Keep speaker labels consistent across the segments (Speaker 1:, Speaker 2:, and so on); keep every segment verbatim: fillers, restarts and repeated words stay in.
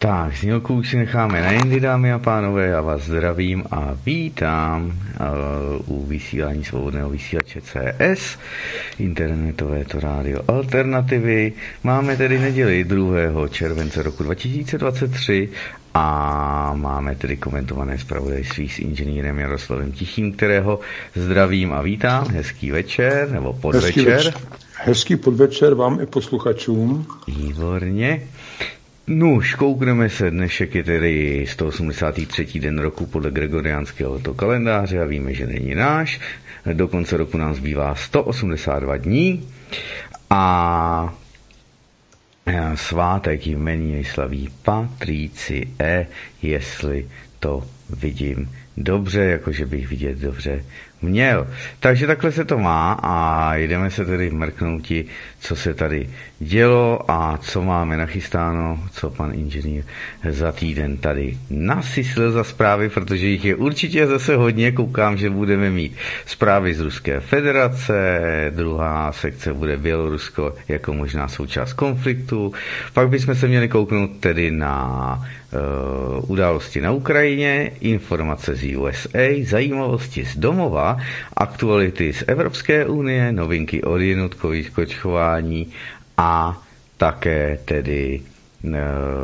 Speaker 1: Tak, znělku už si necháme na jindy, dámy a pánové, já vás zdravím a vítám uh, u vysílání svobodného vysílače C S, internetové to rádio Alternativy. Máme tedy neděli druhého července roku dva tisíce dvacet tři a máme tedy komentované zpravodajství s inženýrem Jaroslavem Tichým, kterého zdravím a vítám. Hezký večer, nebo podvečer.
Speaker 2: Hezký, več- hezký podvečer vám i posluchačům.
Speaker 1: Výborně. No, škoukneme se, dnešek je tedy sto osmdesátý třetí den roku podle gregoriánského kalendáře a víme, že není náš. Do konce roku nám zbývá sto osmdesát dva dní a svátek jmení slaví Patricie, jestli to vidím dobře, jakože bych vidět dobře měl. Takže takhle se to má a jdeme se tedy mrknouti, co se tady dělo a co máme nachystáno, co pan inženýr za týden tady nasyslil za zprávy, protože jich je určitě zase hodně. Koukám, že budeme mít zprávy z Ruské federace, druhá sekce bude Bělorusko jako možná součást konfliktu, pak bychom se měli kouknout tedy na Uh, události na Ukrajině, informace z U S A, zajímavosti z domova, aktuality z Evropské unie, novinky od jednotkových kočkování a také tedy uh,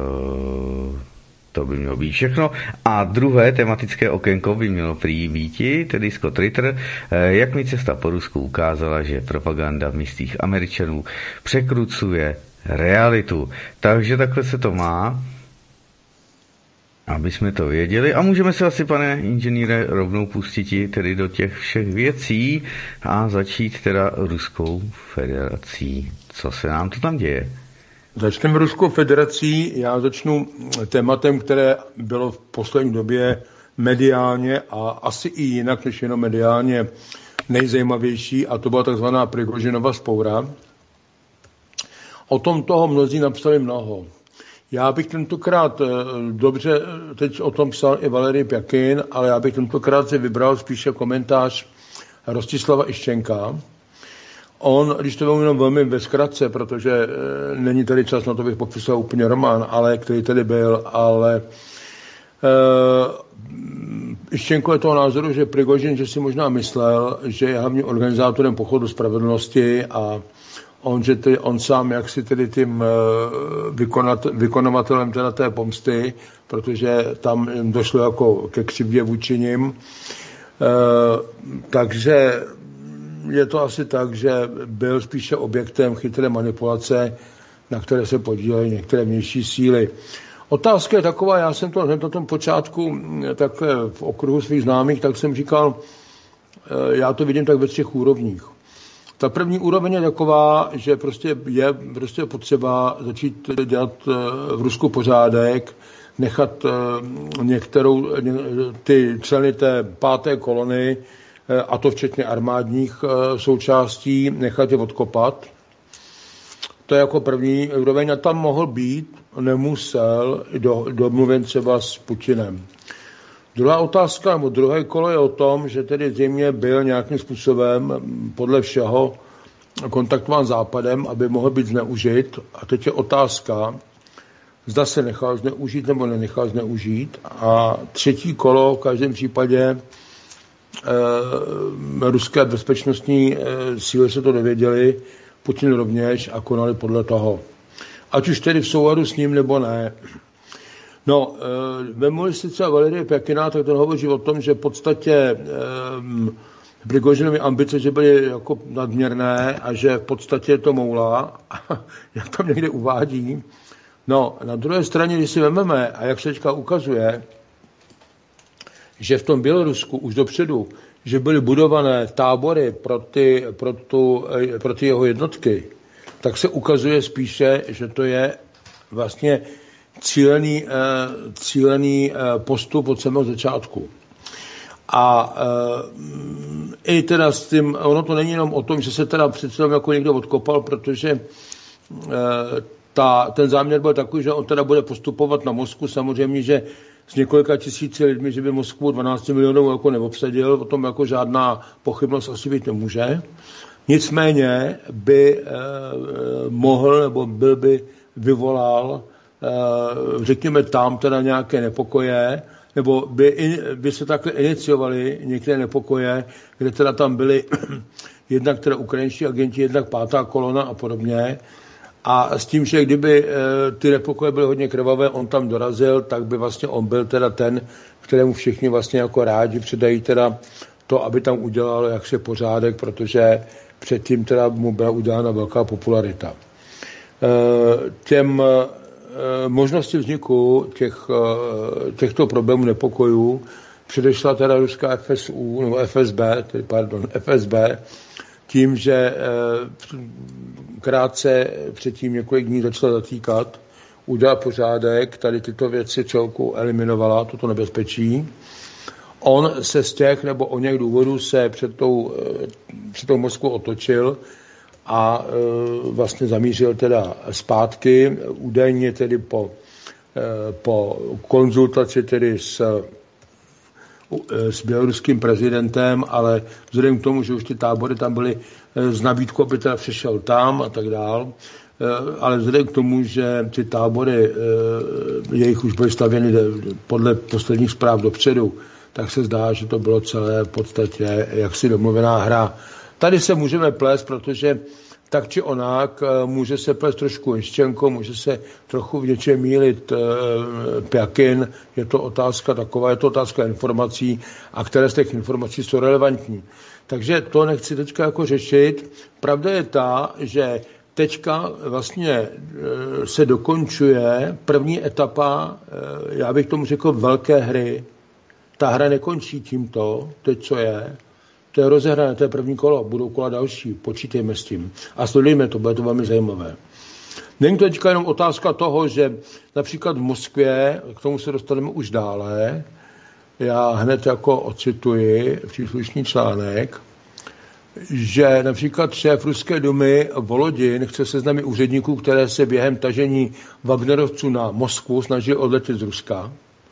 Speaker 1: to by mělo být všechno. A druhé tematické okénko by mělo prý býti, tedy Scott Ritter, uh, jak mi cesta po Rusku ukázala, že propaganda v místních Američanů překrucuje realitu. Takže takhle se to má, aby jsme to věděli. A můžeme se asi, pane inženýre, rovnou pustit tedy do těch všech věcí a začít teda Ruskou federací. Co se nám to tam děje?
Speaker 2: Začneme Ruskou federací. Já začnu tématem, které bylo v poslední době mediálně a asi i jinak než jenom mediálně nejzajímavější, a to byla takzvaná Prigožinova vzpoura. O tom toho mnozí napsali mnoho. Já bych tentokrát, dobře, teď o tom psal i Valerij Pjakin, ale já bych tentokrát si vybral spíše komentář Rostislava Iščenka. On, když to byl jenom velmi ve zkratce, protože není tady čas na to, bych popisoval úplně román, ale který tady byl, ale uh, Iščenko je toho názoru, že Prigožin, že si možná myslel, že je hlavním organizátorem pochodu spravedlnosti a On, že tedy, on sám jaksi tedy tím vykonat, vykonovatelem teda té pomsty, protože tam došlo jako ke křivdě vůči nim. E, takže je to asi tak, že byl spíše objektem chytré manipulace, na které se podílejí některé vnější síly. Otázka je taková, já jsem to hned na tom počátku takhle v okruhu svých známých, tak jsem říkal, e, já to vidím tak ve třech úrovních. Ta první úroveň je taková, že prostě je prostě potřeba začít dělat v Rusku pořádek, nechat některou ty členy té páté kolony, a to včetně armádních součástí, nechat je odkopat. To je jako první úroveň a tam mohl být, nemusel, do, domluven třeba s Putinem. Druhá otázka, nebo druhé kolo je o tom, že tedy zřejmě byl nějakým způsobem podle všeho kontaktován Západem, aby mohl být zneužit. A teď je otázka, zda se nechal zneužít nebo nenechal zneužít. A třetí kolo v každém případě e, ruské bezpečnostní e, síly se to dověděli, Putin rovněž a konali podle toho. Ať už tedy v souladu s ním nebo ne. No, e, vemu-li si třeba Valerije Pjakina, tak ten hovoří o tom, že v podstatě e, Prigožinovy ambice, že byly jako nadměrné a že v podstatě je to moula, jak tam někde uvádí. No, na druhé straně, když si vememe, a jak se teďka ukazuje, že v tom Bělorusku už dopředu, že byly budované tábory pro ty, pro tu, pro ty jeho jednotky, tak se ukazuje spíše, že to je vlastně cílený, cílený postup od samého začátku. A e, i teda s tím, ono to není jenom o tom, že se teda přece jako někdo odkopal, protože e, ta, ten záměr byl takový, že on teda bude postupovat na Moskvu, samozřejmě, že s několika tisíci lidmi, že by Moskvu dvanáct milionů jako neobsadil, o tom jako žádná pochybnost asi být nemůže. Nicméně by e, mohl, nebo byl by vyvolal řekněme tam teda nějaké nepokoje, nebo by, by se takhle iniciovaly některé nepokoje, kde teda tam byly jednak teda ukrajinští agenti, jednak pátá kolona a podobně. A s tím, že kdyby ty nepokoje byly hodně krvavé, on tam dorazil, tak by vlastně on byl teda ten, kterému všichni vlastně jako rádi předají teda to, aby tam udělal jaksi pořádek, protože předtím teda mu byla udělána velká popularita. Těm možnosti vzniku těch, těchto problémů nepokojů předešla teda ruská F S U, nebo F S B, tedy pardon, F S B, tím, že krátce předtím několik dní začala zatýkat, udělala pořádek, tady tyto věci celku eliminovala, toto nebezpečí. On se z těch nebo o něch důvodů se před tou, před tou Moskvou otočil a e, vlastně zamířil teda zpátky, údajně tedy po, e, po konzultaci tedy s, e, s běloruským prezidentem, ale vzhledem k tomu, že už ty tábory tam byly e, z nabídku, aby teda přešel tam a tak dál, e, ale vzhledem k tomu, že ty tábory, e, jejich už byly stavěny podle posledních zpráv dopředu, tak se zdá, že to bylo celé v podstatě jaksi domluvená hra. Tady se můžeme plést, protože tak či onak může se plést trošku Inščenko, může se trochu v něčem mýlit e, Pjakin, je to otázka taková, je to otázka informací, a které z těch informací jsou relevantní. Takže to nechci teďka jako řešit. Pravda je ta, že teďka vlastně e, se dokončuje první etapa, e, já bych tomu řekl, velké hry. Ta hra nekončí tímto, teď co je, to je rozehrané, to je první kolo, budou kola další, počítejme s tím. A sledujme to, bude to velmi zajímavé. Není to teďka jenom otázka toho, že například v Moskvě, k tomu se dostaneme už dále, já hned jako ocituji příslušný článek, že například šéf Ruské dumy Volodin chce seznamy úředníků, které se během tažení Wagnerovců na Moskvu snaží odletět z Ruska.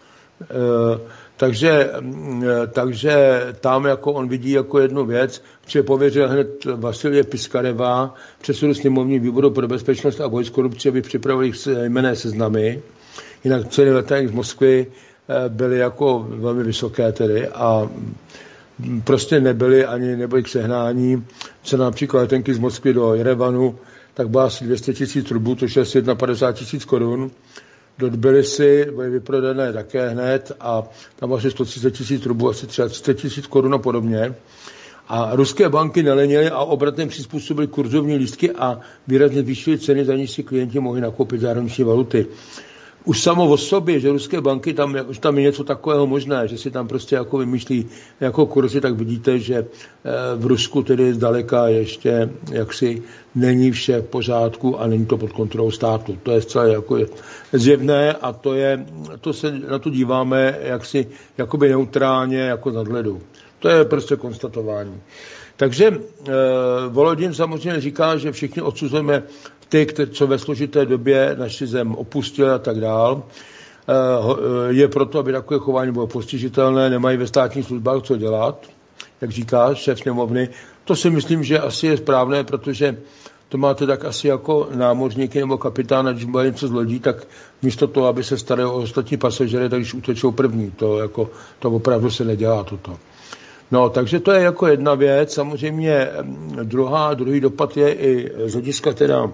Speaker 2: E, Takže, takže tam jako on vidí jako jednu věc, že pověřil hned Vasilie Piskareva, předsedu sněmovního výboru pro bezpečnost a boj s korupcí, aby připravili jmenné seznamy. Jinak celý leták z Moskvy byly jako velmi vysoké tedy a prostě nebyly ani nebyly k sehnání. Cena například letenky z Moskvy do Jerevanu, tak byla asi dvě stě tisíc rublů, to je asi padesát jedna tisíc korun. Do Tbilisy byly vyprodané také hned a tam asi sto třicet tisíc rublů, asi třicet tisíc korun a podobně. A ruské banky nelenily a obratně přizpůsobily kurzovní lístky a výrazně zvýšily ceny, za níž si klienti mohli nakoupit zahraniční valuty. Už samo o sobě, že ruské banky, tam, už tam je něco takového možné, že si tam prostě jako vymýšlí jako kurzy, tak vidíte, že v Rusku tedy zdaleka ještě jaksi není vše v pořádku a není to pod kontrolou státu. To je zcela jako zjevné a to je, to se na to díváme jaksi jakoby neutrálně, jako z nadhledu. To je prostě konstatování. Takže eh, Volodin samozřejmě říká, že všichni odsuzujeme ty, co ve složité době naši zem opustili a tak dál. Eh, je proto, aby takové chování bylo postižitelné, nemají ve státních službách co dělat, jak říká šéf sněmovny. To si myslím, že asi je správné, protože to máte tak asi jako námořníky nebo kapitána, když bude něco z lodí, tak místo toho, aby se starali o ostatní pasažery, tak když utečou první. To, jako, to opravdu se nedělá toto. No, takže to je jako jedna věc. Samozřejmě druhá, druhý dopad je i z hlediska teda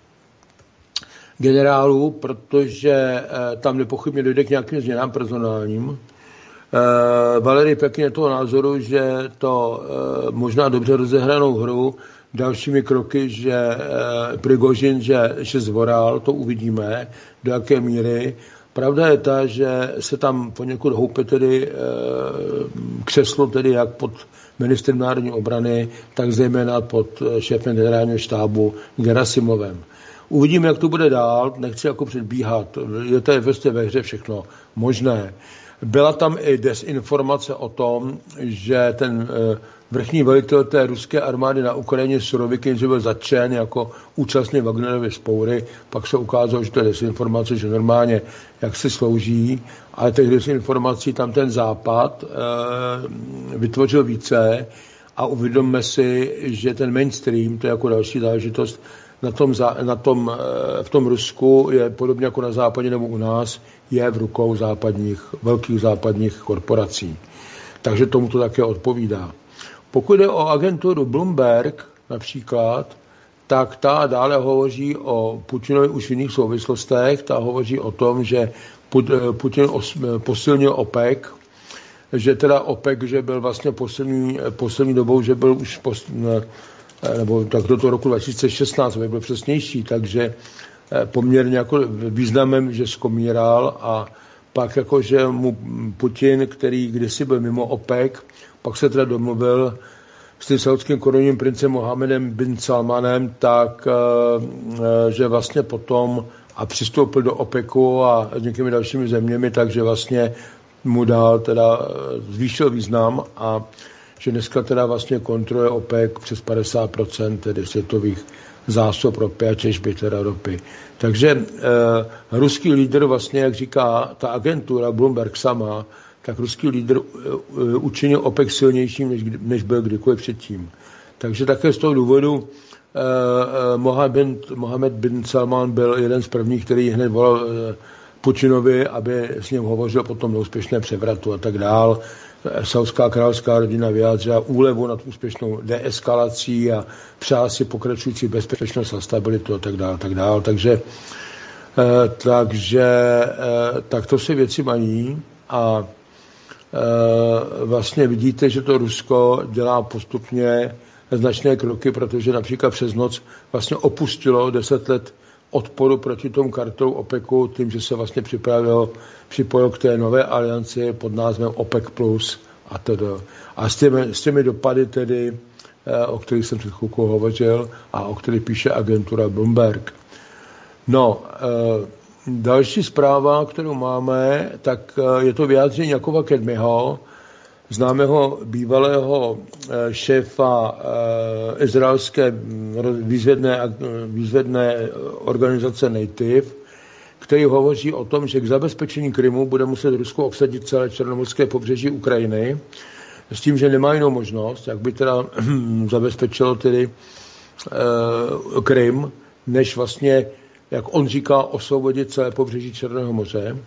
Speaker 2: generálů, protože eh, tam nepochybně dojde k nějakým změnám personálním. Eh, Valery Pjakin je toho názoru, že to eh, možná dobře rozehranou hru dalšími kroky, že eh, Prigožin, že, že zvoral, to uvidíme, do jaké míry. Pravda je ta, že se tam poněkud houpe tedy e, křeslo, tedy jak pod ministrem národní obrany, tak zejména pod šéfem generálního štábu Gerasimovem. Uvidíme, jak to bude dál, nechci jako předbíhat, je to vlastně ve hře všechno možné. Byla tam i desinformace o tom, že ten e, vrchní velitel té ruské armády na Ukrajině Surovikin, že byl zatčen jako účastný Wagnerovy vzpoury, pak se ukázalo, že to je desinformace, že normálně jak se slouží, ale těch desinformací tam ten západ e, vytvořil více a uvědomme si, že ten mainstream, to je jako další záležitost, na tom, na tom, v tom Rusku je podobně jako na západě nebo u nás, je v rukou západních, velkých západních korporací. Takže tomu to také odpovídá. Pokud jde o agenturu Bloomberg například, tak ta dále hovoří o Putinovi už v jiných souvislostech. Ta hovoří o tom, že Putin posilnil OPEC, že teda OPEC, že byl vlastně poslední, poslední dobou, že byl už pos, nebo tak do toho roku dva tisíce šestnáct, aby byl přesnější, takže poměrně jako významem, že zkomíral a pak jako, že mu Putin, který kdysi byl mimo OPEC, pak se teda domluvil s tím saudským korunním princem Mohamedem bin Salmanem, tak že vlastně potom a přistoupil do OPECu a s někými dalšími zeměmi, takže vlastně mu dal teda zvýšil význam a že dneska teda vlastně kontroluje OPEC přes padesát procent tedy světových zásob ropy a těžby teda ropy. Takže eh, ruský lídr vlastně, jak říká ta agentura Bloomberg sama, tak ruský lídr eh, učinil OPEC silnějším, než, než byl kdykoliv předtím. Takže také z toho důvodu eh, Mohamed, Mohamed bin Salman byl jeden z prvních, který hned volal eh, Putinovi, aby s ním hovořil potom neúspěšné převratu a tak dál. Saudská královská rodina vyjádřila úlevu nad úspěšnou deeskalací a přál si pokračující bezpečnost a stabilitu a tak dále, tak dále. Takže, eh, takže eh, tak to se věci mají a eh, vlastně vidíte, že to Rusko dělá postupně značné kroky, protože například přes noc vlastně opustilo deset let odporu proti tomu kartelu OPECu tím, že se vlastně připravil, připojil k té nové alianci pod názvem OPEC plus a tedy. A s těmi, s těmi dopady tedy, o kterých jsem před chvilkou hovořil a o kterých píše agentura Bloomberg. No, další zpráva, kterou máme, tak je to vyjádření Jakova Kedmiho, známého bývalého šéfa izraelské výzvedné, výzvedné organizace Native, který hovoří o tom, že k zabezpečení Krymu bude muset Rusko obsadit celé černomorské pobřeží Ukrajiny, s tím, že nemá jinou možnost, jak by teda zabezpečilo tedy Krym, než vlastně, jak on říká, osvobodit celé pobřeží Černého moře.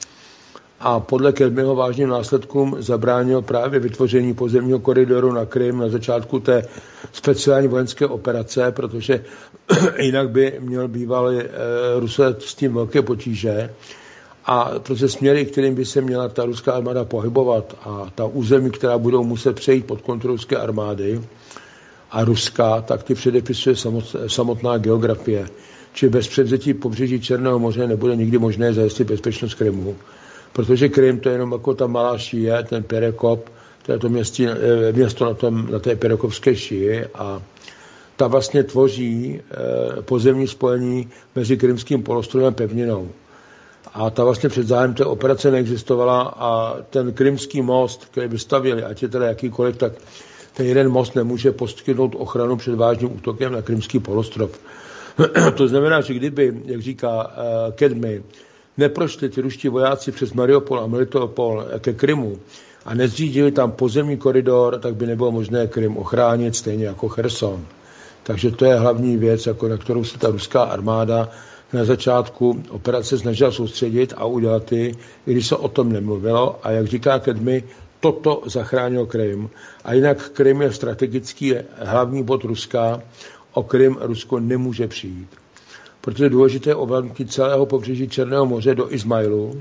Speaker 2: A podle Kedmiho vážným následkům zabránil právě vytvoření pozemního koridoru na Krym na začátku té speciální vojenské operace, protože jinak by měl bývalý e, Rusové s tím velké potíže. A protože směry, kterým by se měla ta ruská armáda pohybovat a ta území, která budou muset přejít pod kontrolu ruské armády a ruská, tak ty předepisuje samotná geografie. Čili bez převzetí pobřeží Černého moře nebude nikdy možné zajistit bezpečnost Krymu. Protože Krym to je jenom jako ta malá šíje, ten Perekop, to je to městí, město na, tom, na té Perekovské šíji a ta vlastně tvoří eh, pozemní spojení mezi Krymským polostrovem a pevninou. A ta vlastně před zájem té operace neexistovala a ten krymský most, který by stavěli, ať je teda jakýkoliv, tak ten jeden most nemůže poskytnout ochranu před vážným útokem na Krymský polostrov. To znamená, že kdyby, jak říká eh, Kedmi, neprošli ty ruští vojáci přes Mariupol a Melitopol ke Krymu a nezřídili tam pozemní koridor, tak by nebylo možné Krym ochránit, stejně jako Cherson. Takže to je hlavní věc, jako na kterou se ta ruská armáda na začátku operace snažila soustředit a udělat ji, i když se o tom nemluvilo. A jak říká Kedmi, toto zachránilo Krym. A jinak Krym je strategický hlavní bod Ruska. O Krym Rusko nemůže přijít. Protože důležité ovládnutí celého pobřeží Černého moře do Izmailu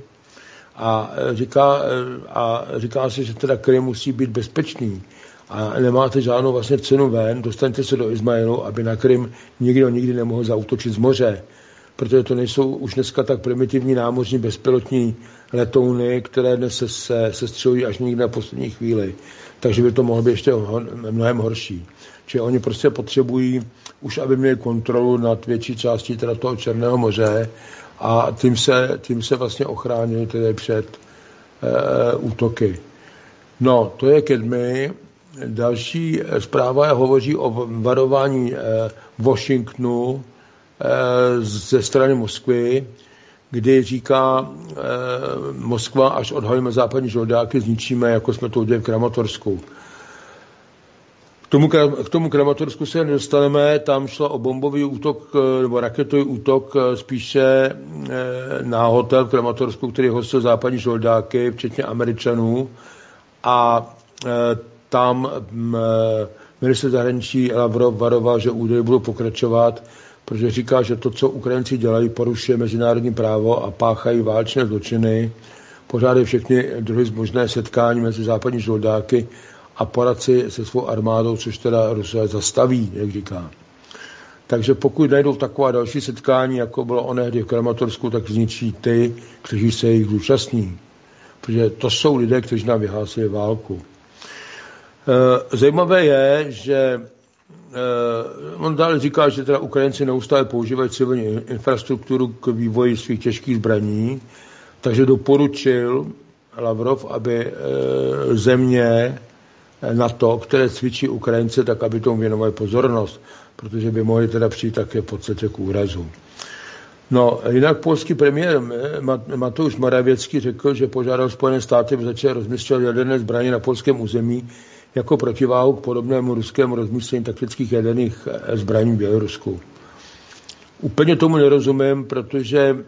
Speaker 2: a říká, a říká se, že teda Krym musí být bezpečný a nemáte žádnou vlastně cenu ven, dostaňte se do Izmailu, aby na Krym nikdo nikdy nemohl zaútočit z moře, protože to nejsou už dneska tak primitivní námořní bezpilotní letouny, které dnes se, se, se střelují až někdy na poslední chvíli. Takže by to mohlo být ještě mnohem horší. Čili oni prostě potřebují už, aby měli kontrolu nad větší částí teda toho Černého moře a tím se, tím se vlastně ochránili tedy před e, útoky. No, to je Kedmi. Další zpráva je, hovoří o varování e, Washingtonu e, ze strany Moskvy, kdy říká e, Moskva, až odhalíme západní žoldáky, zničíme, jako jsme to udělali v Kramatorsku. K tomu, k tomu Kramatorsku se nedostaneme, tam šlo o bombový útok nebo raketový útok spíše na hotel v Kramatorsku, který hostil západní žoldáky, včetně Američanů. A tam ministr zahraničí Lavrov varoval, že údaje budou pokračovat, protože říká, že to, co Ukrajinci dělají, porušuje mezinárodní právo a páchají válečné zločiny. Pořádají všechny druhy možné setkání mezi západní žoldáky a poradci se svou armádou, což teda Rusové zastaví, jak říká. Takže pokud najdou taková další setkání, jako bylo onehdy v Kramatorsku, tak zničí ty, kteří se jich zúčastní. Protože to jsou lidé, kteří nám vyhlásili válku. Zajímavé je, že on dále říká, že teda Ukrajinci neustále používají civilní infrastrukturu k vývoji svých těžkých zbraní, takže doporučil Lavrov, aby země NATO, které cvičí Ukrajince, tak aby tomu věnovali pozornost, protože by mohli teda přijít také v podstatě k úrazu. No, jinak polský premiér Mateusz Morawiecki řekl, že požádal Spojené státy, aby začaly rozmísťovat jaderné zbraně na polském území jako protiváhu k podobnému ruskému rozmístění taktických jaderných zbraní v Bělorusku. Úplně tomu nerozumím, protože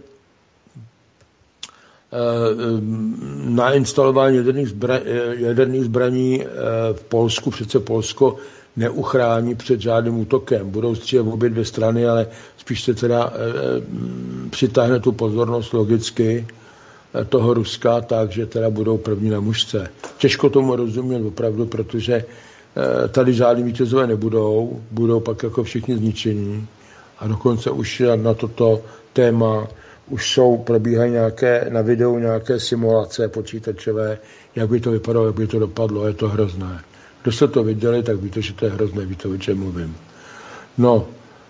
Speaker 2: na instalování jaderných, zbra, jaderných zbraní v Polsku přece Polsko neuchrání před žádným útokem. Budou střílet v obě dvě strany, ale spíš se teda přitáhne tu pozornost logicky toho Ruska, takže teda budou první na mužce. Těžko tomu rozumět opravdu, protože tady žádný vítězové nebudou, budou pak jako všichni zničení a dokonce už na toto téma už jsou, probíhají nějaké, na videu nějaké simulace počítačové, jak by to vypadalo, jak by to dopadlo, je to hrozné. Kdo jste to viděli, tak víte, že to je hrozné, víte, o čem mluvím. No,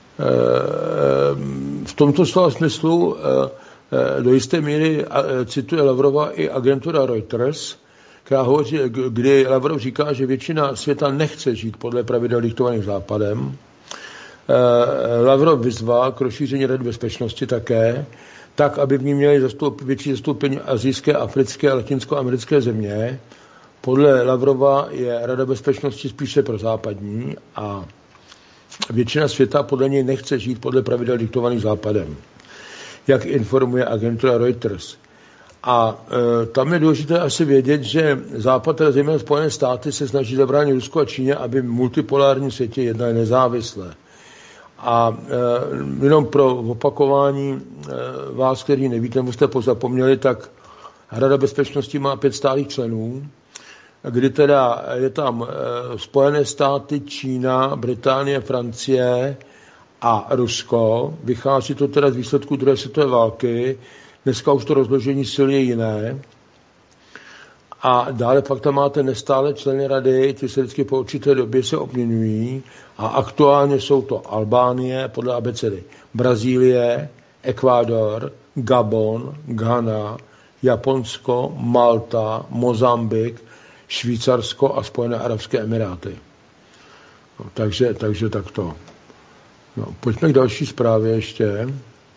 Speaker 2: v tomto slova smyslu do jisté míry cituje Lavrova i agentura Reuters, která hovoří, kdy Lavrov říká, že většina světa nechce žít podle pravidel diktovaných Západem. Lavrov vyzval k rozšíření Rady bezpečnosti také, tak, aby v ní měli zastup, větší zastoupení asijské, africké a latinskoamerické země. Podle Lavrova je Rada bezpečnosti spíše pro západní a většina světa podle něj nechce žít podle pravidel diktovaných Západem, jak informuje agentura Reuters. A e, tam je důležité asi vědět, že Západ, teda zejména Spojené státy, se snaží zabránit Rusku a Číně, aby v multipolárním světě jednali nezávisle. A e, jenom pro opakování e, vás, kteří nevíte, nebo jste pozapomněli, tak Rada bezpečnosti má pět stálých členů, kdy teda je tam e, Spojené státy, Čína, Británie, Francie a Rusko. Vychází to teda z výsledků druhé světové války. Dneska už to rozložení sil je jiné. A dále pak tam máte nestále členy rady, ty se vždycky po určité době se obměňují a aktuálně jsou to Albánie podle abecedy, Brazílie, Ekvádor, Gabon, Ghana, Japonsko, Malta, Mozambik, Švýcarsko a Spojené arabské emiráty. No, takže, takže takto. No, pojďme k další zprávě ještě.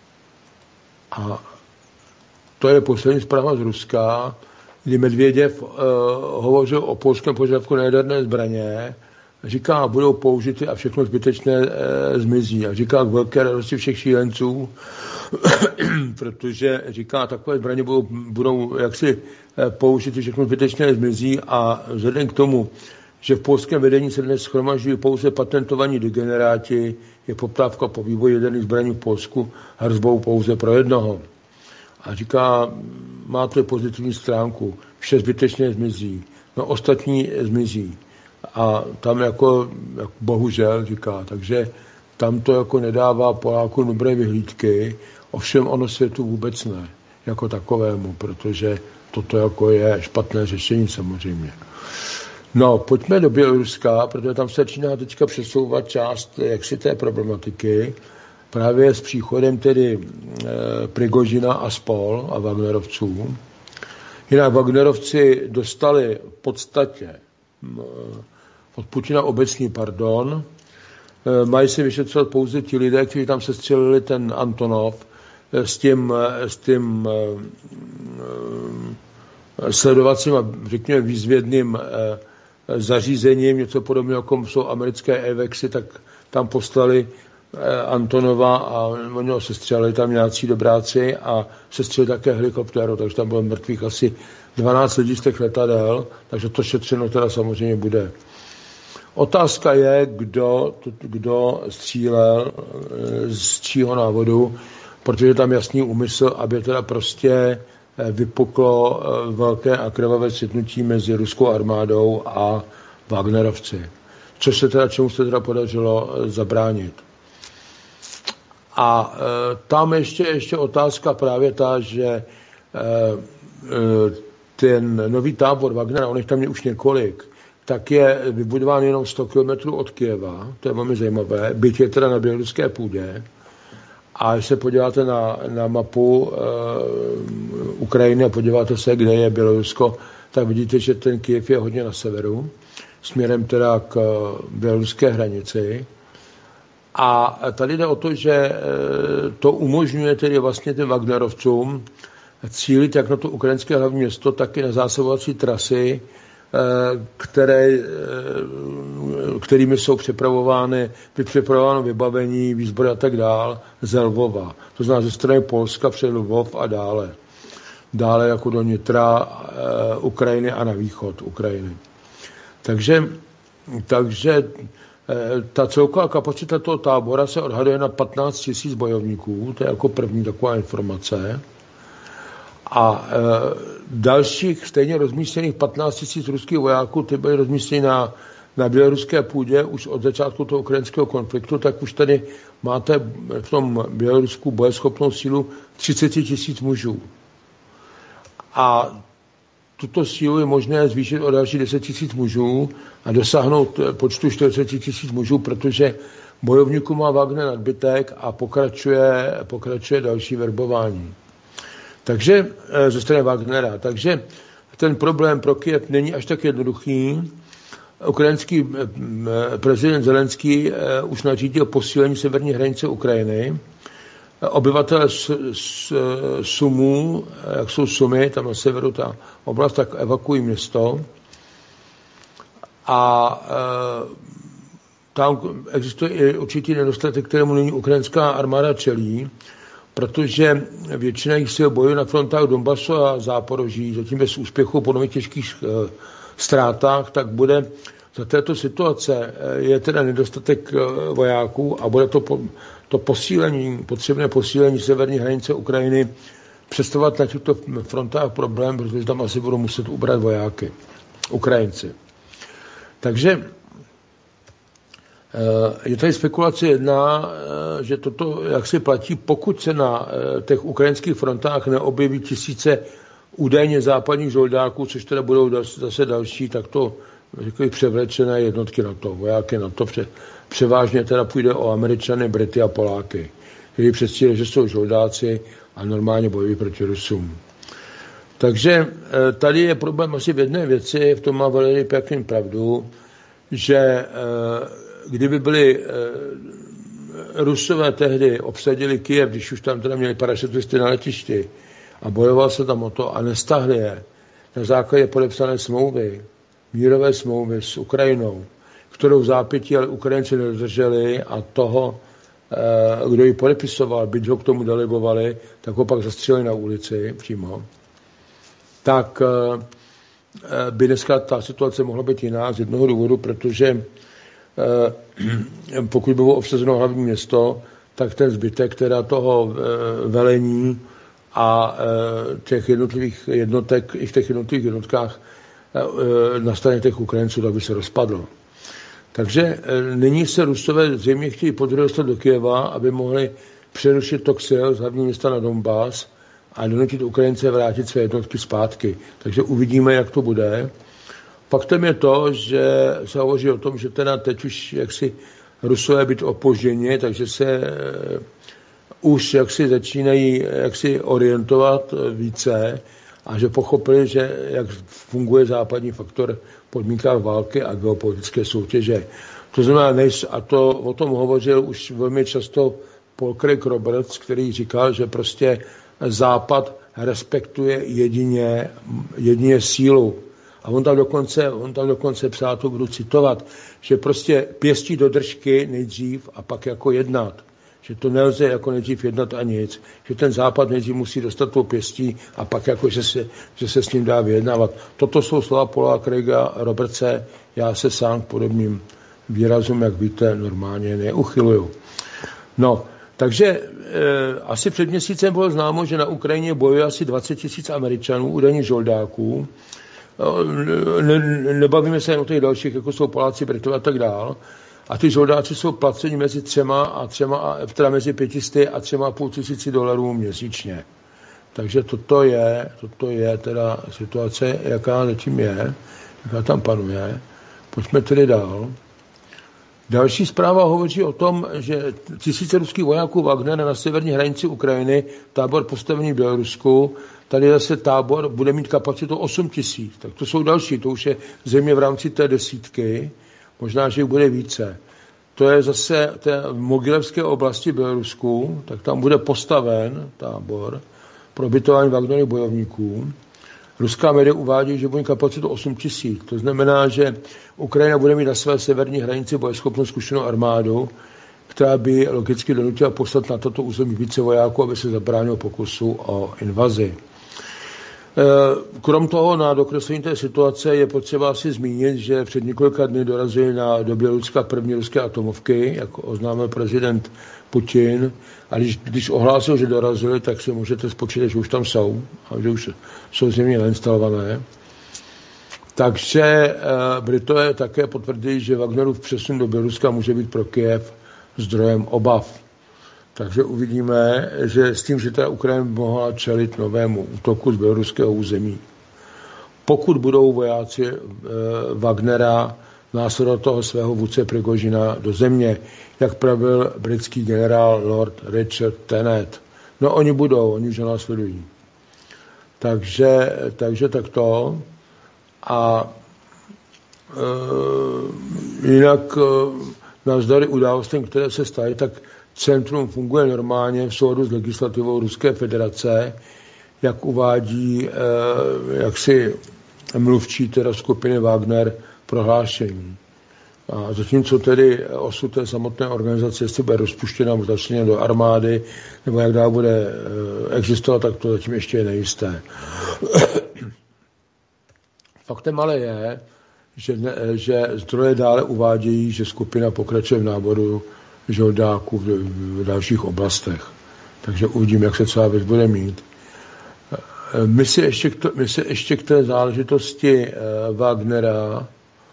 Speaker 2: A to je poslední zpráva z Ruska, kdy Medvěděv uh, hovořil o polském požadavku na jaderné zbraně. Říká, budou použity a všechno zbytečné uh, zmizí. A říká k velké radosti všech šílenců, protože říká, takové zbraně budou, budou jaksi uh, použity, všechno zbytečné zmizí a vzhledem k tomu, že v polském vedení se dnes shromažďují pouze patentovaní degeneráti, je poptávka po vývoji jaderných zbraní v Polsku hrozbou pouze pro jednoho. A říká, má to pozitivní stránku, vše zbytečně zmizí, no ostatní zmizí. A tam jako, jako bohužel říká, takže tam to jako nedává Polákům dobré vyhlídky, ovšem ono světu vůbec ne, jako takovému, protože toto jako je špatné řešení samozřejmě. No, pojďme do Běloruska, protože tam se začíná teďka přesouvat část jaksi té problematiky, právě s příchodem tedy e, Prigožina a spol a Wagnerovců. Jinak Wagnerovci dostali v podstatě e, od Putina obecný pardon. E, mají se vyšetřovat pouze ti lidé, kteří tam se střelili ten Antonov e, s tím, e, s tím e, e, sledovacím a řekněme výzvědným e, zařízením, něco podobného, jako jsou americké Avexy, tak tam poslali Antonova a oni ho sestřelili tam nějací dobráci a sestřelili také helikoptéru, takže tam bylo mrtvých asi dvanáct lidí z těch letadel, takže to šetřeno teda samozřejmě bude. Otázka je, kdo, kdo střílel, z čího návodu, protože tam jasný úmysl, aby teda prostě vypuklo velké a krvavé střetnutí mezi ruskou armádou a Wagnerovci. Což se teda, čemu se teda podařilo zabránit. A e, tam ještě, ještě otázka právě ta, že e, e, ten nový tábor Wagnera, on jich tam je už několik, tak je vybudován jenom sto kilometrů od Kyjeva, to je velmi zajímavé, byť je teda na běloruské půdě. A když se podíváte na, na mapu e, Ukrajiny a podíváte se, kde je Bělorusko, tak vidíte, že ten Kyjev je hodně na severu, směrem teda k běloruské hranici. A tady jde o to, že to umožňuje tedy vlastně těm Wagnerovcům cílit jak na to ukrajinské hlavní město, tak i na zásobovací trasy, které, kterými jsou připravovány, připravováno vybavení, výzbroj a tak dál ze Lvova. To znamená ze strany Polska přes Lvov a dále. Dále jako do nitra Ukrajiny a na východ Ukrajiny. Takže, takže ta celková kapacita toho tábora se odhaduje na patnáct tisíc bojovníků, to je jako první taková informace. A e, dalších stejně rozmístěných patnáct tisíc ruských vojáků, ty byly rozmístěny na, na běloruské půdě už od začátku toho ukrajinského konfliktu, tak už tady máte v tom Bělorusku bojeschopnou sílu třicet tisíc mužů. A tuto sílu je možné zvýšit o další deset tisíc mužů a dosáhnout počtu čtyřicet tisíc mužů, protože bojovníků má Wagner nadbytek a pokračuje, pokračuje další verbování. Takže ze strany Wagnera. Takže ten problém pro Kyjev není až tak jednoduchý. Ukrajinský prezident Zelenský už nařídil posílení severní hranice Ukrajiny. Obyvatelé Sumů, jak jsou Sumy, tam na severu ta oblast, tak evakuují město. A e, tam existuje i určitý nedostatek, kterému nyní ukrajinská armáda čelí, protože většina jich sil bojuje na frontách Donbasu a Záporoží, zatím bez úspěchu po nových těžkých e, ztrátách, tak bude za této situace je teda nedostatek vojáků a bude to, po, to posílení, potřebné posílení severní hranice Ukrajiny představovat na těchto frontách problém, protože tam asi budou muset ubrat vojáky, Ukrajinci. Takže je tady spekulace jedna, že toto jak si platí, pokud se na těch ukrajinských frontách neobjeví tisíce údajně západních žoldáků, což teda budou zase další, tak to řekli převlečené jednotky NATO, vojáky NATO, pře, převážně teda půjde o Američany, Brity a Poláky, kteří předstírají, že jsou žoldáci a normálně bojují proti Rusům. Takže tady je problém asi v jedné věci, v tom má Valery Pjakin pravdu, že kdyby byli Rusové tehdy obsadili Kyjev, když už tam teda měli parašutisty na letišti a bojoval se tam o to a nestahli je na základě podepsané smlouvy, mírové smlouvy s Ukrajinou, kterou v zápětí ale Ukrajinci nedodrželi a toho, kdo ji podepisoval, byť ho k tomu delegovali, tak ho pak zastřelili na ulici přímo, tak by dneska ta situace mohla být jiná z jednoho důvodu, protože pokud by bylo obsazeno hlavní město, tak ten zbytek teda toho velení a těch jednotlivých jednotek, i v těch jednotlivých jednotkách na straně těch Ukrajinců, tak by se rozpadlo. Takže nyní se Rusové zřejmě chtějí podruhé dostat do Kyjeva, aby mohli přerušit tok sil z hlavního města na Donbas a donutit Ukrajince vrátit své jednotky zpátky. Takže uvidíme, jak to bude. Faktem je to, že se hovoří o tom, že teda teď už jaksi Rusové být opožděni, takže se už jaksi začínají jaksi orientovat více a že pochopili, že jak funguje západní faktor v podmínkách války a geopolitické soutěže. To znamená, než, a to o tom hovořil už velmi často Paul Craig Roberts, který říkal, že prostě Západ respektuje jedině, jedině sílu A on tam dokonce, on tam dokonce psal, to budu citovat, že prostě pěstí do držky nejdřív a pak jako jednat. Že to nelze jako nejdřív jednat a nic. Že ten Západ nejdřív musí dostat tou pěstí a pak jako, že se, že se s ním dá vyjednávat. Toto jsou slova Paula Craiga Robertse. Já se sám k podobným výrazům, jak víte, normálně neuchyluju. No, takže e, asi před měsícem bylo známo, že na Ukrajině bojuje asi dvacet tisíc Američanů, údajně žoldáků. Ne, ne, nebavíme se jen o těch dalších, jako jsou Poláci, Britové a tak dál. A ty žoldáci jsou placeni mezi třema a třema, teda mezi pětisty a třema a půl tisíci dolarů měsíčně. Takže toto je, toto je teda situace, jaká zatím je, jaká tam panuje. Pojďme tedy dál. Další zpráva hovoří o tom, že tisíce ruských vojáků Wagnera na severní hranici Ukrajiny, tábor postavený v Bělorusku, tady zase tábor bude mít kapacitu osm tisíc. Tak to jsou další, to už je země v rámci té desítky, možná, že jich bude více. To je zase té Mogilevské oblasti Bělorusku, tak tam bude postaven tábor pro ubytování Wagnerových bojovníků. Ruská média uvádí, že bude kapacitu osm tisíc. To znamená, že Ukrajina bude mít na své severní hranici bojeschopnou zkušenou armádu, která by logicky donutila poslat na toto území více vojáků, aby se zabránilo pokusu o invazi. Krom toho na dokreslení té situace je potřeba si zmínit, že před několika dny dorazily na do Běloruska první ruské atomovky, jako oznámil prezident Putin. A když, když ohlásil, že dorazili, tak si můžete spočítat, že už tam jsou a že už jsou zřejmě nainstalované. Takže e, Britové také potvrdili, že Wagnerův přesun do Běloruska může být pro Kyjev zdrojem obav. Takže uvidíme, že s tím, že ta Ukrajina mohla čelit novému útoku z běloruského území. Pokud budou vojáci e, Wagnera následovat toho svého vůdce Prigožina do země, jak pravil britský generál Lord Richard Tenet. No oni budou, oni už ho následují. Takže, takže takto. A e, jinak e, navzdory událostem, které se staly, tak centrum funguje normálně v souladu s legislativou Ruské federace, jak uvádí e, jaksi mluvčí teda skupiny Wagner prohlášení. A zatímco tedy osud té samotné organizace, jestli bude rozpuštěna, začne do armády, nebo jak dál bude existovat, tak to zatím ještě je nejisté. Faktem ale je, že, ne, že zdroje dále uvádějí, že skupina pokračuje v náboru žoldáků v, v dalších oblastech. Takže uvidím, jak se celá věc bude mít. My si ještě k, to, my si ještě k té záležitosti Wagnera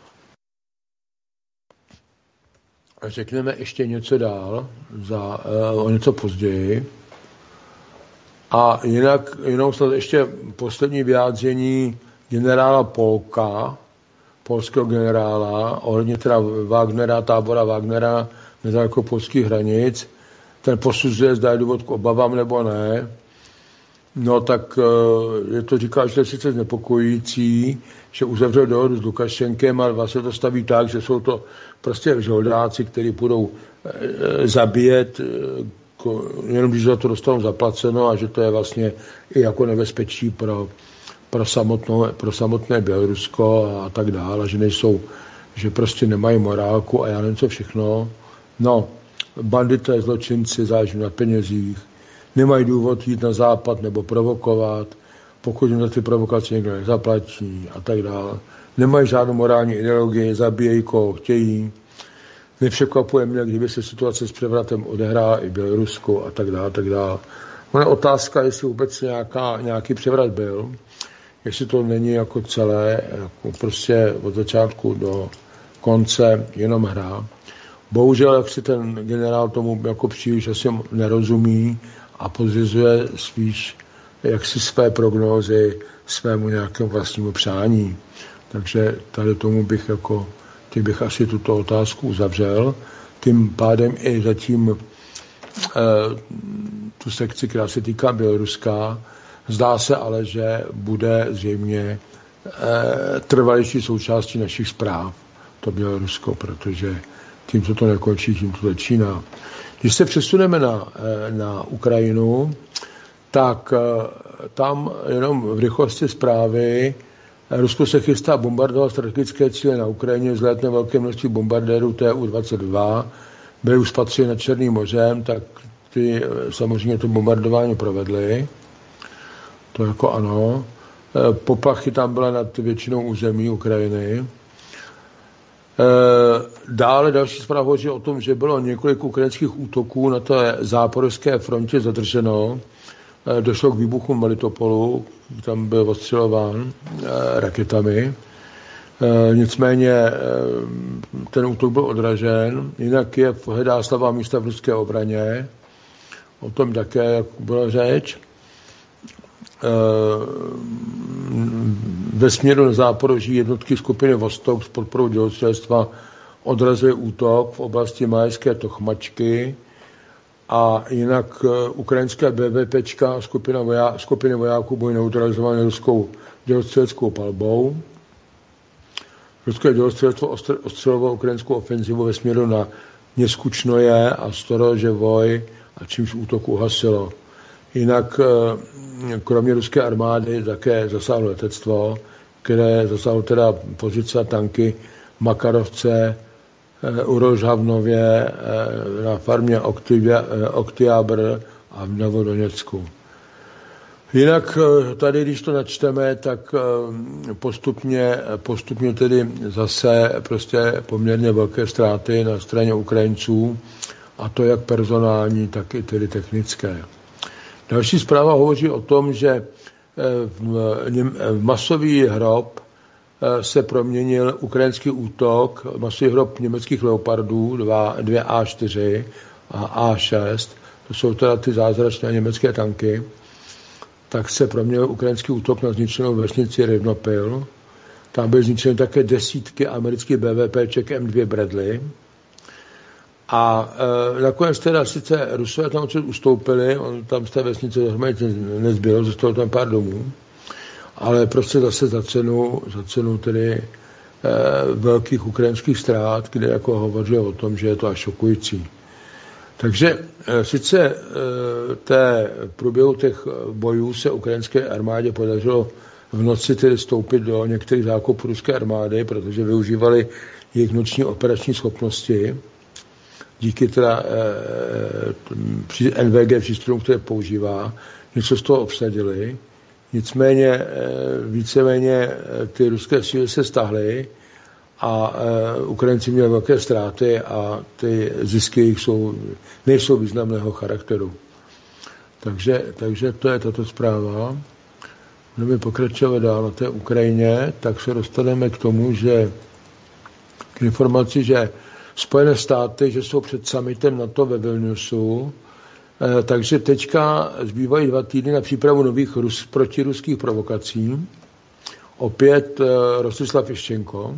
Speaker 2: řekneme ještě něco dál, za, uh, o něco později. A jinak jenom snad ještě poslední vyjádření generála Polka, polského generála, ohledně teda Wagnera, tábora Wagnera, nedaleko polských hranic. Ten posuzuje, zda je důvod k obavám nebo ne. No tak uh, je to, říká, že je sice znepokojící, že uzavřel dohodu s Lukašenkem a vlastně to staví tak, že jsou to prostě žoldáci, kteří budou e, zabíjet, e, ko, jenom když za to dostanou zaplaceno a že to je vlastně i jako nebezpečí pro, pro, samotnou, pro samotné Bělorusko a tak dále, že nejsou, že prostě nemají morálku a já nevím co všechno. No, bandité, zločinci záleží na penězích, nemají důvod jít na západ nebo provokovat, pokud jim za ty provokace někdo nezaplatí a tak dále. Nemají žádnou morální ideologii, zabíjejí koho chtějí. Nepřekvapuje mě, kdyby se situace s převratem odehrála i v Bělorusku a tak dále, a tak dále. Ona otázka, jestli vůbec nějaká, nějaký převrat byl, jestli to není jako celé, jako prostě od začátku do konce jenom hra. Bohužel, jak si ten generál tomu jako příliš asi nerozumí a podřizuje spíš jaksi své prognózy svému nějakému vlastnímu přání. Takže tady tomu bych jako, tím bych asi tuto otázku uzavřel. Tím pádem i zatím e, tu sekci, která se týká Běloruska, zdá se ale, že bude zřejmě e, trvalější součástí našich zpráv, to Bělorusko, protože tím, co to nekončí, tím to začíná. Když se přesuneme na, e, na Ukrajinu, tak e, tam jenom v rychlosti zprávy Rusko se chystá bombardovat strategické cíle na Ukrajině, vzlétne velké množství bombardérů T U dvacet dva, byly už spatřeny nad Černým mořem, tak ty samozřejmě to bombardování provedly. To jako ano. Poplachy tam byla nad většinou území Ukrajiny. Dále další zpráva hovoří o tom, že bylo několik ukrajinských útoků na té záporožské frontě zadrženo. Došlo k výbuchu Melitopolu, tam byl odstřelován raketami. Nicméně ten útok byl odražen. Jinak je hledá slabá místa v ruské obraně. O tom také, jak byla řeč. Ve směru na Záporoží jednotky skupiny Vostok s podporou dělostřelectva odrazily útok v oblasti Majské Tochmačky a jinak ukrajinské BVPčka skupina voja, skupiny vojáků byly neutralizovány ruskou dělostřeleckou palbou. Ruské dělostřelectvo ostřelovalo ukrajinskou ofenzivu ve směru na Něskučnoje a Storoževoj, a čímž útok uhasilo. Jinak kromě ruské armády také zasáhlo letectvo, které zasáhlo teda pozice a tanky Makarovce, u Rožhavnově, na farmě Oktyabr a v Novodoněcku. Jinak tady, když to načteme, tak postupně, postupně tedy zase prostě poměrně velké ztráty na straně Ukrajinců, a to jak personální, tak i tedy technické. Další zpráva hovoří o tom, že v masový hrob se proměnil ukrajinský útok, masový hrob německých Leopardů, dvě A čtyři a A šest, to jsou teda ty zázračné německé tanky, tak se proměnil ukrajinský útok na zničenou vesnici Rivnopil. Tam byly zničeny také desítky amerických BVPček M dvě Bradley. A e, nakonec teda sice Rusové tam odsud ustoupili, on tam z té vesnice nezbylo, zůstalo tam pár domů, ale prostě zase za cenu, za cenu tedy e, velkých ukrajinských ztrát, kde jako hovořilo o tom, že je to až šokující. Takže e, sice e, té průběhu těch bojů se ukrajinské armádě podařilo v noci tedy stoupit do některých zákopů ruské armády, protože využívali jejich noční operační schopnosti, díky teda e, N V G přístrojům, které používá, něco z toho obsadili. Nicméně e, víceméně ty ruské síly se stahly a e, Ukrajinci měli velké ztráty a ty zisky jich jsou, nejsou významného charakteru. Takže, takže to je tato zpráva. Budeme pokračovat dál na té Ukrajině, tak se dostaneme k tomu, že k informaci, že Spojené státy, že jsou před summitem NATO ve Vilniusu, eh, takže teďka zbývají dva týdny na přípravu nových Rus, protiruských provokací. Opět eh, Rostislav Juščenko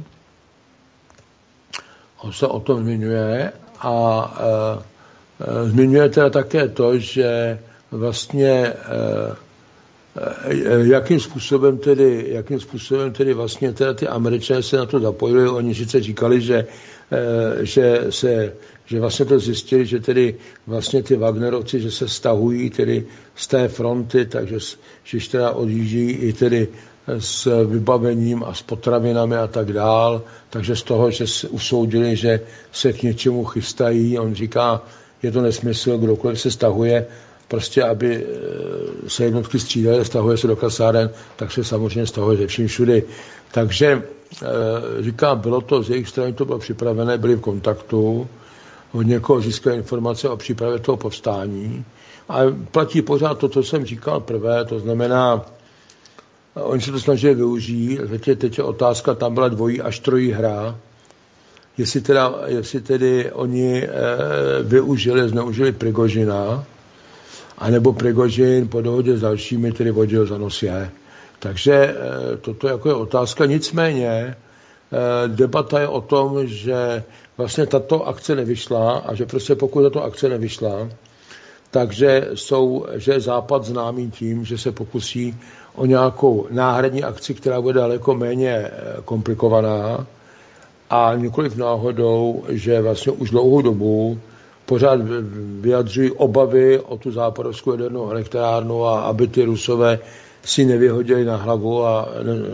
Speaker 2: on se o tom zmiňuje a eh, eh, zmiňuje teda také to, že vlastně eh, jakým způsobem tedy, jakým způsobem tedy vlastně teda ty Američané se na to zapojili. Oni sice říkali, že, že, se, že vlastně to zjistili, že tedy vlastně ty Wagnerovci, že se stahují tedy z té fronty, takže že teda odjíždí i tedy s vybavením a s potravinami a tak dál, takže z toho, že se usoudili, že se k něčemu chystají. On říká, je to nesmysl, kdokoliv se stahuje, prostě aby se jednotky střídaly, stahuje se do kasáren, tak se samozřejmě stahuje ze vším všudy. Takže říká, bylo to z jejich strany, to bylo připravené, byli v kontaktu, od někoho získali informace o přípravě toho povstání. A platí pořád to, co jsem říkal prvé, to znamená, oni se to snažili využít, teď je otázka, tam byla dvojí až trojí hra, jestli, teda, jestli tedy oni využili, zneužili Prigožina, anebo Prigožin po dohodě s dalšími tedy vodil za nos je. Takže toto jako je otázka. Nicméně debata je o tom, že vlastně tato akce nevyšla a že prostě pokud tato akce nevyšla, takže jsou, že je Západ známý tím, že se pokusí o nějakou náhradní akci, která bude daleko méně komplikovaná a nikoliv náhodou, že vlastně už dlouhou dobu pořád vyjadřují obavy o tu záporovskou jadernou elektrárnu a aby ty Rusové si nevyhodili na hlavu a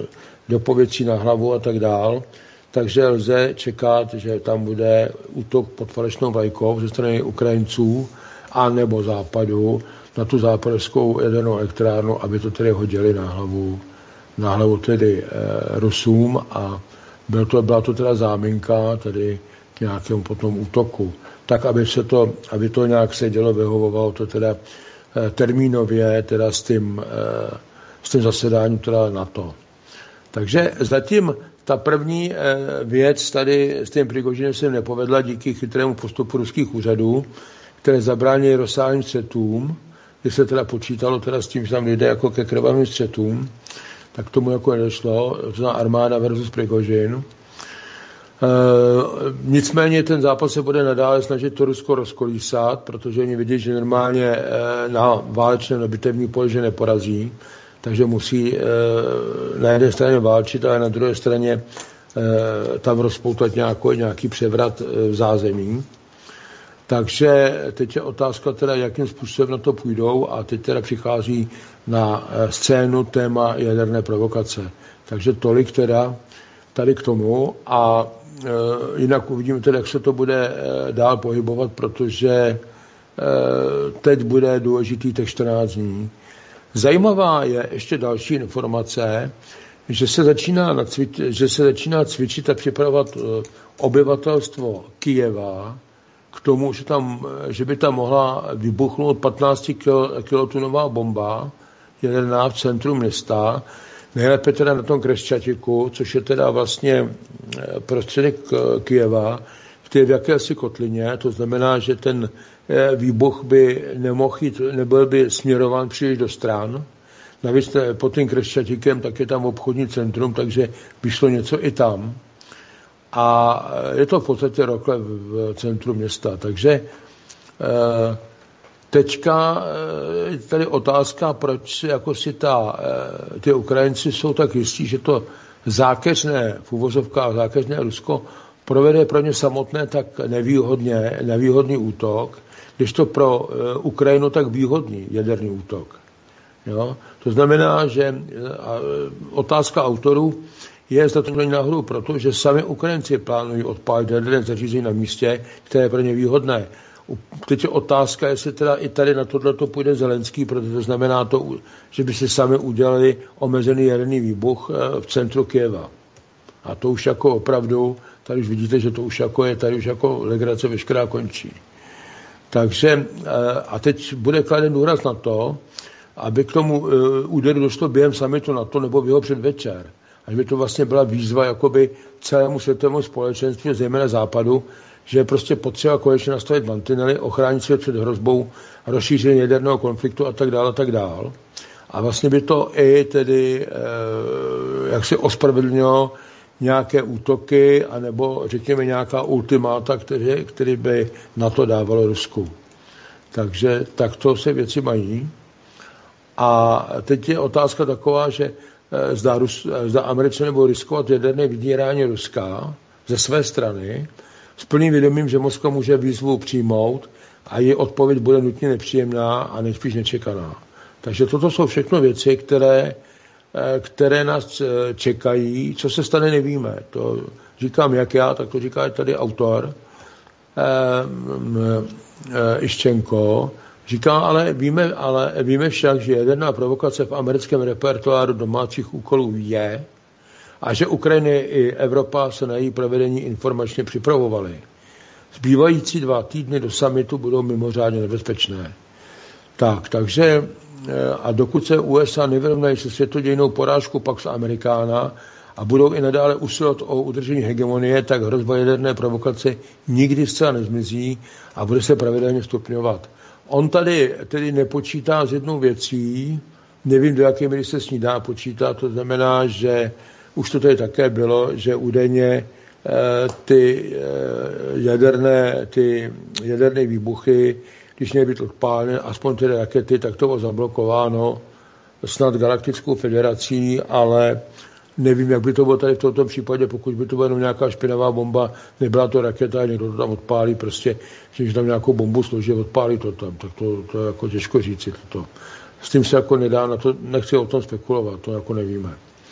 Speaker 2: do povětří na hlavu a tak dál. Takže lze čekat, že tam bude útok pod falešnou vlajkou ze strany Ukrajinců a nebo Západu na tu západořskou jadernou elektrárnu, aby to tedy hodili na hlavu, na hlavu tedy e, Rusům a byl to, byla to teda záminka tedy k nějakému potom útoku. Tak, aby se to, aby to nějak sedělo, vyhovovalo to teda e, termínově teda s tím, e, s tím zasedáním teda NATO. Takže zatím ta první věc tady s tím Prigožinem se nepovedla díky chytrému postupu ruských úřadů, které zabránily rozsáhlým střetům, kdy se teda počítalo teda s tím, že tam jde jako ke krvavým střetům, tak tomu jako nedošlo, to znamená armáda versus Prigožin. E, nicméně ten zápas se bude nadále snažit to Rusko rozkolísat, protože oni vidí, že normálně e, na válečném na bitevní poli, že neporazí, takže musí e, na jedné straně válčit, ale na druhé straně e, tam rozpoutat nějaký, nějaký převrat e, v zázemí. Takže teď je otázka teda, jakým způsobem na to půjdou a teď teda přichází na e, scénu téma jaderné provokace. Takže tolik teda tady k tomu a e, jinak uvidíme teda, jak se to bude e, dál pohybovat, protože e, teď bude důležitý těch čtrnáct dní. Zajímavá je ještě další informace, že se začíná, nacvič, že se začíná cvičit a připravovat obyvatelstvo Kyjeva k tomu, že, tam, že by tam mohla vybuchnout patnáctikilotunová bomba jaderná v centru města, nejlépe teda na tom Křesťatiku, což je teda vlastně prostředek Kyjeva, který je v jakési kotlině, to znamená, že ten výbuch by nemohl jít, nebyl by směrován příliš do stran. Navíc pod tím Křesťatikem tak je tam obchodní centrum, takže by šlo něco i tam. A je to v podstatě rokle v centru města. Takže teďka tady otázka, proč jako si ta, ty Ukrajinci jsou tak jistí, že to zákeřné, v uvozovkách zákeřné Rusko provede pro ně samotné tak nevýhodně, nevýhodný útok, když to pro uh, Ukrajinu tak výhodný jaderný útok. Jo? To znamená, že uh, otázka autorů je, zda to není náhodou proto, že sami Ukrajinci plánují odpálit jaderné zařízení na místě, které je pro ně výhodné. Teď je otázka, jestli teda i tady na tohleto půjde Zelenský, protože to znamená to, že by si sami udělali omezený jaderný výbuch uh, v centru Kyjeva. A to už jako opravdu, tady už vidíte, že to už jako je, tady už jako legrace veškerá končí. Takže a teď bude kladen důraz na to, aby k tomu úderu došlo během summitu NATO nebo v jeho předvečer. Až by to vlastně byla výzva jakoby celému světovému společenství, zejména Západu, že je prostě potřeba konečně nastavit mantinely, ochránit svět před hrozbou rozšíření jaderného konfliktu a tak dále a tak dále. A vlastně by to i tedy jak si ospravedlnilo nějaké útoky, anebo řekněme nějaká ultimáta, který, který by na to dávalo Rusku. Takže takto se věci mají. A teď je otázka taková, že zda, Rus, zda Američané budou riskovat jaderné vydírání Ruska ze své strany s plným vědomím, že Moskva může výzvu přijmout a její odpověď bude nutně nepříjemná a nejspíš nečekaná. Takže toto jsou všechno věci, které které nás čekají. Co se stane, nevíme. To říkám jak já, tak to říká tady autor Iščenko. Říká, ale víme, ale víme však, že jaderná provokace v americkém repertoáru domácích úkolů je a že Ukrajiny i Evropa se na její provedení informačně připravovaly. Zbývající dva týdny do summitu budou mimořádně nebezpečné. Tak, takže a dokud se U S A nevyrovnají se světodějnou porážku Pax Americana a budou i nadále usilovat o udržení hegemonie, tak hrozba jaderné provokace nikdy zcela nezmizí a bude se pravidelně stupňovat. On tady tedy nepočítá s jednou věcí, nevím, do jaké míry se s ní dá počítat, to znamená, že už to tady také bylo, že údajně ty jaderné, ty jaderné výbuchy, když měly být odpáleny, aspoň tedy rakety, tak to bylo zablokováno snad Galaktickou federací, ale nevím, jak by to bylo tady v tomto případě, pokud by to byla jenom nějaká špinavá bomba, nebyla to raketa, někdo to tam odpálí, prostě, když tam nějakou bombu složí, odpálí to tam, tak to, to je jako těžko říci. Toto. S tím se jako nedá, na to, nechci o tom spekulovat, to jako nevíme.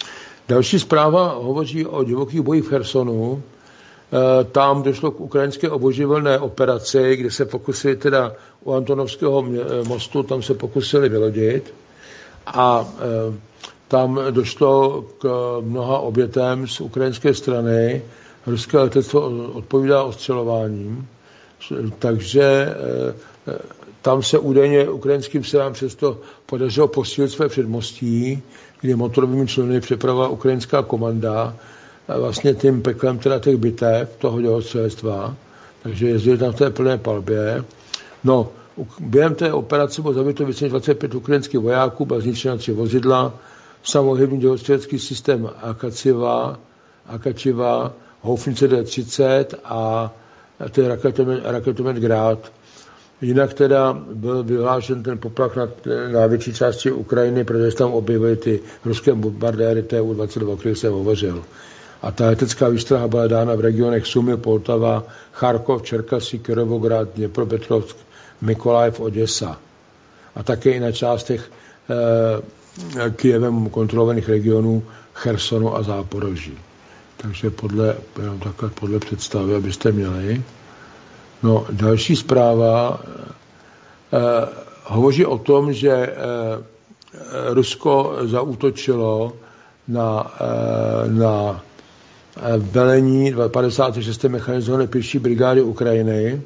Speaker 2: Další zpráva hovoří o divokých bojích v Chersonu. Tam došlo k ukrajinské obojživelné operaci, kde se pokusili teda u Antonovského mostu, tam se pokusili vylodit a tam došlo k mnoha obětem z ukrajinské strany. Ruské letectvo odpovídá ostřelováním, takže tam se údajně ukrajinským silám přesto podařilo posílit své předmostí, kdy motorovými čluny přepravovala ukrajinská komanda vlastně tím peklem teda těch bitev, toho dělostřelectva, takže jezdili tam v té plné palbě. No, během té operace bylo zabito více než dvacet pět ukrajinských vojáků, byla zničena tři vozidla, samohybný dělostřelecký systém Akačiva, Akačiva, houfnice D třicet a ten raketomet, raketomet Grad. Jinak teda byl vyhlášen ten poplach na, na větší části Ukrajiny, protože se tam objevily ty ruské bombardéry T U dvacet dva, o kterých jsem hovořil. A ta letecká výstraha byla dána v regionech Sumy, Poltava, Charkov, Čerkasy, Kirovograd, Dněpropetrovsk, Mykolajev, Oděsa. A také i na částech eh, Kyjevem kontrolovaných regionů Chersonu a Záporoží. Takže podle, jenom takhle podle představy, abyste měli. No, další zpráva eh, hovoří o tom, že eh, Rusko zaútočilo na, eh, na velení padesát šesté mechanizované pěší brigády Ukrajiny,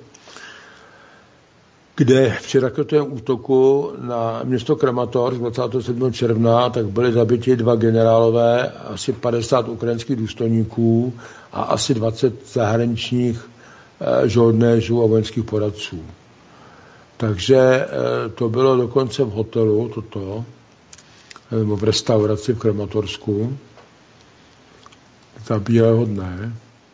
Speaker 2: kde při raketovém útoku na město Kramatorsk dvacátého sedmého června tak byli zabiti dva generálové, asi padesát ukrajinských důstojníků a asi dvacet zahraničních eh, žoldnéřů a vojenských poradců. Takže eh, to bylo dokonce v hotelu, toto, nebo v restauraci v Kramatorsku. Zabíjehodné.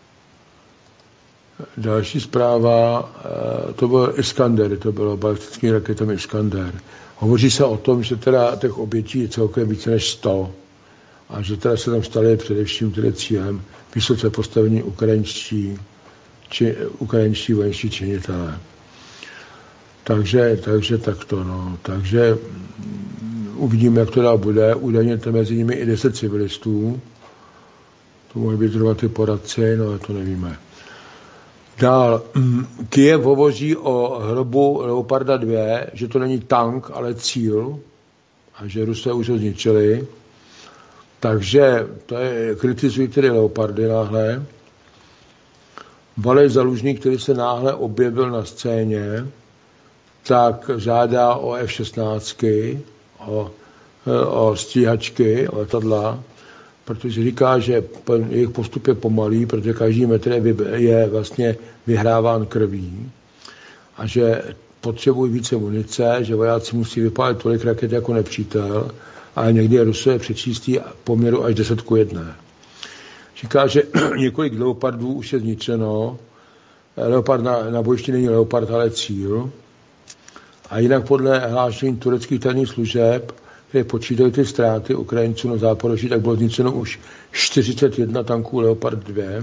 Speaker 2: Další zpráva, to byl Iskander, to bylo balistický raketom Iskander. Hovoří se o tom, že teda těch obětí je celkem více než sto a že teda se tam stali především tedy cílem vysoce postavení ukrajinští, či, ukrajinští vojenští činitelé. Takže, takže takto, no. Takže uvidíme, jak to dál bude. Údajně to mezi nimi i deset civilistů. To mohly být zhruba ty poradci, no ale to nevíme. Dál, Kyjev hovoří o hrobu Leoparda dva, že to není tank, ale cíl a že Rusé už ho zničili. Takže to je, kritizují tedy Leopardy náhle. Valej Zalužný, který se náhle objevil na scéně, tak žádá o F šestnáct, o, o stíhačky, o letadla, protože říká, že jejich postup je pomalý, protože každý metr je, je vlastně vyhráván krví a že potřebují více munice, že vojáci musí vypálit tolik raket jako nepřítel, ale někdy Rusové přečístí poměru až deset ku jedné. Říká, že několik leopardů už je zničeno. Leopard na, na bojišti není leopard, ale cíl. A jinak podle hlášení tureckých tajných služeb, které počítají ty ztráty Ukrajinců na Záporoží, tak bylo zničeno už čtyřicet jedna tanků Leopard dva.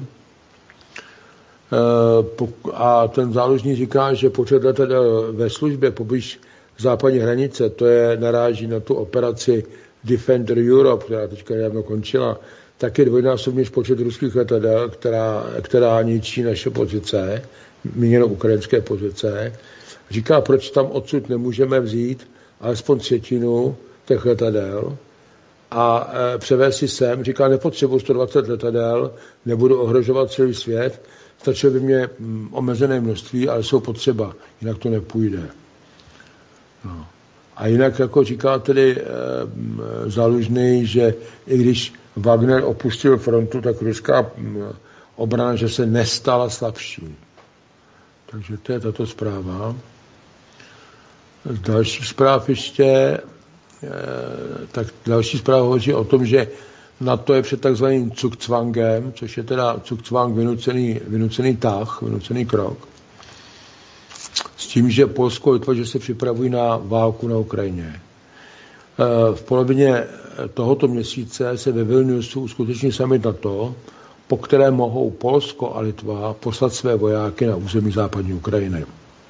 Speaker 2: A ten záložník říká, že počet letadel ve službě poblíž západní hranice, to je naráží na tu operaci Defender Europe, která teďka nedávno končila, tak je dvojnásobně počet ruských letadel, která, která ničí naše pozice, míněno ukrajinské pozice. Říká, proč tam odsud nemůžeme vzít alespoň třetinu těch letadel a e, převést si sem. Říká, nepotřebuji sto dvacet letadel, nebudu ohrožovat celý svět, stačilo by mě m, omezené množství, ale jsou potřeba, jinak to nepůjde. No. A jinak, jako říká tedy e, Zalužný, že i když Wagner opustil frontu, tak ruská m, obrana, že se nestala slabší. Takže to je tato zpráva. Z dalších zpráv ještě, tak další zpráva hovoří o tom, že NATO je před takzvaným Zugzwangem, což je teda Zugzwang vynucený, vynucený tah, vynucený krok, s tím, že Polsko a Litva, že se připravují na válku na Ukrajině. V polovině tohoto měsíce se ve Vilniusu uskuteční summit NATO, po které mohou Polsko a Litva poslat své vojáky na území západní Ukrajiny.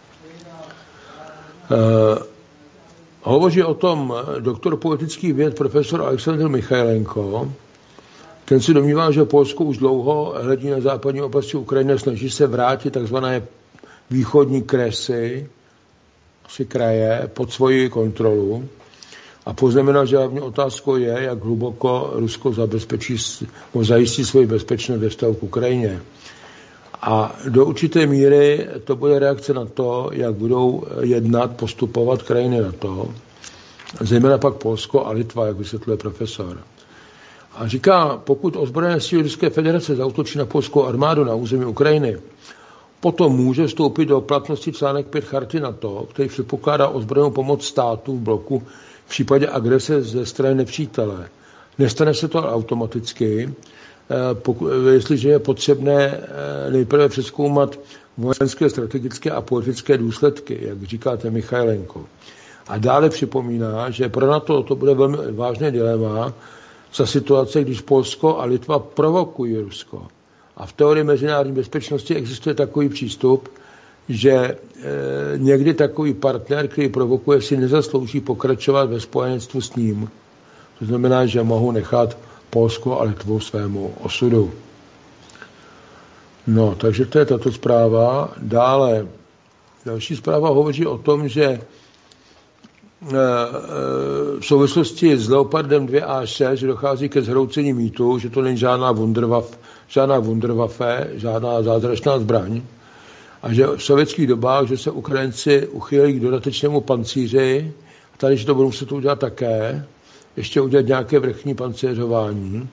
Speaker 2: Uh, hovoří o tom doktor politických věd profesor Alexandr Michajlenko Ten si domnívá, že Polsko už dlouho hledí na západní oblasti Ukrajiny, snaží se vrátit takzvané východní kresy, asi kraje, pod svoji kontrolu. A poznamená, že hlavní otázkou je, jak hluboko Rusko zabezpečí, zajistí svoji bezpečnost ve vztahu k Ukrajině. A do určité míry to bude reakce na to, jak budou jednat, postupovat krajiny na to, zejména pak Polsko a Litva, jak vysvětluje profesor. A říká, pokud ozbrojené síly Ruské federace zaútočí na polskou armádu na území Ukrajiny, potom může vstoupit do platnosti článek pět charty NATO, který předpokládá ozbrojenou pomoc státu v bloku v případě agrese ze strany nepřítele. Nestane se to automaticky, pokud, jestliže je potřebné nejprve přezkoumat vojenské, strategické a politické důsledky, jak říkáte Michailenko. A dále připomíná, že pro NATO to bude velmi vážné dilema za situace, když Polsko a Litva provokují Rusko. A v teorii mezinárodní bezpečnosti existuje takový přístup, že e, někdy takový partner, který provokuje, si nezaslouží pokračovat ve spojenectvu s ním. To znamená, že mohou nechat Polsko a Litvu svému osudu. No, takže to je tato zpráva. Dále, další zpráva hovoří o tom, že v souvislosti s Leopardem dva A šest dochází ke zhroucení mýtu, že to není žádná Wunderwaffe, žádná Wunderwaffe, žádná zázračná zbraň. A že v sovětských dobách, že se Ukrajinci uchýlili k dodatečnému pancíři, a tady, že to budou muset udělat také, ještě udělat nějaké vrchní pancéřování,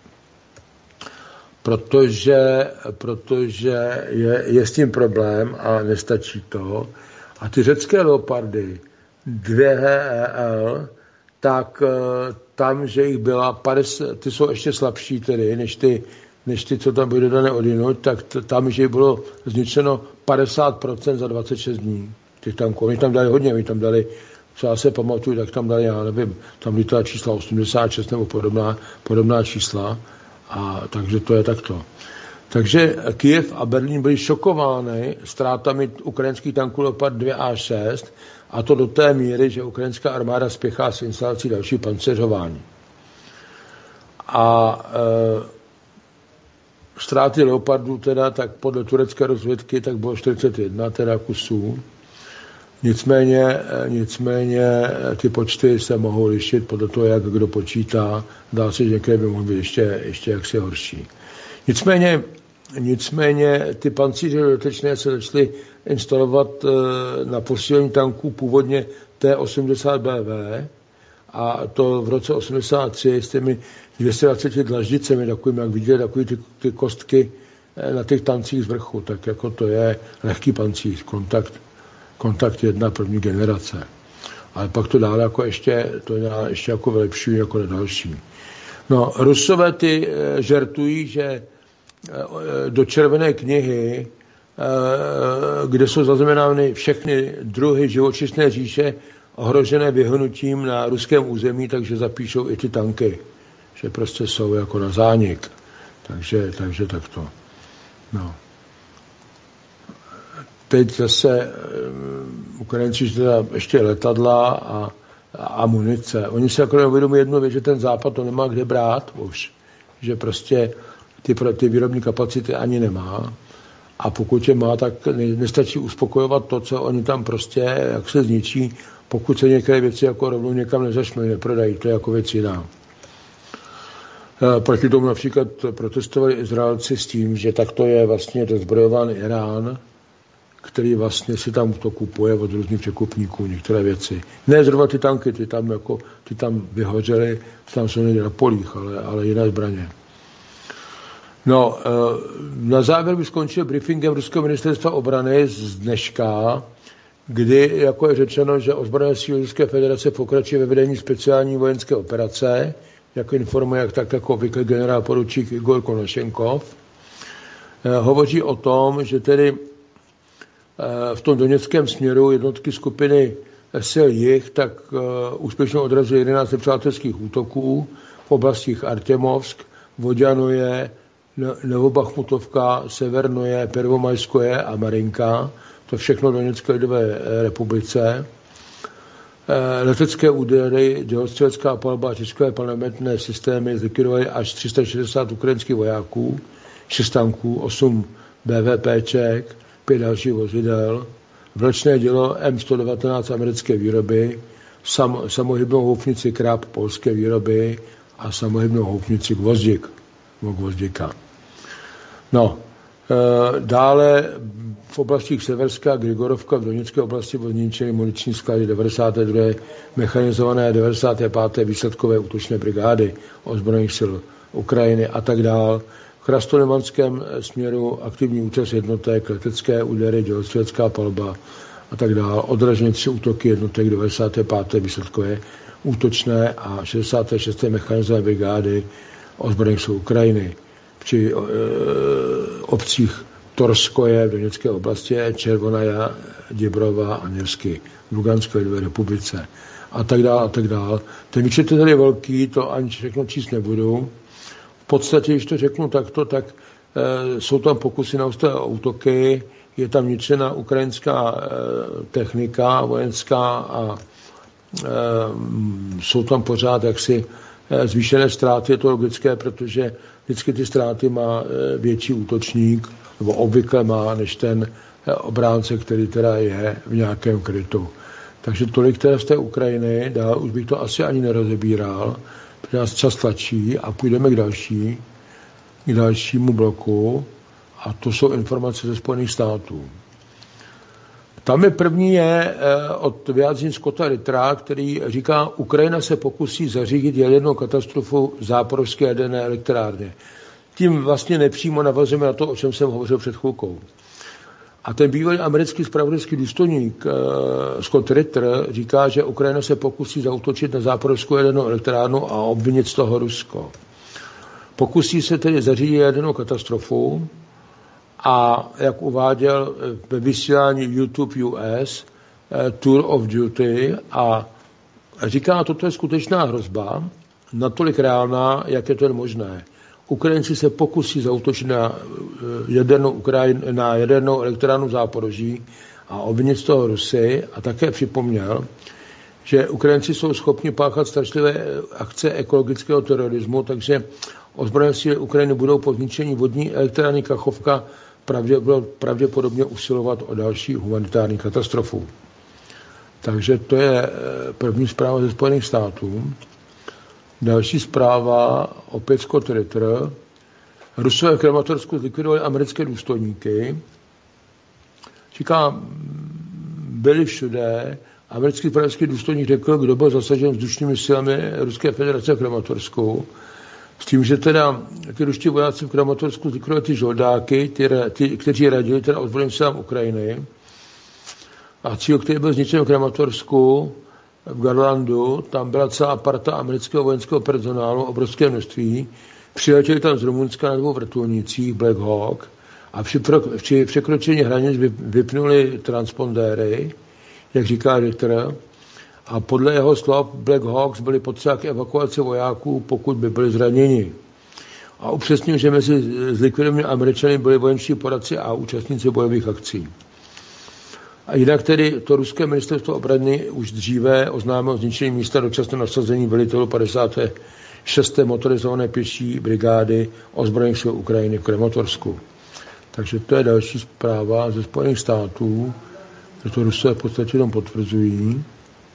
Speaker 2: protože, protože je, je s tím problém a nestačí to. A ty řecké Leopardy dva H E L, tak tam, že jich byla padesát, ty jsou ještě slabší tedy, než ty, než ty, co tam byly dodané odjinud, tak t- tam, že jich bylo zničeno padesát procent za dvacet šest dní. Těch tanků. Oni tam dali hodně, oni tam dali, co já se pamatuju, tak tam dali, já nevím, tam byly čísla osmdesát šest nebo podobná, podobná čísla. A takže to je takto. Takže Kyjev a Berlín byly šokovány ztrátami ukrajinských tanků Leopard dva A šest, a to do té míry, že ukrajinská armáda spěchá s instalací další pancéřování. A e, ztráty Leopardů teda, tak podle turecké rozvědky, tak bylo čtyřicet jedna teda kusů. Nicméně, nicméně ty počty se mohou lišit podle toho, jak kdo počítá. Dá se, že některé by mohly být ještě, ještě jaksi horší. Nicméně, nicméně ty pancíře dodatečné se začaly instalovat na posílení tanků původně T osmdesát B V, a to v roce osmdesát tři s těmi dvě stě dvacet dlaždicemi, takovým, jak vidíte, takový ty, ty kostky na těch tancích z vrchu, tak jako to je lehký pancíř, kontakt, kontakt jedna první generace. Ale pak to dále jako ještě, to je ještě jako vylepší, jako další. No, Rusové ty žertují, že do červené knihy, kde jsou zaznamenány všechny druhy živočišné říše ohrožené vyhnutím na ruském území, takže zapíšou i ty tanky, že prostě jsou jako na zánik. Takže, takže takto. No. Teď zase Ukrajinci teda ještě letadla a, a amunice. Oni si jako neuvědomují jednu věc, že ten západ to nemá kde brát už. Že prostě ty, ty výrobní kapacity ani nemá. A pokud je má, tak nestačí uspokojovat to, co oni tam prostě, jak se zničí, pokud se některé věci jako rovnou někam nezašmou, neprodají. To je jako věc jiná. Proti tomu například protestovali Izraelci s tím, že takto je vlastně dozbrojován Irán, který vlastně si tam to kupuje od různých překupníků některé věci. Ne zrovna ty tanky, ty tam, jako, ty tam vyhořely, tam jsou někde na polích, ale, ale jiné zbraně. No, na závěr by skončil briefingem Ruského ministerstva obrany z dneška, kdy jako je řečeno, že ozbrojené síly Ruské federace pokračují ve vedení speciální vojenské operace, jako informuje jak tak jako obvykle generál poručík Igor Konošenkov. Hovoří o tom, že tedy v tom doněckém směru jednotky skupiny sil Jih tak úspěšně odrazuje jedenáct nepřátelských útoků v oblastích Artemovsk, Vodjanoje, Novobachmutovka, Severnoje, Prvomajskoje a Marinka. To všechno v Doněcké lidové republice. letecké údery, dělostřelecká palba a těžké panometné systémy zlikvidovaly až tři sta šedesát ukrajinských vojáků, šest tanků, osm BVPček, pět dalších vozidel, vlečné dělo M sto devatenáct americké výroby, sam, samohybnou houfnici Krab polské výroby a samohybnou houfnici Gvozdik, Gvozdika. No, e, dále v oblastích Severská, Grigorovka, v Doněcké oblasti bylo zničeny muniční sklady devadesát dva. mechanizované devadesát pět. výsledkové útočné brigády ozbrojených sil Ukrajiny a tak dál. V Chrastolimanském směru aktivní účast jednotek, letecké údery, dělostřelecká palba a tak dál. Odraženy tři útoky jednotek devadesát pět. výsledkové útočné a šedesát šest. mechanizované brigády ozbrojených sil Ukrajiny. Při e, obcích Torskoje v Doněcké oblasti, Červonaja, Děbrova a Nevsky v Luganské lidové republice a tak dále a tak dále. Ten výčet je tady velký, to ani všechno číst nebudu. V podstatě, když to řeknu takto, tak e, jsou tam pokusy na usté útoky, je tam ničena ukrajinská e, technika vojenská a e, jsou tam pořád jaksi e, zvýšené ztráty, je to logické, protože vždycky ty ztráty má e, větší útočník, nebo obvykle má, než ten obránce, který teda je v nějakém krytu. Takže tolik teda z té Ukrajiny, dál už bych to asi ani nerozebíral, protože nás čas tlačí a půjdeme k další, k dalšímu bloku a to jsou informace ze Spojených států. Tam je první je od vyjádření Scotta Rittera, který říká, Ukrajina se pokusí zařídit jadernou katastrofu v záporovské jaderné elektrárně. Tím vlastně nepřímo navazujeme na to, o čem jsem hovořil před chvilkou. A ten bývalý americký zpravodajský důstojník uh, Scott Ritter říká, že Ukrajina se pokusí zaútočit na záporovskou jadernou elektrárnu a obvinit z toho Rusko. Pokusí se tedy zařídit jadernou katastrofu a, jak uváděl ve vysílání YouTube U S, uh, Tour of Duty, a říká, toto je skutečná hrozba, natolik reálná, jak je to jen možné. Ukrajinci se pokusí zaútočit na jadernou, Ukrajin, na jadernou elektrárnu Záporoží a obvinit z toho Rusy a také připomněl, že Ukrajinci jsou schopni páchat strašlivé akce ekologického terorismu, takže ozbrojené síly Ukrajiny budou po zničení vodní elektrárny Kachovka pravděpodobně usilovat o další humanitární katastrofu. Takže to je první zpráva ze Spojených států. Další zpráva, opět Scott Ritter. Rusové v Kramatorsku zlikvidovali americké důstojníky. Říká, byli všude. Americký zpravodajský důstojník řekl, kdo byl zasažen vzdušnými silami Ruské federace v Kramatorsku. S tím, že teda ty ruští vojáci v Kramatorsku zlikvidovali ty žoldáky, ty, ty, kteří radili teda ozbrojeným silám Ukrajiny. A cíl, který byl zničen v Kramatorsku, v Garlandu, tam byla celá parta amerického vojenského personálu, obrovské množství. Přiletěli tam z Rumunska na dvou vrtulnících Black Hawk a při, pro, při překročení hranic vypnuli transpondéry, jak říká Ritter, a podle jeho slov Black Hawks byly potřeba k evakuaci vojáků, pokud by byli zraněni. A upřesnil, že mezi zlikvidovanými Američany byli vojenští poradci a účastníci bojových akcí. A jinak tedy to ruské ministerstvo obrany už dříve oznámilo zničení místa dočasného nasazení velitelů padesáté šesté motorizované pěší brigády ozbrojených sil Ukrajiny v Kramatorsku. Takže to je další zpráva ze Spojených států, že to Rusové v podstatě jenom potvrzují.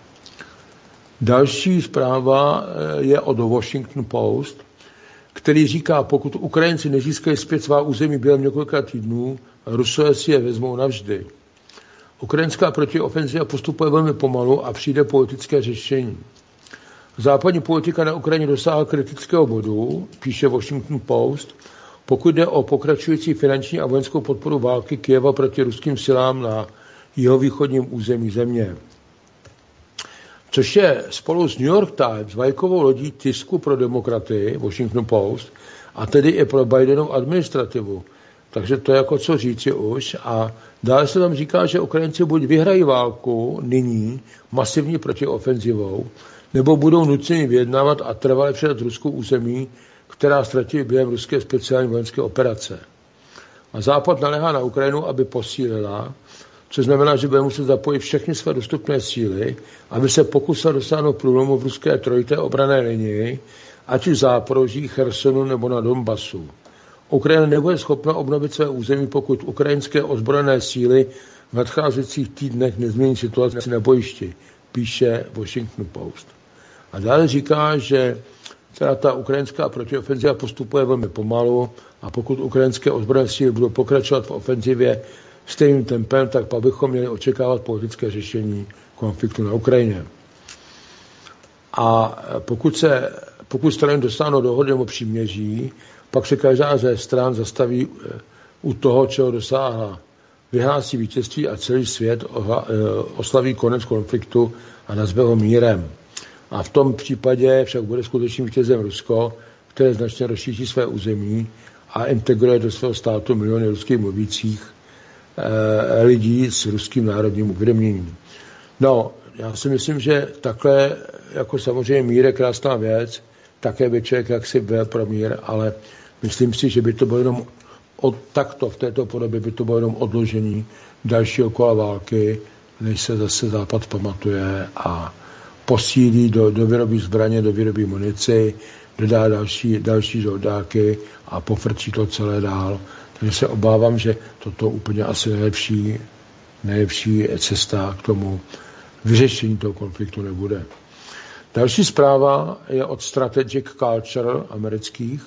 Speaker 2: Další zpráva je od Washington Post, který říká, pokud Ukrajinci nezískají zpět svá území během několika týdnů, Rusové si je vezmou navždy. Ukrajinská protiofenziva postupuje velmi pomalu a přijde politické řešení. Západní politika na Ukrajině dosáhla kritického bodu, píše Washington Post, pokud jde o pokračující finanční a vojenskou podporu války Kyjeva proti ruským silám na jihovýchodním území země. Což je spolu s New York Times vlajkovou lodí tisku pro demokraty, Washington Post, a tedy i pro Bidenovu administrativu. Takže to je jako co říci už. A dále se tam říká, že Ukrajinci buď vyhrají válku nyní masivní protiofenzivou, nebo budou nuceni vyjednávat a trvale předat ruskou území, která ztratí během ruské speciální vojenské operace. A Západ naléhá na Ukrajinu, aby posílila což znamená, že bude muset zapojit všechny své dostupné síly, aby se pokusil dosáhnout průlomu v ruské trojité obranné linii, ať už v Záporoží, Chersonu nebo na Donbasu. Ukrajina nebude schopna obnovit své území, pokud ukrajinské ozbrojené síly v nadcházejících týdnech nezmění situaci na bojišti, píše Washington Post. A dále říká, že teda ta ukrajinská protiofenziva postupuje velmi pomalu a pokud ukrajinské ozbrojené síly budou pokračovat v ofenzivě stejným tempem, tak pak bychom měli očekávat politické řešení konfliktu na Ukrajině. A pokud, se, pokud strany dosáhnou dohody nebo příměří, pak se každá ze stran zastaví u toho, čeho dosáhla. Vyhlásí vítězství a celý svět oslaví konec konfliktu a nazve ho mírem. A v tom případě však bude skutečným vítězem Rusko, které značně rozšíří své území a integruje do svého státu miliony ruských mluvících eh, lidí s ruským národním uvědoměním. No, já si myslím, že takhle, jako samozřejmě mír je krásná věc, také by člověk jaksi byl pro mír, ale myslím si, že by to bylo jenom od takto, v této podobě by to bylo jenom odložení dalšího kola války, než se zase Západ pamatuje a posílí do, do výroby zbraně, do výroby munici, dodá další, další dodáky a pofrčí to celé dál. Takže se obávám, že toto úplně asi nejlepší, nejlepší cesta k tomu vyřešení toho konfliktu nebude. Další zpráva je od Strategic Culture amerických,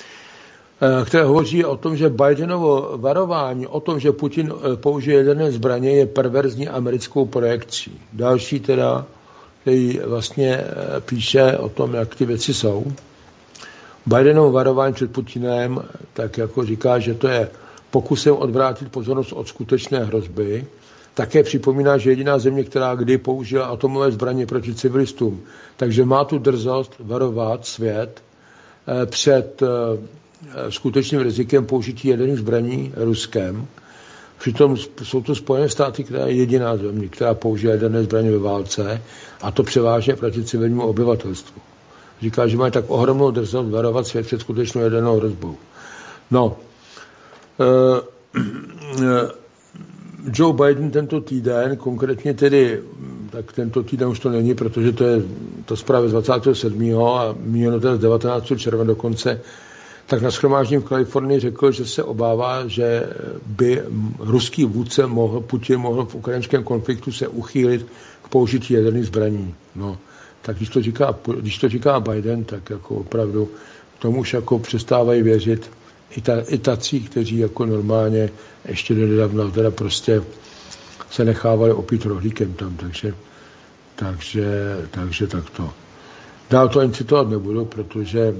Speaker 2: které hovoří o tom, že Bidenovo varování o tom, že Putin použije jaderné zbraně, je perverzní americkou projekcí. Další teda, který vlastně píše o tom, jak ty věci jsou. Bidenovo varování před Putinem tak jako říká, že to je pokusem odvrátit pozornost od skutečné hrozby. Také připomíná, že jediná země, která kdy použila atomové zbraně proti civilistům, takže má tu drzost varovat svět před skutečným rizikem použití jaderných zbraní Ruskem. Přitom jsou to Spojené státy, která je jediná země, která použije jaderné zbraně ve válce, a to převážně proti civilnímu obyvatelstvu. Říká, že mají tak ohromnou drzost varovat svět před skutečnou jadernou hrozbou. No, uh, uh, Joe Biden tento týden, konkrétně tedy, tak tento týden už to není, protože to je to zpráva z dvacátého sedmého a míněno to z devatenáctého června dokonce, tak na shromáždění v Kalifornii řekl, že se obává, že by ruský vůdce mohl, Putin mohl v ukrajinském konfliktu se uchýlit k použití jaderných zbraní. No, tak když to říká, když to říká Biden, tak jako opravdu tomu už jako přestávají věřit i, ta, i tací, kteří jako normálně ještě nedávno teda prostě se nechávali opít rohlíkem tam, takže, takže, takže takto. Dál to ani citovat nebudu, protože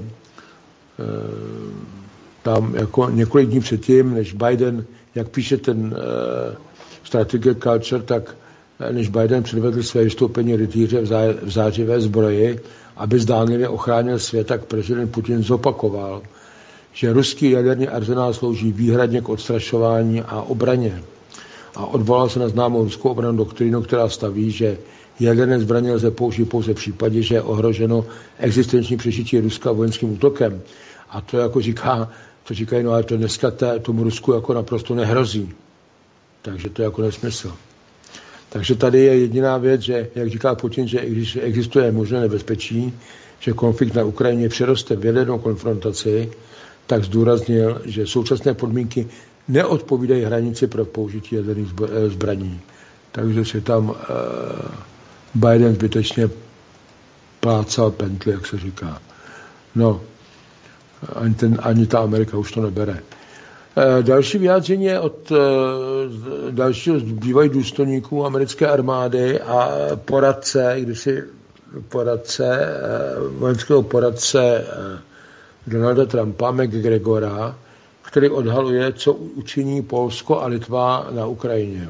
Speaker 2: tam jako několik dní předtím, než Biden, jak píše ten uh, Strategic Culture, tak než Biden předvedl své vystoupení rytíře v, zá, v zářivé zbroji, aby zdánlivě ochránil svět, tak prezident Putin zopakoval, že ruský jaderný arzenál slouží výhradně k odstrašování a obraně. A odvolal se na známou ruskou obranu doktrínu, která staví, že jaderné zbraně lze použít pouze v případě, že je ohroženo existenční přežití Ruska vojenským útokem. A to jako říká, to říkají, no ale to dneska té, tomu Rusku jako naprosto nehrozí. Takže to je jako nesmysl. Takže tady je jediná věc, že, jak říká Putin, že i když existuje možné nebezpečí, že konflikt na Ukrajině přeroste v jadernou konfrontaci, tak zdůraznil, že současné podmínky neodpovídají hranici pro použití jaderných zbraní. Takže si tam uh, Biden zbytečně plácal pentli, jak se říká. No, ani, ten, ani ta Amerika už to nebere. Uh, další vyjádření je od uh, dalšího z bývalých důstojníků americké armády a poradce, když si poradce, uh, vojenského poradce uh, Donalda Trumpa, McGregora, který odhaluje, co učiní Polsko a Litva na Ukrajině.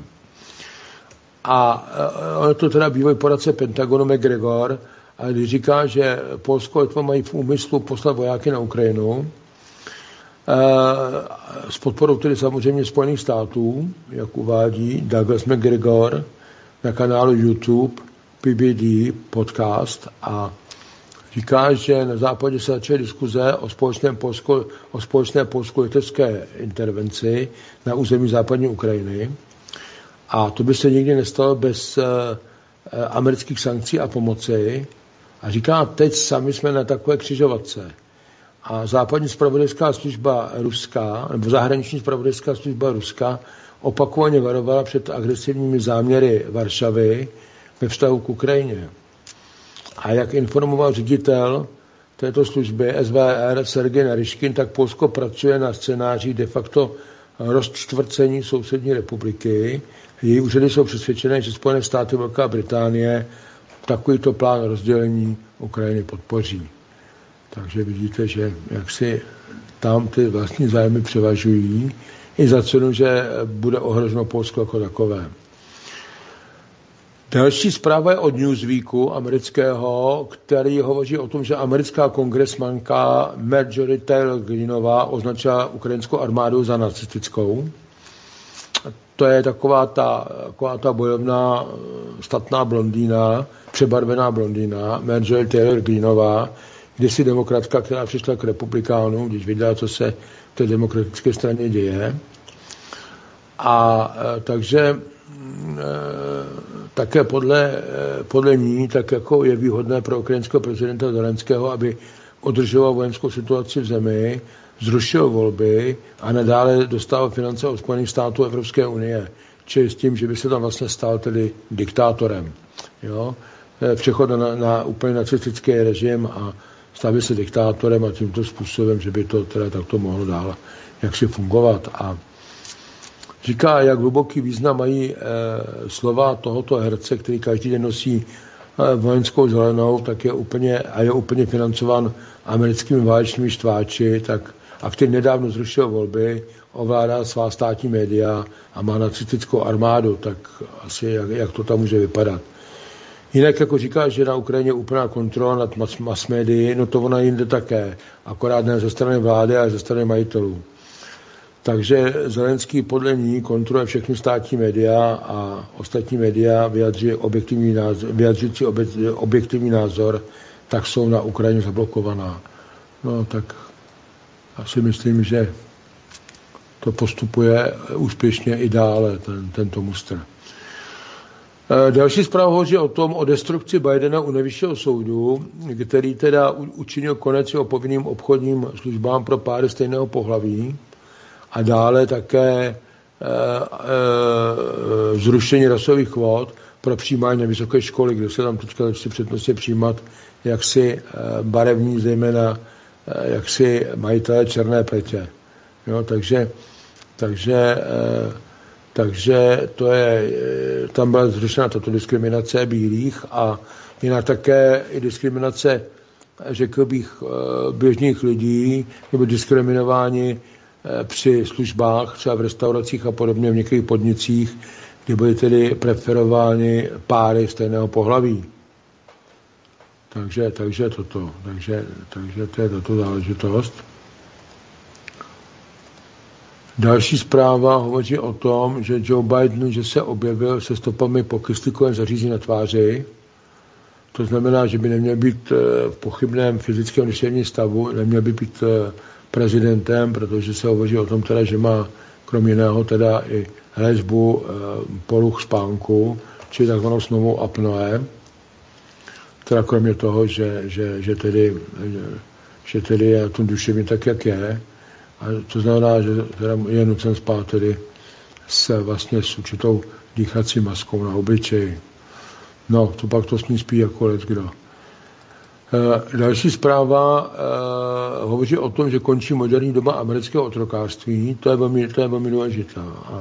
Speaker 2: A on to teda bývalý poradce Pentagonu McGregor, ale když říká, že Polsko a Litva mají v úmyslu poslat vojáky na Ukrajinu, s podporou tedy samozřejmě Spojených států, jak uvádí Douglas McGregor na kanálu YouTube P B D podcast, a říká, že na západě se začaly diskuze o společné polsko, o společné polsko-litevské intervenci na území západní Ukrajiny A to by se nikdy nestalo bez amerických sankcí a pomoci. A říká, teď sami jsme na takové křižovatce. A západní zpravodajská služba ruská, nebo zahraniční zpravodajská služba Ruska opakovaně varovala před agresivními záměry Varšavy ve vztahu k Ukrajině. A jak informoval ředitel této služby S V R Sergej Naryškin, tak Polsko pracuje na scénáři de facto rozčtvrcení sousední republiky. Její úřady jsou přesvědčené, že Spojené státy, Velká Británie takovýto plán rozdělení Ukrajiny podpoří. Takže vidíte, že jak si tam ty vlastní zájmy převažují i za cenu, že bude ohroženo Polsko jako takové. Další zpráva je od Newsweeku amerického, který hovoří o tom, že americká kongresmanka Marjorie Taylor Greeneová označila ukrajinskou armádu za nacistickou. To je taková ta, taková ta bojovná statná blondýna, přebarvená blondýna, Marjorie Taylor Greeneová, kdysi demokratka, která přišla k republikánům, když viděla, co se v té demokratické straně děje. A takže také podle, podle ní, tak jako je výhodné pro ukrajinského prezidenta Zelenského, aby udržoval vojenskou situaci v zemi, zrušil volby a nadále dostával finance od Spojených států Evropské unie, čili s tím, že by se tam vlastně stal tedy diktátorem. Jo? Přechod na, na úplně nacistický režim a stal by se diktátorem a tímto způsobem, že by to teda takto mohlo dál jaksi fungovat. A říká, jak hluboký význam mají e, slova tohoto herce, který každý den nosí e, vojenskou zelenou, tak je úplně, a je úplně financován americkými válečnými štváči, tak, a který nedávno zrušil volby, ovládá svá státní média a má nacistickou armádu, tak asi jak, jak to tam může vypadat. Jinak jako říká, že na Ukrajině je úplná kontrola nad mas, mass médii, no to ona jinde také, akorát ne ze strany vlády, ale ze strany majitelů. Takže Zelenský podle ní kontroluje všechny státní média a ostatní média vyjadří objektivní názor, vyjadřující objektivní názor, tak jsou na Ukrajině zablokovaná. No tak asi myslím, že to postupuje úspěšně i dále, ten, tento mustr. Další zpráva hovoří o tom, o destrukci Bidena u nejvyššího soudu, který teda učinil konec jeho povinným obchodním službám pro páry stejného pohlaví a dále také e, e, zrušení rasových kvót pro přijímání na vysoké školy, kde se tam teďka začne přednostně přijímat jaksi e, barevní, zejména e, jaksi majitelé černé pletě. Jo, takže takže e, Takže to je, tam byla zrušena tato diskriminace bílých a jinak také i diskriminace, řekl bych, běžných lidí, nebo diskriminování při službách, třeba v restauracích a podobně, v některých podnicích, kdy byly tedy preferovány páry stejného pohlaví. Takže, takže toto, takže, takže to je tato záležitost. Další zpráva hovoří o tom, že Joe Biden, že se objevil se stopami po kyslíkovém zařízení na tváři. To znamená, že by neměl být v pochybném fyzickém duševním stavu, neměl by být prezidentem, protože se hovoří o tom teda, že má krom jiného teda i léčbu poluch spánku, či takzvanou snovou apnoe. Teda kromě toho, že, že, že, tedy, že tedy je to duševní tak, jak je. A to znamená, že je nucen spát tedy s, vlastně s určitou dýchací maskou na obličeji. No, to pak to s ní spí jako leckdo. E, další zpráva e, hovoří o tom, že končí moderní doba amerického otrokářství. To je velmi, to je velmi důležité. A,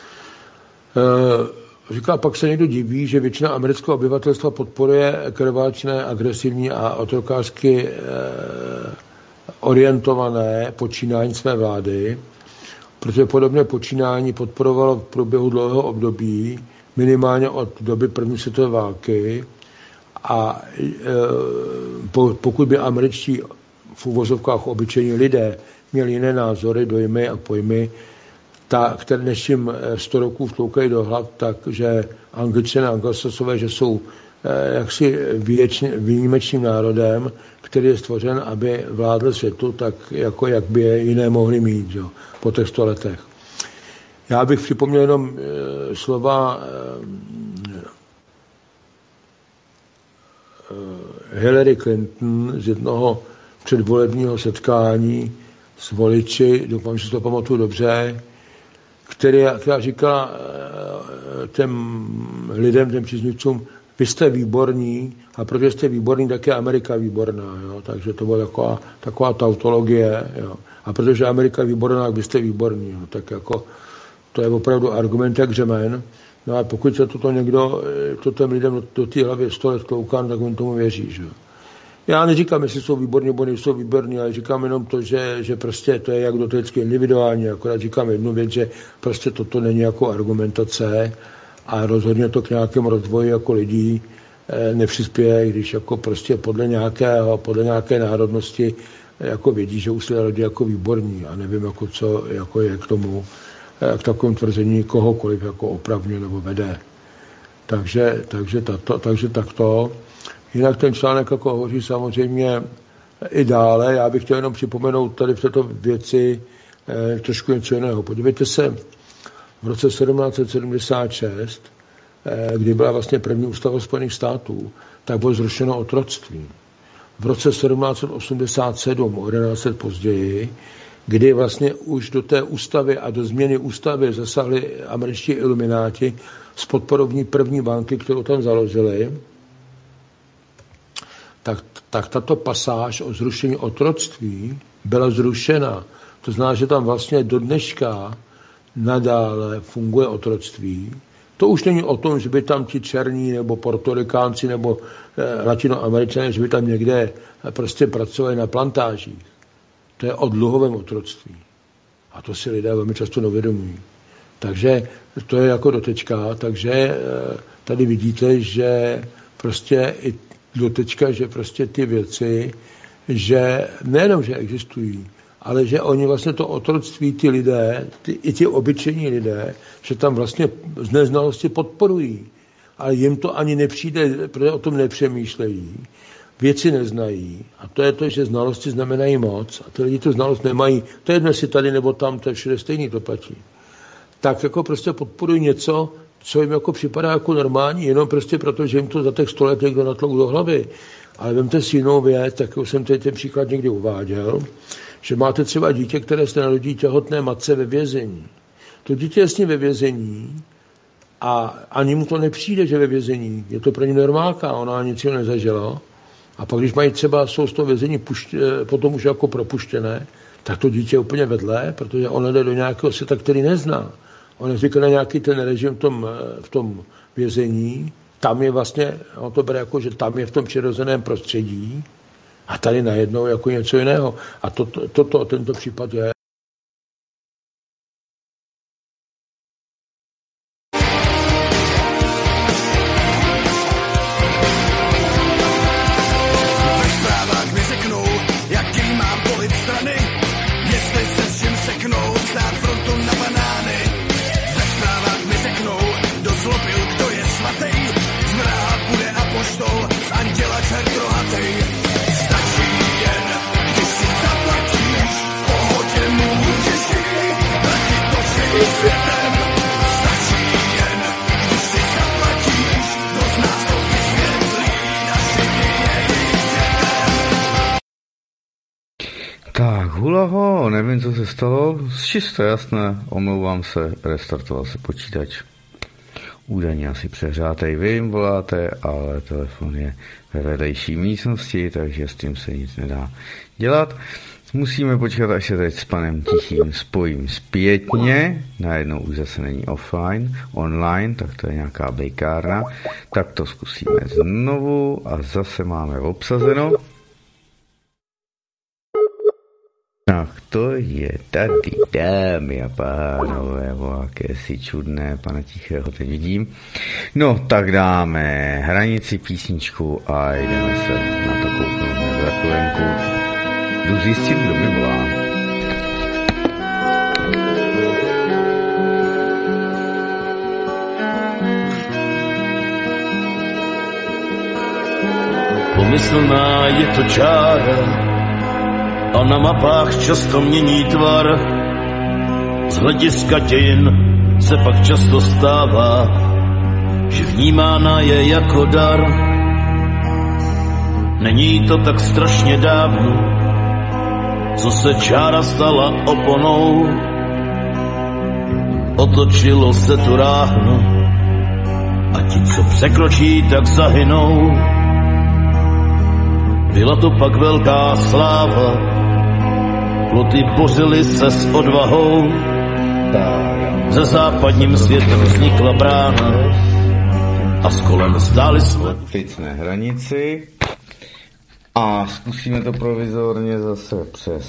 Speaker 2: e, říká, pak se někdo diví, že většina amerického obyvatelstva podporuje krváčné, agresivní a otrokářsky e, orientované počínání své vlády, protože podobné počínání podporovalo v průběhu dlouhého období, minimálně od doby první světové války a e, pokud by američtí v uvozovkách obyčejní lidé měli jiné názory, dojmy a pojmy, ta, které než jim sto roků vtloukají do hlav, takže Angličané a Anglosasové, že jsou jaksi výjimečným národem, který je stvořen, aby vládl světu, tak jako jak by je jiné mohli mít, jo, po těch sto letech. Já bych připomněl jenom e, slova e, Hillary Clinton z jednoho předvolebního setkání s voliči, doufám, že si to pamatuju dobře, která, která říkala e, těm lidem, těm příznivcům, vy jste výborní a protože jste výborní, tak je Amerika výborná. Jo? Takže to byla taková, taková tautologie. Jo? A protože Amerika je výborná, tak vy jste výborní. Jo? Tak jako to je opravdu argument jak řemen. No a pokud se toto někdo, to těm lidem do, do té hlavy sto let kloukám, tak on tomu věří. Že? Já neříkám, jestli jsou výborní nebo nejsou výborní, ale říkám jenom to, že, že prostě to je jak doteďky individuálně. Akorát říkám jednu věc, že prostě toto není jako argumentace a rozhodně to k nějakému rozvoji jako lidí nepřispěje, když jako prostě podle nějakého, podle nějaké národnosti jako vědí, že už se lidi jako výborní a nevím, jako co jako je k tomu, k takovém tvrzení kohokoliv jako opravňuje nebo vede. Takže, takže, tato, takže takto. Jinak ten článek jako hovoří samozřejmě i dále. Já bych chtěl jenom připomenout tady v této věci eh, trošku něco jiného. Podívejte se, v roce sedmnáct set sedmdesát šest, eh, kdy byla vlastně první ústava Spojených států, tak bylo zrušeno otroctví. V roce sedmnáct set osmdesát sedm, o jedenáct let později, kdy vlastně už do té ústavy a do změny ústavy zasahli američtí ilumináti s podporou první banky, kterou tam založili, tak, tak tato pasáž o zrušení otroctví byla zrušena. To znamená, že tam vlastně do dneška nadále funguje otroctví. To už není o tom, že by tam ti černí nebo portorikánci nebo eh, latinoameričané, že by tam někde prostě pracovali na plantážích. To je o dluhovém otroctví. A to si lidé velmi často neuvědomují. Takže to je jako dotečka, takže eh, tady vidíte, že prostě i dotečka, že prostě ty věci, že nejenom, že existují, ale že oni vlastně to otroctví, ty lidé, ty, i ti obyčejní lidé, že tam vlastně z neznalosti podporují. Ale jim to ani nepřijde, protože o tom nepřemýšlejí. Věci neznají. A to je to, že znalosti znamenají moc. A ty lidi tu znalost nemají. To je jedno, jestli tady nebo tam, to je všude stejný, to platí. Tak jako prostě podporují něco, co jim jako připadá jako normální, jenom prostě proto, že jim to za těch sto let někdo natlouk do hlavy. Ale vemte si jinou věc, tak jsem tady ten příklad někdy uváděl, že máte třeba dítě, které se narodí těhotné matce ve vězení. To dítě je s ním ve vězení a ani mu to nepřijde, že ve vězení. Je to pro ně normálka, ona nic jiného nezažila. A pak, když mají třeba, jsou z toho vězení puště, potom už jako propuštěné, tak to dítě je úplně vedle, protože ono jde do nějakého světa, který nezná. On je zvyklý na nějaký ten režim v tom, v tom vězení, tam je vlastně, on to bere jako, že tam je v tom přirozeném prostředí a tady najednou jako něco jiného. A toto, to, to, tento případ je.
Speaker 1: Tak, hulaho, nevím, co se stalo. Čisto jasné, omlouvám se, restartoval se počítač. Údajně asi přehřátej, vy jim voláte, ale telefon je ve vedlejší místnosti, takže s tím se nic nedá dělat. Musíme počkat, až se teď s panem Tichým spojím zpětně. Najednou už zase není offline, online, tak to je nějaká bejkárna. Tak to zkusíme znovu a zase máme obsazeno. Tak to je tady, dámy a pánové, jaké čudné, pana Tichého teď vidím. No, tak dáme hranici písničku a jdeme se na to kouknout za chvilenku. Jdu zjistit, kdo mi volá.
Speaker 3: Pomyslná je to čára a na mapách často mění tvar z hlediska dějin se pak často stává, že vnímána je jako dar. Není to tak strašně dávno, co se čára stala oponou. Otočilo se to ráhno a ti, co překročí, tak zahynou. Byla to pak velká sláva, ploty bořily se s odvahou. Ze západním světem vznikla brána a s kolem stály jsme.
Speaker 1: Teď jsme hranici a zkusíme to provizorně zase přes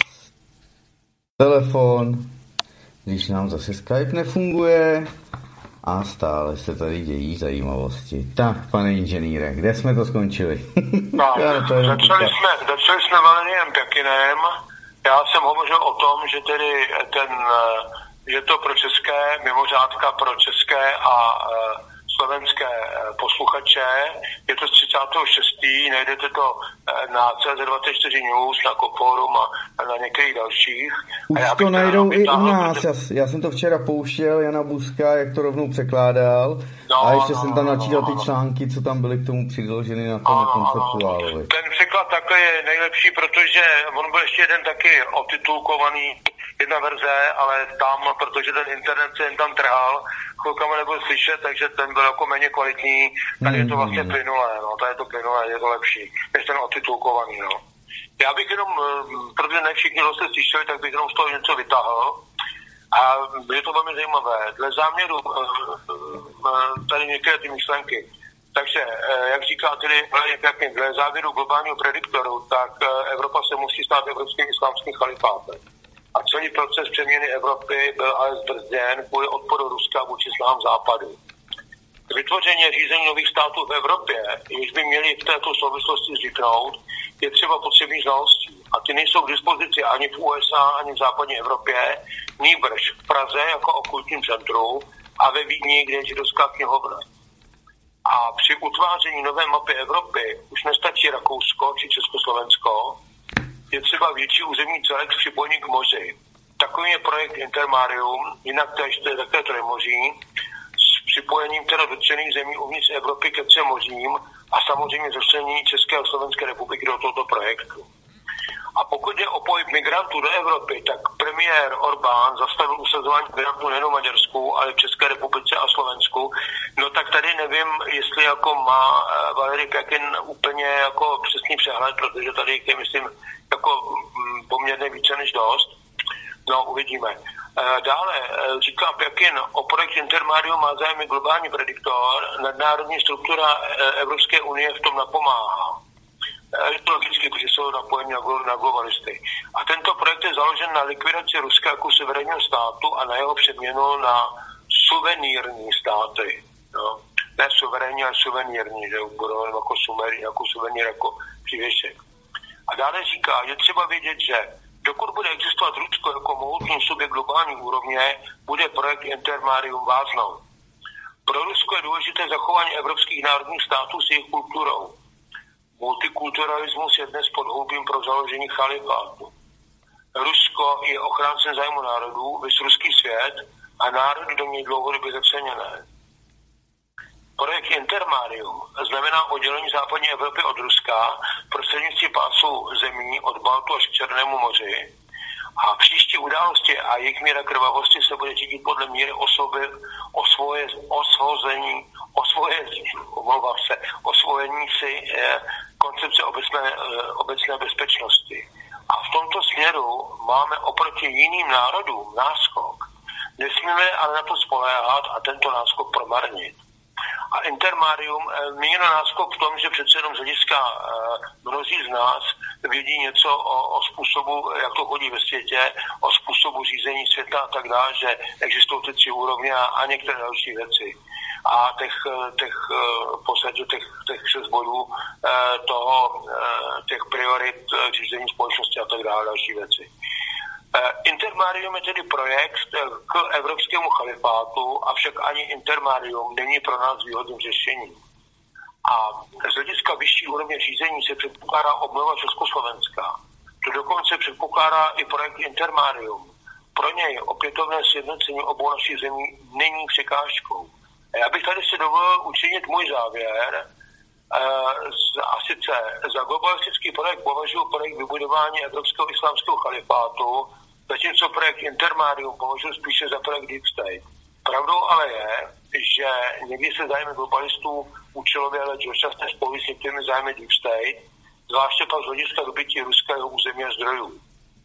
Speaker 1: telefon, když nám zase Skype nefunguje a stále se tady dějí zajímavosti. Tak, pane inženýre, kde jsme to skončili?
Speaker 2: No, začali, jsme, začali jsme Valeniem Pjakinem. Já jsem hovořil o tom, že tedy ten, je to pro české, mimořádka pro české a slovenské posluchače. Je to z třicátého šestého Najdete to na C Z dvacet čtyři News, na Koforum a na některých dalších.
Speaker 1: Už to najdou i u nás. Já, já jsem to včera pouštěl, Jana Buska, jak to rovnou překládal. No, a ještě no, jsem tam načítal ty články, co tam byly k tomu přiloženy na tom no, konceptuálovi.
Speaker 2: Ten překlad takhle je nejlepší, protože on byl ještě jeden taky otitulkovaný, jedna verze, ale tam, protože ten internet se jen tam trhal, chvilkama nebyl slyšet, takže ten byl jako méně kvalitní. Tady je to vlastně plynulé, no, tady je to plynulé, je to lepší, než ten otitulkovaný, no. Já bych jenom, protože ne všichni, kdo se slyšeli, tak bych jenom z toho něco vytáhl. A je to velmi zajímavé. Dle záměru tady některé ty myšlenky. Takže, jak říká tedy dle závěru globálního prediktoru, tak Evropa se musí stát evropským islámským chalifátem. A celý proces přeměny Evropy byl ale zbrzděn kvůli odporu Ruska vůči snahám západu. Vytvoření řízení nových států v Evropě, jež by měli v této souvislosti vzniknout, je třeba potřebných znalostí. A ty nejsou k dispozici ani v U S A, ani v západní Evropě, nýbrž v Praze jako okultním centru a ve Vídni, kde je židovská knihovna. A při utváření nové mapy Evropy už nestačí Rakousko či Československo, je třeba větší územní celek s připojením k moři. Takový je projekt Intermarium, jinak též to je také Tremoří, s připojením teda dotčených zemí uvnitř Evropy ke třem mořím a samozřejmě zaslení České a Slovenské republiky do tohoto projektu. A pokud je o pohyb migrantů do Evropy, tak premiér Orbán zastavil usazování migrantů nejen v Maďarsku, ale v České republice a Slovensku. No tak tady nevím, jestli jako má Valerij Pjakin úplně jako přesný přehled, protože tady je, myslím, jako poměrně více než dost. No, uvidíme. Dále říká Pjakin, o projekt Intermarium má zájem globální prediktor, nadnárodní struktura Evropské unie v tom napomáhá. Je to logicky, protože jsou napojeni na globalisty. A tento projekt je založen na likvidaci Ruska jako suverénního státu a na jeho přeměnu na suvenírní státy. No. Ne suverénní, ale suvenírní, že budou jako, sumer, jako suvenýr, jako přívěšek. A dále říká, je třeba vědět, že dokud bude existovat Rusko jako mohutný subjekt globální úrovně, bude projekt Intermarium váznout. Pro Rusko je důležité zachování evropských národních států s jejich kulturou. Multikulturalismus je dnes podhoubím pro založení chalifátu. Rusko je ochráncem zájmu národů, vys ruský svět a národy do něj dlouhodobě zaceněné. Projekt Intermarium znamená oddělení západní Evropy od Ruska prostřednictvím pásu zemí od Baltu až k Černému moři a příští události a jejich míra krvavosti se bude řídit podle míry osoby, osvoje, osvození, osvoje, omlouvám se, osvojení si eh, koncepce obecné, eh, obecné bezpečnosti. A v tomto směru máme oproti jiným národům náskok. Nesmíme ale na to spoléhat a tento náskok promarnit. A Intermarium mělo náskok v tom, že přece jenom z hlediska mnozí z nás vědí něco o, o způsobu, jak to chodí ve světě, o způsobu řízení světa a tak dále, že existují ty tři úrovně a, a některé další věci. A těch, těch v podstatě těch, těch šest bodů toho, těch priorit řízení společnosti a tak dále, další věci. Intermarium je tedy projekt k evropskému chalifátu, avšak ani Intermarium není pro nás výhodným řešením. A z hlediska vyšší úrovně řízení se předpokládá obnova Československa. To dokonce předpokládá i projekt Intermarium.
Speaker 4: pro něj opětovné sjednocení obou našich zemí není překážkou. A já bych tady si dovolil učinit můj závěr, a sice za globalistický projekt považuji projekt vybudování evropského islámského chalifátu, zatímco projekt Intermarium považuji spíše za projekt Deep State. Pravdou ale je, že někdy se zájmy globalistů účelově, ale dočasně spolu s některými zájmy Deep State, zvláště pak z hlediska dobytí ruského území a zdrojů.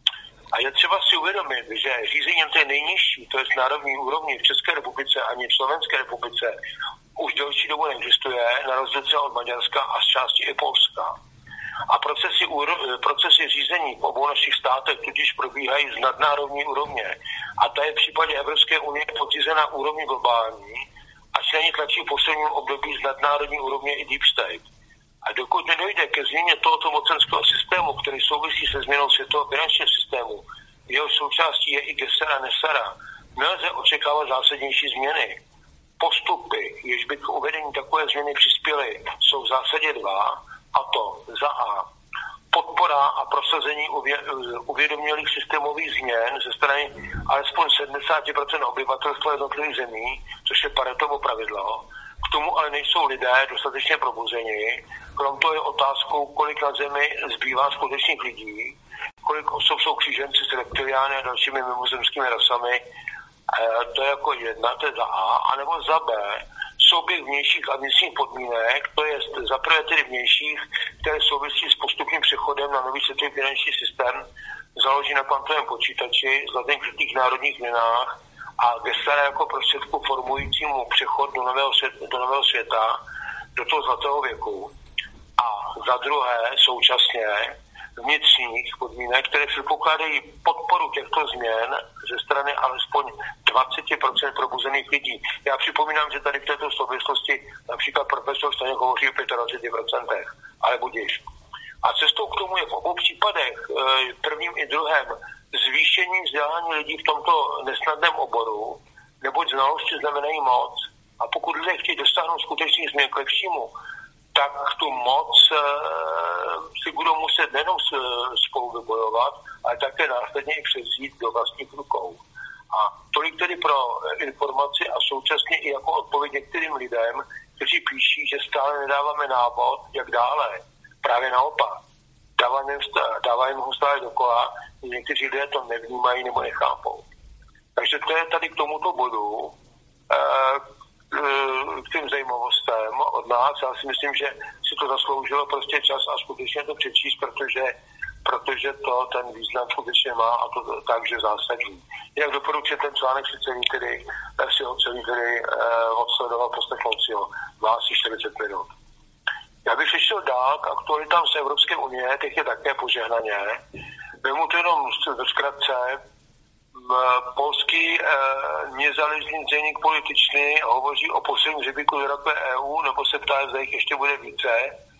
Speaker 4: A je třeba si uvědomit, že řízením té nejnižší, to je národní úrovni v České republice ani v Slovenské republice, už delší dobu neexistuje, na rozdíl od Maďarska a z části i Polska. A procesy, procesy řízení v obou našich státech tudíž probíhají z nadnárodní úrovně. A ta je v případě Evropské unie podřízená úrovni globální a členi tlačí v posledním období z nadnárodní úrovně i Deep State. A dokud nedojde ke změně tohoto mocenského systému, který souvisí se změnou světového finančního systému, jeho součástí je i Gesera Nesara, nelze očekávat zásadnější změny. Postupy, jež by k uvedení takové změny přispěly, jsou v zásadě dva, a to za A. Podpora a prosazení uvědomělých systémových změn ze strany alespoň sedmdesát procent obyvatelstva jednotlivých zemí, což je Paretovo pravidlo. K tomu ale nejsou lidé dostatečně probuzeni. Krom toho je otázkou, kolik na zemi zbývá skutečných lidí, kolik osob jsou kříženci s reptiliány a dalšími mimozemskými rasami. To je jako jedna, to je za A, anebo za B, souběh vnějších a vnitřních podmínek, to je za prvé tedy vnějších, které souvisí s postupným přechodem na nový světový finanční systém, založí na kvantovém počítači, vzhledem k těch národních měnách a Gessera jako prostředku formujícímu přechod do nového, světa, do nového světa, do toho zlatého věku. A za druhé současně vnitřních podmínek, které předpokládají podporu těchto změn ze strany alespoň dvacet procent probuzených lidí. Já připomínám, že tady v této souvislosti například profesor Staněk hovoří o dvacet pět procent, ale budiž. A cestou k tomu je v obou případech, prvním i druhém, zvýšení vzdělání lidí v tomto nesnadném oboru, neboť znalosti znamenají moc. A pokud lidé chtějí dosáhnout skutečných změn k lepšímu, tak tu moc e, si budou muset nejenom spolu vybojovat, ale také následně i převzít do vlastních rukou. A tolik tedy pro informaci a současně i jako odpověď některým lidem, kteří píší, že stále nedáváme návod, jak dále. Právě naopak. Dáváme ho stále dokola, někteří lidé to nevnímají nebo nechápou. Takže to je tady k tomuto bodu. E, k těm zajímavostem od nás. Já si myslím, že si to zasloužilo prostě čas a skutečně to přečíst, protože, protože to ten význam skutečně má a to takže zásadní. Jak doporučuji ten článek si celý tedy, si ho celý tedy eh, odsledoval, poslechnout si ho, má asi čtyřicet minut. Já bych šel dál k aktualitám z Evropské unie, těch je také požehnaně. Vemu to jenom v zkratce. Polský e, nezáležný denník Političný hovoří o posledním hřebíku z Evropské E U, nebo se ptá, zda jich ještě bude více.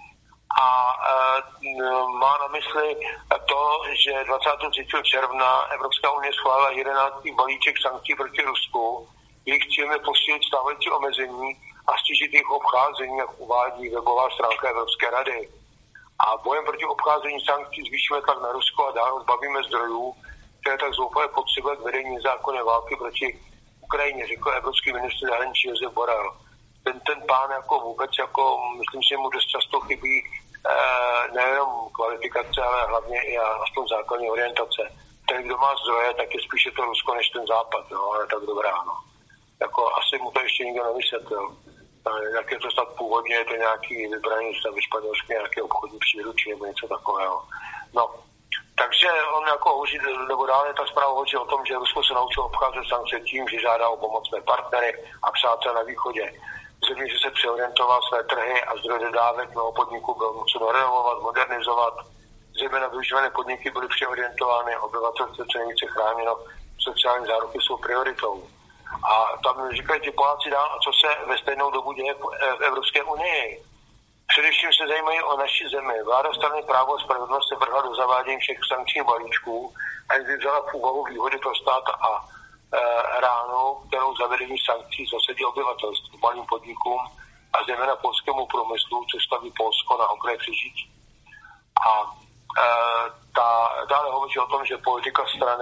Speaker 4: A e, má na mysli to, že dvacátého třetího června Evropská unie schválila jedenáctý balíček sankcí proti Rusku. Jejich cílem je posílit stávající omezení a stížit jejich obcházení, jak uvádí webová stránka Evropské rady. A bojem proti obcházení sankcí zvýšíme tlak na Rusko a dále zbavíme zdrojů, které tak zoufale potřebuje k vedení nezákonné války proti Ukrajině, řekl evropský ministr zahraničí Josef Borrell. Ten, ten pán jako vůbec, jako, myslím, že mu dost často chybí eh, nejenom kvalifikace, ale hlavně i aspoň základní orientace. Ten, kdo má zdroje, tak je spíše to Rusko než ten Západ, no, ale tak dobrá, no. Jako asi mu to ještě nikdo nevysvětlil. Jak je to snad původně, je to nějaký vybraný stav ve Španělsku, nějaké obchodní příručí nebo něco takového. No. Takže on jako hovoří, nebo dále ta zpráva hovoří o tom, že Rusko se naučilo obcházet sankce tím, že žádá o pomoc své partnery a přátel na východě. Země, že se přeorientoval své trhy a zdroje dodávek mnoho podniků bylo muselo renovovat, modernizovat. Zejména využívané podniky byly přeorientovány, obyvatelstvo co nejvíce chráněno, sociální záruky jsou prioritou. A tam říkají ti Poláci dál, co se ve stejnou dobu děje v Evropské unii. Především se zajímají o naši zemi. Vláda strany Právo a spravedlnost se vrhla do zavádění všech sankčních balíčků a jen vzala v úvahu výhody pro stát a e, ránu, kterou zavedení sankcí zasadí obyvatelstvu, malým podnikům a zejména polskému průmyslu, což staví Polsko na okraj přežití. A e, ta, dále hovoří o tom, že politika strany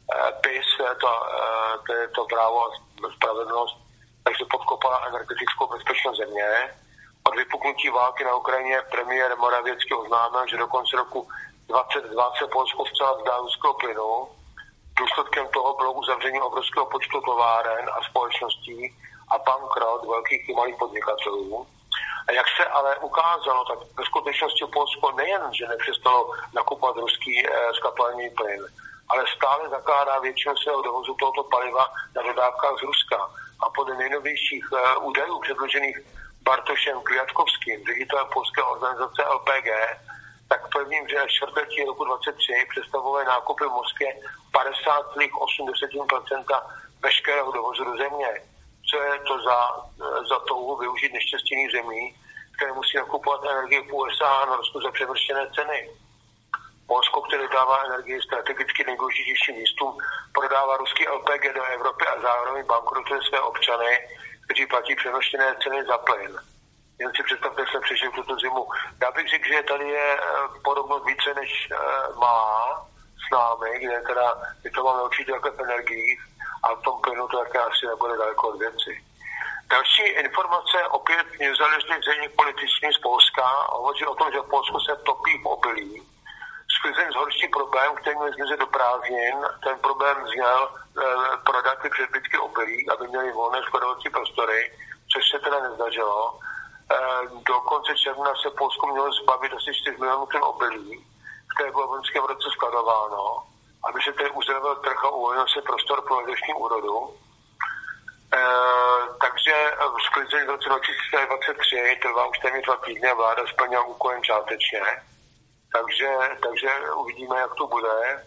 Speaker 4: P I S, to, to je to právo a spravedlnost, takže podkopala energetickou bezpečnost země. Od vypuknutí války na Ukrajině premiér Morawiecki oznámil, že do konce roku dvacet dvacet se Polsko zcela vzdá ruského plynu. Důsledkem toho bylo uzavření obrovského počtu továren a společností a bankrot velkých i malých podnikatelů. A jak se ale ukázalo, tak ve skutečnosti Polsko nejen, že nepřestalo nakupovat ruský eh, skapalný plyn, ale stále zakládá většinu svého dovozu tohoto paliva na dodávkách z Ruska. A podle nejnovějších eh, údajů předložených Bartošem Květkovským, ředitelem polské organizace L P G, tak v prvním čtvrtletí roku dvacet tři představové nákupy v Moskvě padesát celá osm procenta veškerého dovozu do země. Co je to za, za touhu využít neštěstěných zemí, které musí nakupovat energii v U S A a Norsku za převrštěné ceny. Polsko, které dává energii strategicky nejdůležitějším místům, prodává ruský L P G do Evropy a zároveň bankrotuje své občany, kteří platí převrštěné ceny za plyn. Jen si představte, že jsem přežil tuto zimu. Já bych řekl, že tady je podobnost více než má s námi, kde teda my to máme určitě jako v energiích a v tom plynu to také asi nebude daleko od věci. Další informace opět nezáležných zemích političních z Polska hovoří o tom, že v Polsku se topí v obilí. Sklizeň zhorší problém, který měl zmizet do prázdnin. Ten problém zněl e, prodat ty předbytky obilí, aby měli volné skladovací prostory, což se teda nezdařilo. E, do konce června se Polsko mělo zbavit asi čtyři milionů tun obilí, které bylo v loňském roce skladováno, aby se tedy uzdravil trh a uvolnil se prostor pro letošní úrodu. E, takže sklizeň v roce dva tisíce dvacet tři trvá už téměř dva týdny a vláda splnila úkolem částečně. Takže, takže uvidíme, jak to bude. E,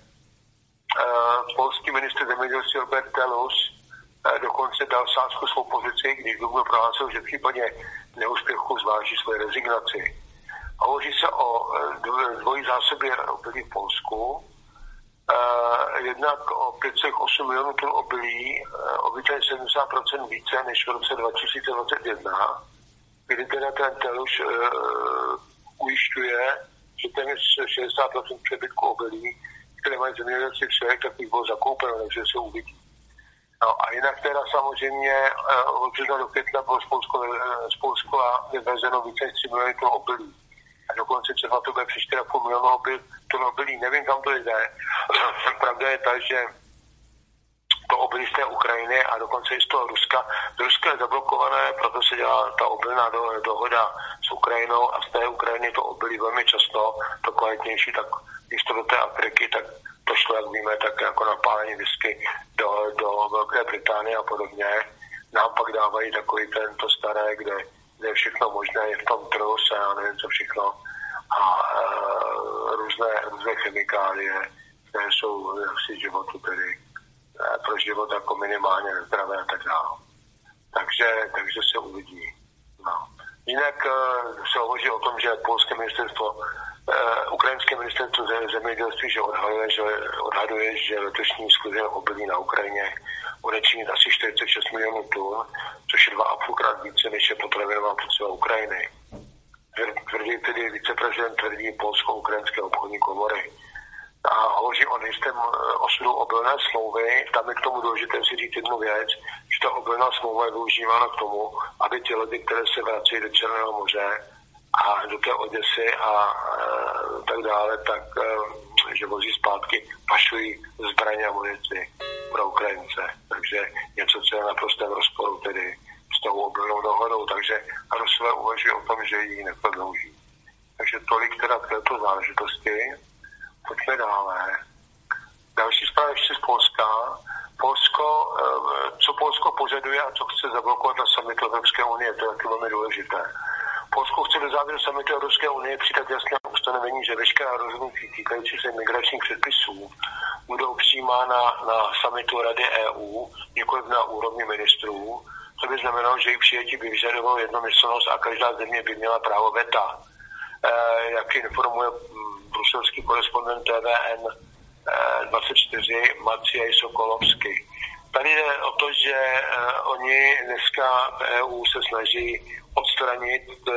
Speaker 4: polský ministr zemědělství Robert Telus e, dokonce dal sázku svou pozici, když Dubno prohlásil, že v případě neúspěchu zváží své rezignaci. Hovoří se o e, dvojí zásobě obilí v Polsku. E, jednak o pět celá osm milionů tun obilí, e, obyčejně sedmdesát procent více než v roce dva tisíce dvacet jedna, kdy teda ten Telus e, ujišťuje, že téměř šedesát procent přebytku obilí, které mají zemědělci v Švech, tak bych bylo zakoupeno, takže se uvidí. No a jinak teda samozřejmě od března do května bylo z Polska vyvezeno více než tři miliony tun obilí. A dokonce třeba to bude při čtyři celá pět milionu tun obilí. Nevím, kam to jde. Pravda je ta, že to obilí z té Ukrajiny a dokonce i z toho Ruska. Z Ruska je zablokované, proto se dělá ta obilná do, dohoda s Ukrajinou a z té Ukrajiny to obilí velmi často, to kvalitnější, tak když to do té Afriky, tak to šlo, jak víme, tak jako napálení whisky do, do Velké Británie a podobně. Nám pak dávají takový tento staré, kde, kde je všechno možné, je v tom trus a já nevím co všechno a e, různé, různé chemikálie, které jsou si životu tedy pro život jako minimálně nezdravé a tak dále. Takže, takže se uvidí. No. Jinak uh, se hovoří o tom, že polské ministerstvo, uh, ukrajinské ministerstvo zemědělství, že odhaduje, že odhaduje, že letošní sklizeň obilí na Ukrajině bude činit asi čtyřicet šest milionů tun, což je dva a půl krát více, než je potravinová potřeba Ukrajiny. Tvrdí tedy viceprezident tvrdí polsko-ukrajinské obchodní komory. A hovoří o nejistém osudu obilné smlouvy. Tam je k tomu důležité si říct jednu věc, že ta obilná smlouva je využívána k tomu, aby ty lodi, které se vrací do Černého moře a do té Odesy a, a tak dále, tak že vozí zpátky, pašují zbraně a munici pro Ukrajince. Takže něco, co je naprosto v rozporu tedy s tou obilnou dohodou. Takže Rusové uvažují o tom, že ji neprodlouží. Takže tolik teda k této záležitosti. Pojďme dále. Další zpráva ještě z Polska. Polsko, co Polsko požaduje a co chce zablokovat na summitu Evropské unie, to je taky velmi důležité. Polsko chce do závěru summitu Evropské unie přidat jasné ustanovení, že veškerá rozhodnutí týkající se migračních předpisů budou přijímána na summitu Rady E U, nikoliv na úrovni ministrů. To by znamenalo, že jejich přijetí by vyžadovalo jednomyslnost a každá země by měla právo veta. E, jak informuje bruselský korespondent T V N dvacet čtyři Maciej Sokolovský. Tady jde o to, že uh, oni dneska v E U se snaží odstranit uh,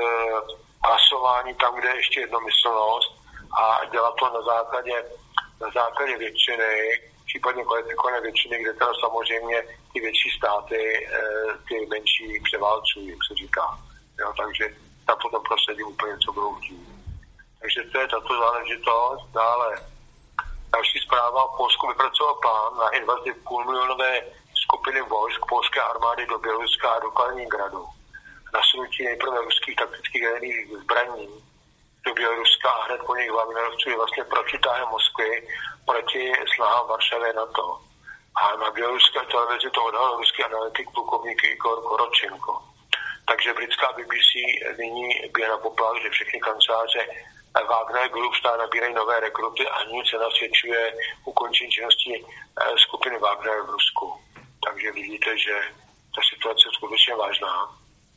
Speaker 4: hlasování tam, kde je ještě jednomyslnost a dělat to na základě, na základě většiny, případně kvalifikované většiny, kde teda samozřejmě ty větší státy ty menší převálcují, jak se říká. Jo, takže tam potom prosadí úplně, co budou chtít. Takže to je tato záležitost. Dále další zpráva. Polsku vypracoval plán na invazi půlmilionové skupiny vojsk polské armády do Běloruska a do Kaliningradu. Nasunutí nejprve ruských taktických jaderných zbraní do Běloruska a hned po nich Wagnerovců je vlastně protitáhem Moskvy proti snahám Varšavy NATO. A na běloruské televizi to odhalil ruský analytik plukovník Igor Korotčenko. Takže britská B B C nyní bije na poplach, že všechny kanceláře Wagner Group stále nabírají nové rekruty a nic se nasvědčuje ukončení činnosti skupiny Wagner v Rusku. Takže vidíte, že ta situace je skutečně vážná.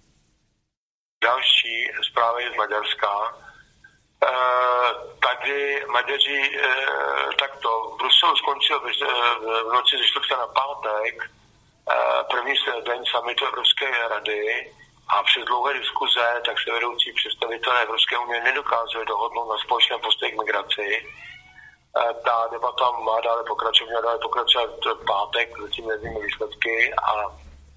Speaker 4: Další zpráva je z Maďarska. Tady Maďaři takto v Bruselu skončil v noci ze čtvrtka na pátek první den summitu Evropské rady a přes dlouhé diskuze tak se vedoucí představitelé Evropské unie nedokázali dohodnout na společném postoji k migraci. Ta debata má dále pokračovat, měla dále pokračovat pátek, zatím nevíme výsledky a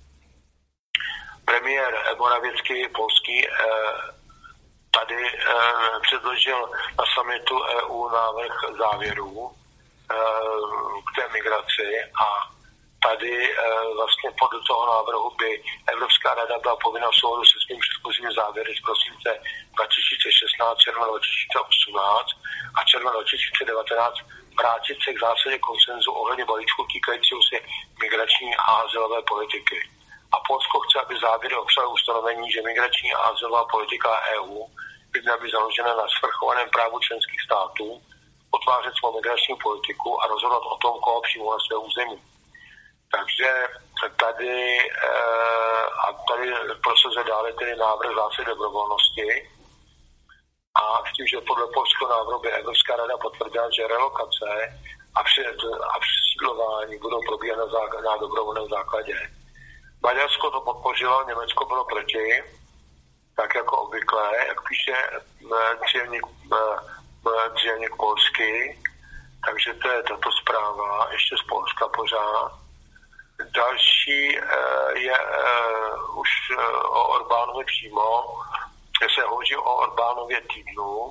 Speaker 4: premiér Morawiecki, polský, tady předložil na summitu E U návrh závěrů k té migraci a tady vlastně podle toho návrhu by Evropská rada byla povinna v souladu se svými předchozími závěry z prosince dva tisíce šestnáct, června dva tisíce osmnáct a června dva tisíce devatenáct vrátit se k zásadě konsenzu ohledně balíčku týkajícího se migrační a azylové politiky. A Polsko chce, aby závěry obsahovaly ustanovení, že migrační a azylová politika E U by měla být založena na svrchovaném právu členských států, potvářet svou migrační politiku a rozhodovat o tom, koho přijmou na své území. Takže tady, a tady prosazuje dále tedy návrh zásady dobrovolnosti a s tím, že podle polského návrhu by Evropská rada potvrdila, že relokace a přesídlování budou probíhat na, zá, na dobrovolném základě. Maďarsko to podpořilo, Německo bylo proti, tak jako obvykle, jak píše Dřevník polský, takže to je tato zpráva, ještě z Polska pořád. Další je už o Orbánově přímo, kde se hovoří o Orbánově týdnu,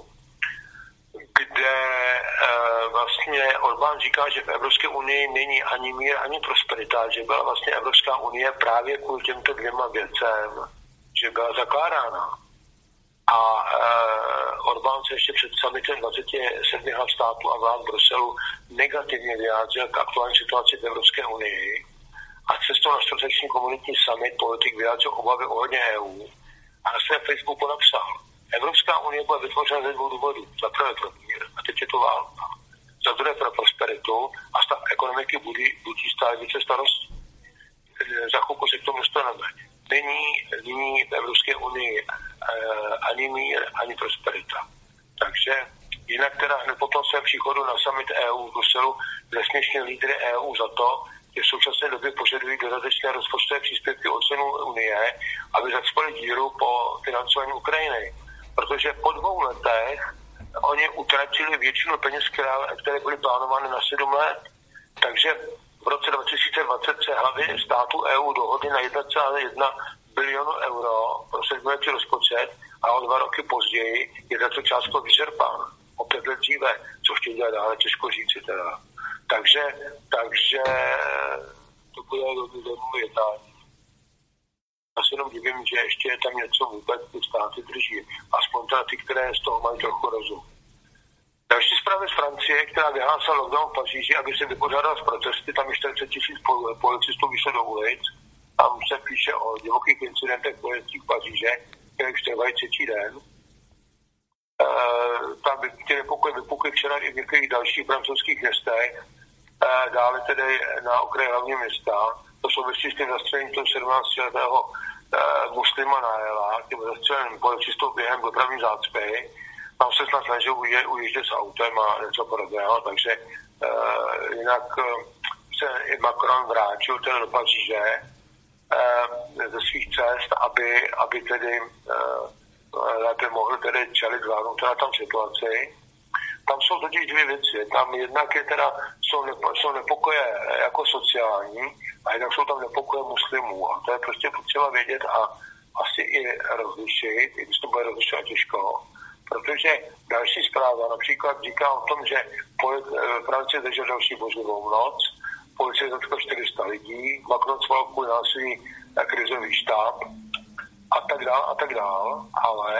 Speaker 4: kde vlastně Orbán říká, že v Evropské unii není ani mír, ani prosperita, že byla vlastně Evropská unie právě kvůli těmto dvěma věcem, že byla zakládána. A Orbán se ještě před summitem dvacet sedm hlav států a vlád Bruselu negativně vyjádřil k aktuální situaci v Evropské unii a cestou na čtvrteční komunitní summit politik vyjádřil obavy ohledně E U a na svém Facebooku napsal: Evropská unie byla vytvořena ze dvou důvodů. Za prvé pro mír, a teď je to válka. Za druhé pro prosperitu a stav ekonomiky budí, budí stále více starostí. Za chvilku se k tomu dostaneme. Není, není v Evropské unii eh, ani mír, ani prosperita. Takže jinak teda hned po tom svém příchodu na summit E U v Bruselu zesměšnil lídry E U za to, že v současné době požadují dodatečné rozpočtové příspěvky od členů Unie, aby zacpali díru po financování Ukrajiny. Protože po dvou letech oni utratili většinu peněz, které byly plánovány na sedm let. Takže v roce dva tisíce dvacet se hlavy států E U dohodly na jedna celá jedna bilionu euro pro sedmiletý rozpočet a o dva roky později je tato částka vyčerpána. O pět let dříve, co chtějí dělat dále, těžko říci teda. Takže, takže to bude zajímavé jednání. Já se jenom divím, že ještě je tam něco vůbec ty státy drží. Aspoň teda ty, které z toho mají trochu rozum. Další zpráva z Francie, která vyhlásila lockdown v Paříži, aby se vypořádala s protesty, tam je čtyřicet tisíc policistů vyšlo do ulic. Tam se píše o divokých incidentech policistů v Paříže, které už trvají třetí den. E, tam ty nepokoj vypukly včera i v některých dalších francouzských městech, e, dále tedy na okraji hlavního města. To souvisí s tím zastřelením toho sedmnáctiletého e, muslima Nájela, tím zastřeleným policistou během dopravní zácpy. Tam se snad snažil ujíždět s autem a něco podobného, takže e, jinak se i Macron vrátil tedy do Paříže e, ze svých cest, aby, aby tedy e, lépe mohl tedy čelit zvládnout na tam situaci. tam jsou totiž dvě věci. Tam jednak je teda, jsou, nepo, jsou nepokoje jako sociální a jednak jsou tam nepokoje muslimů. A to je prostě potřeba vědět a asi i rozlišit, i když to bude rozlišovat těžko. Protože další zpráva například říká o tom, že Francie drží další boživou noc, policie zatkla čtyři sta lidí, Macron sval kvůli násilí krizový štáb a tak dál a tak dál, ale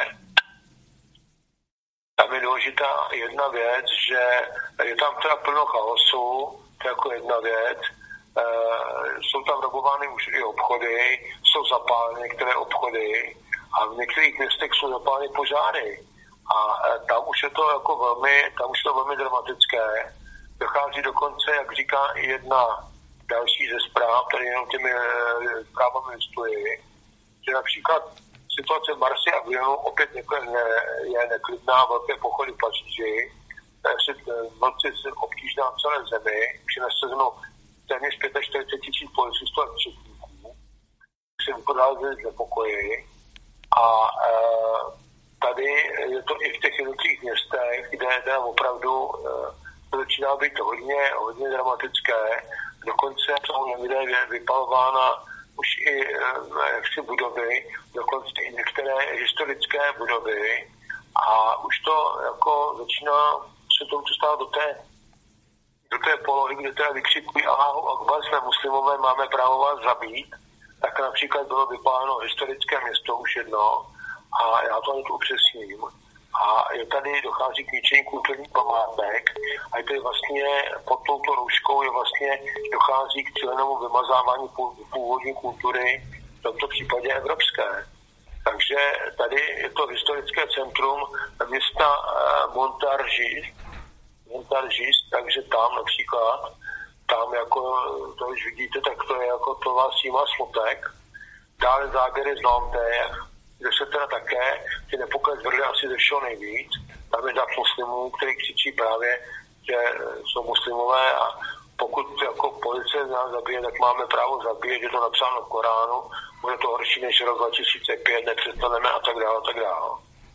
Speaker 4: tam je důležitá jedna věc, že je tam teda plno chaosu, to je jako jedna věc, e, jsou tam rabovány už i obchody, jsou zapáleny některé obchody a v některých městech jsou zapáleny požáry. A e, tam už je to jako velmi, tam už je to velmi dramatické. Dochází dokonce, jak říká jedna další ze zpráv, tady jenom těmi e, zprávami listuji, že například situace v Marsi a Lyonu opět ne, je neklidná, velké pochody v Paříži, v noci obtížná v celé zemi, už je nasazeno téměř čtyřicet pět tisíc policistů a četníků, se vypodávají z nepokoji. A e, tady je to i v těch jednotlivých městech, kde teda opravdu e, to začíná být hodně, hodně dramatické. Dokonce jsou někde vypalována už i jaksi budovy, dokonce i některé historické budovy a už to jako začíná se to dostávat do té, do té polohy, kde teda vykřikují Allahu Akbar, jsme muslimové, máme právo vás zabít, tak například bylo vypáleno historické město už jedno a já to hned upřesním. A je tady dochází k ničení kulturních památek a je vlastně pod touto rouškou je vlastně dochází k cílenému vymazávání původní kultury, v tomto případě evropské. Takže tady je to historické centrum města Montargis, Montargis, takže tam například, tam jako to už vidíte, tak to je jako to vás jíma smutek. Dále záběry z Nanterre, kde se teda také ty nepokoje zvrdly asi ze všeho nejvíc. Tam je dav muslimů, který křičí právě, že jsou muslimové a pokud jako policie nás zabije, tak máme právo zabíjet, je to napsáno v Koránu, bude to horší než rok dva tisíce pět, nepřestaneme a tak dále a tak dále.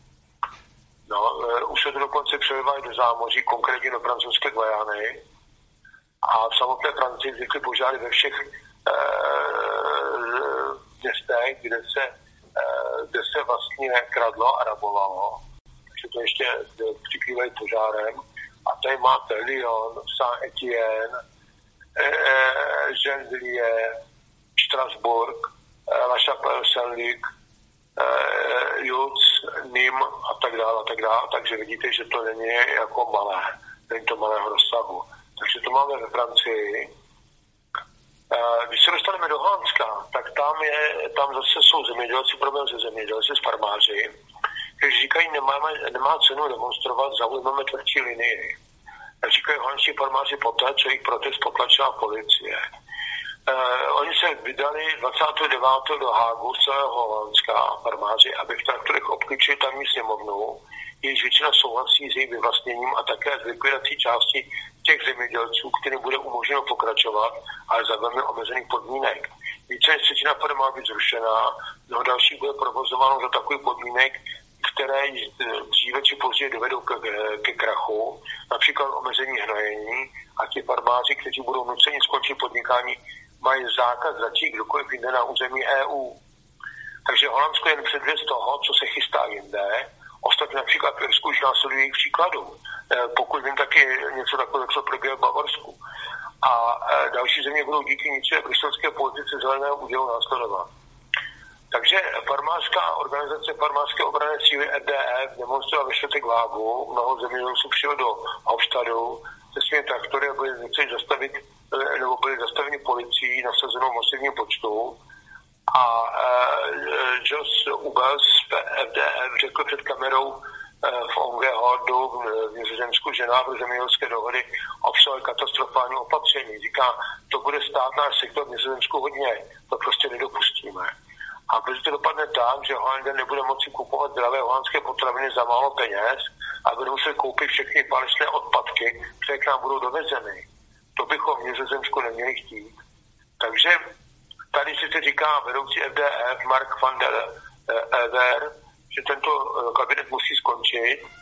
Speaker 4: No, už se to dokonce přelivají do zámoří, konkrétně do francouzské Guajany a v samotné Francii vznikly požáry ve všech eh, městech, kde se kde se vlastně kradlo a rabovalo, takže to ještě přikrývají požárem. A tady máte Lyon, Saint-Étienne, Gennevilliers, Strasbourg, La Chapelle, Saint-Luc, Jutz, Nîmes a tak dále a tak dále. Takže vidíte, že to není jako malé, není to malého rozsahu. Takže to máme ve Francii. Když se dostaneme do Holandska, tak tam, je, tam zase jsou zemědělci, problém se zemědělci, s farmáři, kteří říkají, nemáme, nemá cenu demonstrovat, zaujmeme tvrdší linii. Říkají holandští farmáři poté, co jich protest potlačila policie. Uh, oni se vydali dvacátého devátého do Hágu z celého Holandska farmáři, aby v traktorech obklíčili tamní sněmovnu, jejíž většina souhlasí s jejím vyvlastněním a také s likvidací části těch zemědělců, kterým bude umožněno pokračovat, ale za velmi omezených podmínek. Více než třetina farem má být zrušená, mnoho dalších bude provozováno za takových podmínek, které dříve či později dovedou ke, ke krachu, například omezení hnojení a ti farmáři, kteří budou nuceni skončit podnikání, mají zákaz začít kdokoliv jinde na území E U. Takže Holandsko je jen předvěst toho, co se chystá jinde. Ostatně například v Irsku už následují jejich příkladů. Pokud vím, taky něco takového, co proběhlo v Bavorsku. A další země budou díky ničé bruselské politice zeleného údělu následovat. Takže farmářská organizace farmářské obranné síly R D F demonstrovala ve čtvrtek v Hágu. Mnoho zemědělců přijelo do Hauptstadu se svými traktory a byli nuceni zastavit, nebo byli zastaveni policií nasazenou masivním počtu. A uh, Jos Ubels z F D F řekl před kamerou uh, v Ongehardu v Nizozemsku, že návrh zemědělské dohody obsahuje katastrofální opatření. Říká, to bude stát náš sektor v Nizozemsku hodně, to prostě nedopustíme. A protože to dopadne tak, že Holanděn nebude moci kupovat zdravé holandské potraviny za málo peněz a bude muset koupit všechny falešné odpadky, které k nám budou dovezeny. To bychom v Nizozemsku neměli chtít. Takže tady si se říká vedoucí F D F Mark van der Ever, že tento kabinet musí skončit,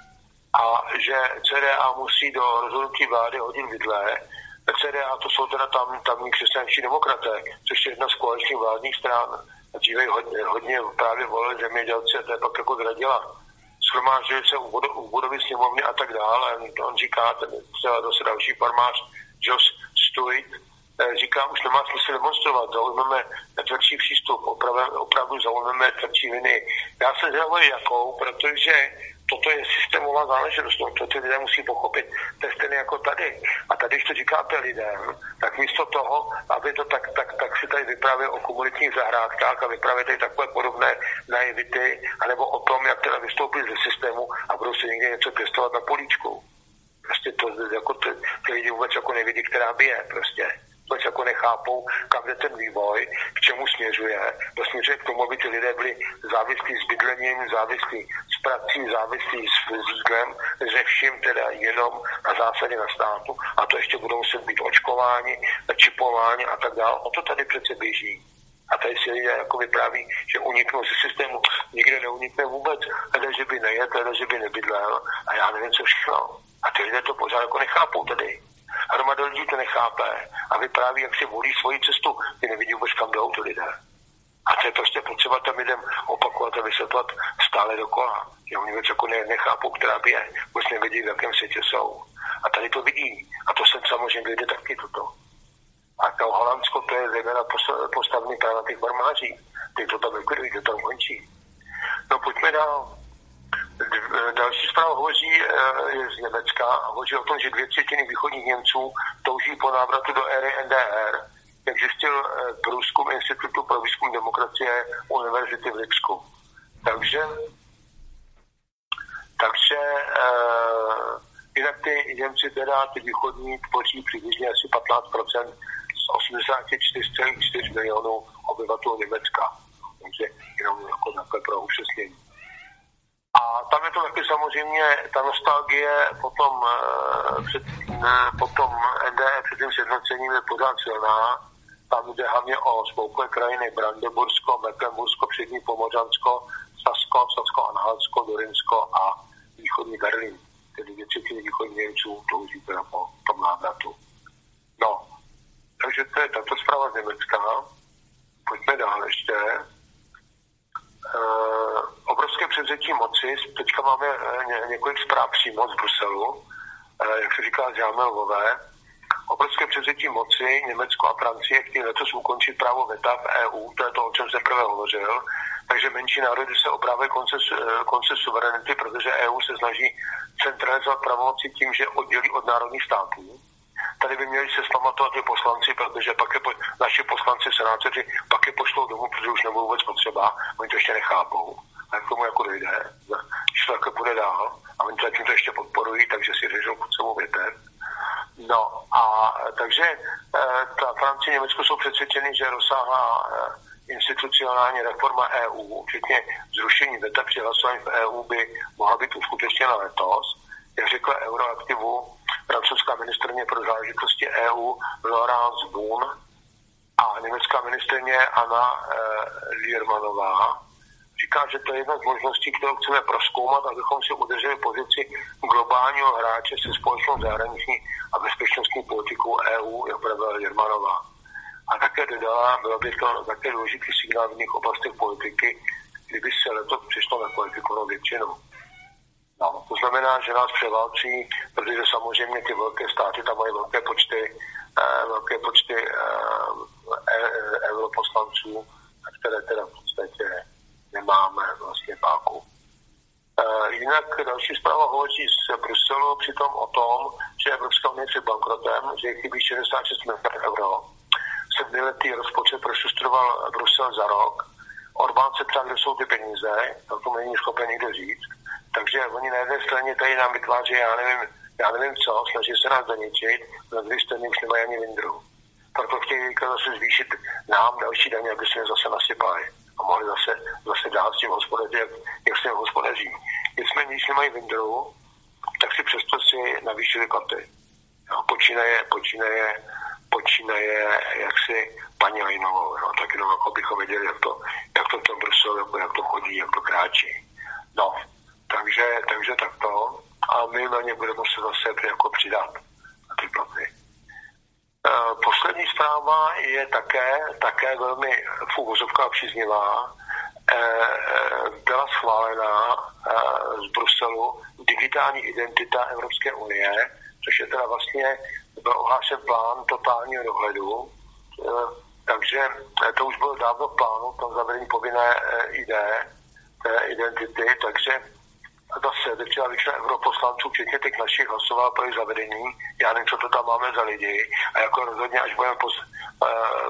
Speaker 4: a že C D A musí do rozhodnutí vlády hodit vidle. C D A to jsou teda tam, tamní křesťanští demokraté, což je jedna z koaličních vládních stran. Dříve hodně, hodně právě volili zemědělci a to je pak jako zradila. Shromáždili se u, u budovy sněmovny a tak dále. On říká, ten třeba zase další farmář, Josh Stewart, říká, už nemá smysl demonstrovat, zaujmeme tvrdší přístup, opravdu, opravdu zaujmeme tvrdší linii. Já se zvědavuji jakou, protože toto je systémová záležitost, to ty lidé musí pochopit, to je stejné jako tady. A tady, když to říkáte lidem, tak místo toho, aby to tak, tak, tak si tady vyprávěl o komunitních zahrádkách a vyprávěl tady takové podobné naivity, anebo o tom, jak teda vystoupit ze systému a budou si někde něco pěstovat na políčku. Prostě to jako ty, ty lidi vůbec jako nevidí, která by je prostě. Vůbec jako nechápou, kam jde ten vývoj, k čemu směřuje. To směřuje k tomu, aby ty lidé byli závislí s bydlením, závislí s prací, závislí s jídlem, ze vším teda jenom na zásadě na státu. A to ještě budou muset být očkováni, čipováni a tak dále. O to tady přece běží. A tady si lidé jako vypráví, že uniknou ze systému. Nikde neunikne vůbec, hledá, že by nejet, hledá, že by nebydlel a já nevím, co všechno. A ty lidé to pořád jako nechápou tady. Hromada lidí to nechápe a vypráví, jak si volí svoji cestu, ty nevidí vůbec, kam jdou ty lidé. A to je prostě potřeba tam lidem opakovat a vysvětlovat stále dokola. Že oni vůbec jako ne, nechápou, která by je, vůbec nevidí, v jakém světě jsou. A tady to vidí. A to sem samozřejmě jde taky toto. A to Holandsko, to je zejména postavený právě na těch farmářích. Ty to tam likvidují, to tam končí. No pojďme dál. Další zpráva hovoří je z Německa a hovoří o tom, že dvě třetiny východních Němců touží po návratu do éry N D R, jak zjistil průzkum Institutu pro výzkum demokracie Univerzity v Lipsku. Takže, takže uh, jinak ty Němci teda, ty východní, tvoří přibližně asi patnáct procent z osmdesát čtyři celá čtyři milionů obyvatel Německa. Takže jenom jako takové pro upřesnění. A tam je to taky samozřejmě, ta nostalgie potom, před, potom N D R před tím sjednocením je pořád silná. Tam jde hlavně o spolkové krajiny Brandenbursko, Mecklenbursko, přední Pomořansko, Sasko, Sasko-Anhaltsko, Dorinsko a východní Berlín. Tedy dvě třetiny východních Němců touží teda po tom návratu. No, takže to je tato zpráva z Německa. Pojďme dál ještě. Uh, obrovské převzetí moci. Teďka máme ně, několik zpráv přímo z Bruselu, uh, jak se říká z Jámelové. Obrovské převzetí moci Německo a Francie chtějí letos ukončit právo veta v E U, to je to, o čem jsem prvé hovořil. Takže menší národy se obávají konce, konce suverenity, protože E U se snaží centralizovat pravomoci tím, že oddělí od národních států. Tady by měli se spamatovat i poslanci, protože pak je po, naši poslanci, senátoři, pak je pošlou domů, protože už nebudou vůbec potřeba, oni to ještě nechápou. A k tomu jako dojde, když to takhle půjde dál, a oni to tím to ještě podporují, takže si řežou pod sebou větev. No a takže e, ta Francie a Německo jsou přesvědčeny, že rozsáhlá e, institucionální reforma E U, včetně zrušení veta při hlasování v E U, by mohla být uskutečněna letos. Jak řekla Euroaktivu francouzská ministryně pro záležitosti E U Laurence Boone a německá ministryně Anna e, Liermanová, říká, že to je jedna z možností, kterou chceme prozkoumat, abychom si udrželi pozici globálního hráče se společnou zahraniční a bezpečnostní politikou E U, jak pravila Liermanová. A také dodala, bylo by to také důležitý signál v jiných oblastech politiky, kdyby se letos přišlo na kvalifikovanou většinu. No, to znamená, že nás převálcí, protože samozřejmě ty velké státy tam mají velké počty, eh, velké počty eh, europoslanců, které teda v podstatě nemáme vlastně páku. Eh, jinak další zpráva hovoří z Bruselu přitom o tom, že Evropská unie je před bankrotem, že chybí šedesát šest miliard euro. Sedmiletý rozpočet prošustroval Brusel za rok. Orbán se ptá, kde jsou ty peníze, to tomu není schopen nikdo říct. Takže oni na jedné straně tady nám vytváří, já nevím, já nevím co, snaží se nás zaničit, na druhé straně už nemají ani vindru. Proto chtějí zase zvýšit nám další daně, aby se je zase nasypali a mohli zase, zase dát s tím hospodaří, jak, jak se jim hospodaří. Nicméně, když nemají vindru, tak si přesto si navýšili platy. No, počínaje, počínaje, počínaje, jak si paní Lejnovou, no, tak jenom jako bychom věděli, jak to, jak to v tom Bruselu, jak to chodí, jak to kráčí. No. Takže, takže takto. a my na ně budeme muset zase jako přidat na ty platy. Poslední zpráva je také, také velmi v úvozovkách příznivá. Byla schválená z Bruselu digitální identita Evropské unie, což je teda vlastně byl ohlášen plán totálního dohledu, takže to už bylo dávno v plánu, tam zavedení povinné I D, identity, takže zase drtivá většina europoslanců, včetně těch našich, hlasovala pro jejich zavedení. Já nevím, co to tam máme za lidi. A jako rozhodně, až budeme pos, uh,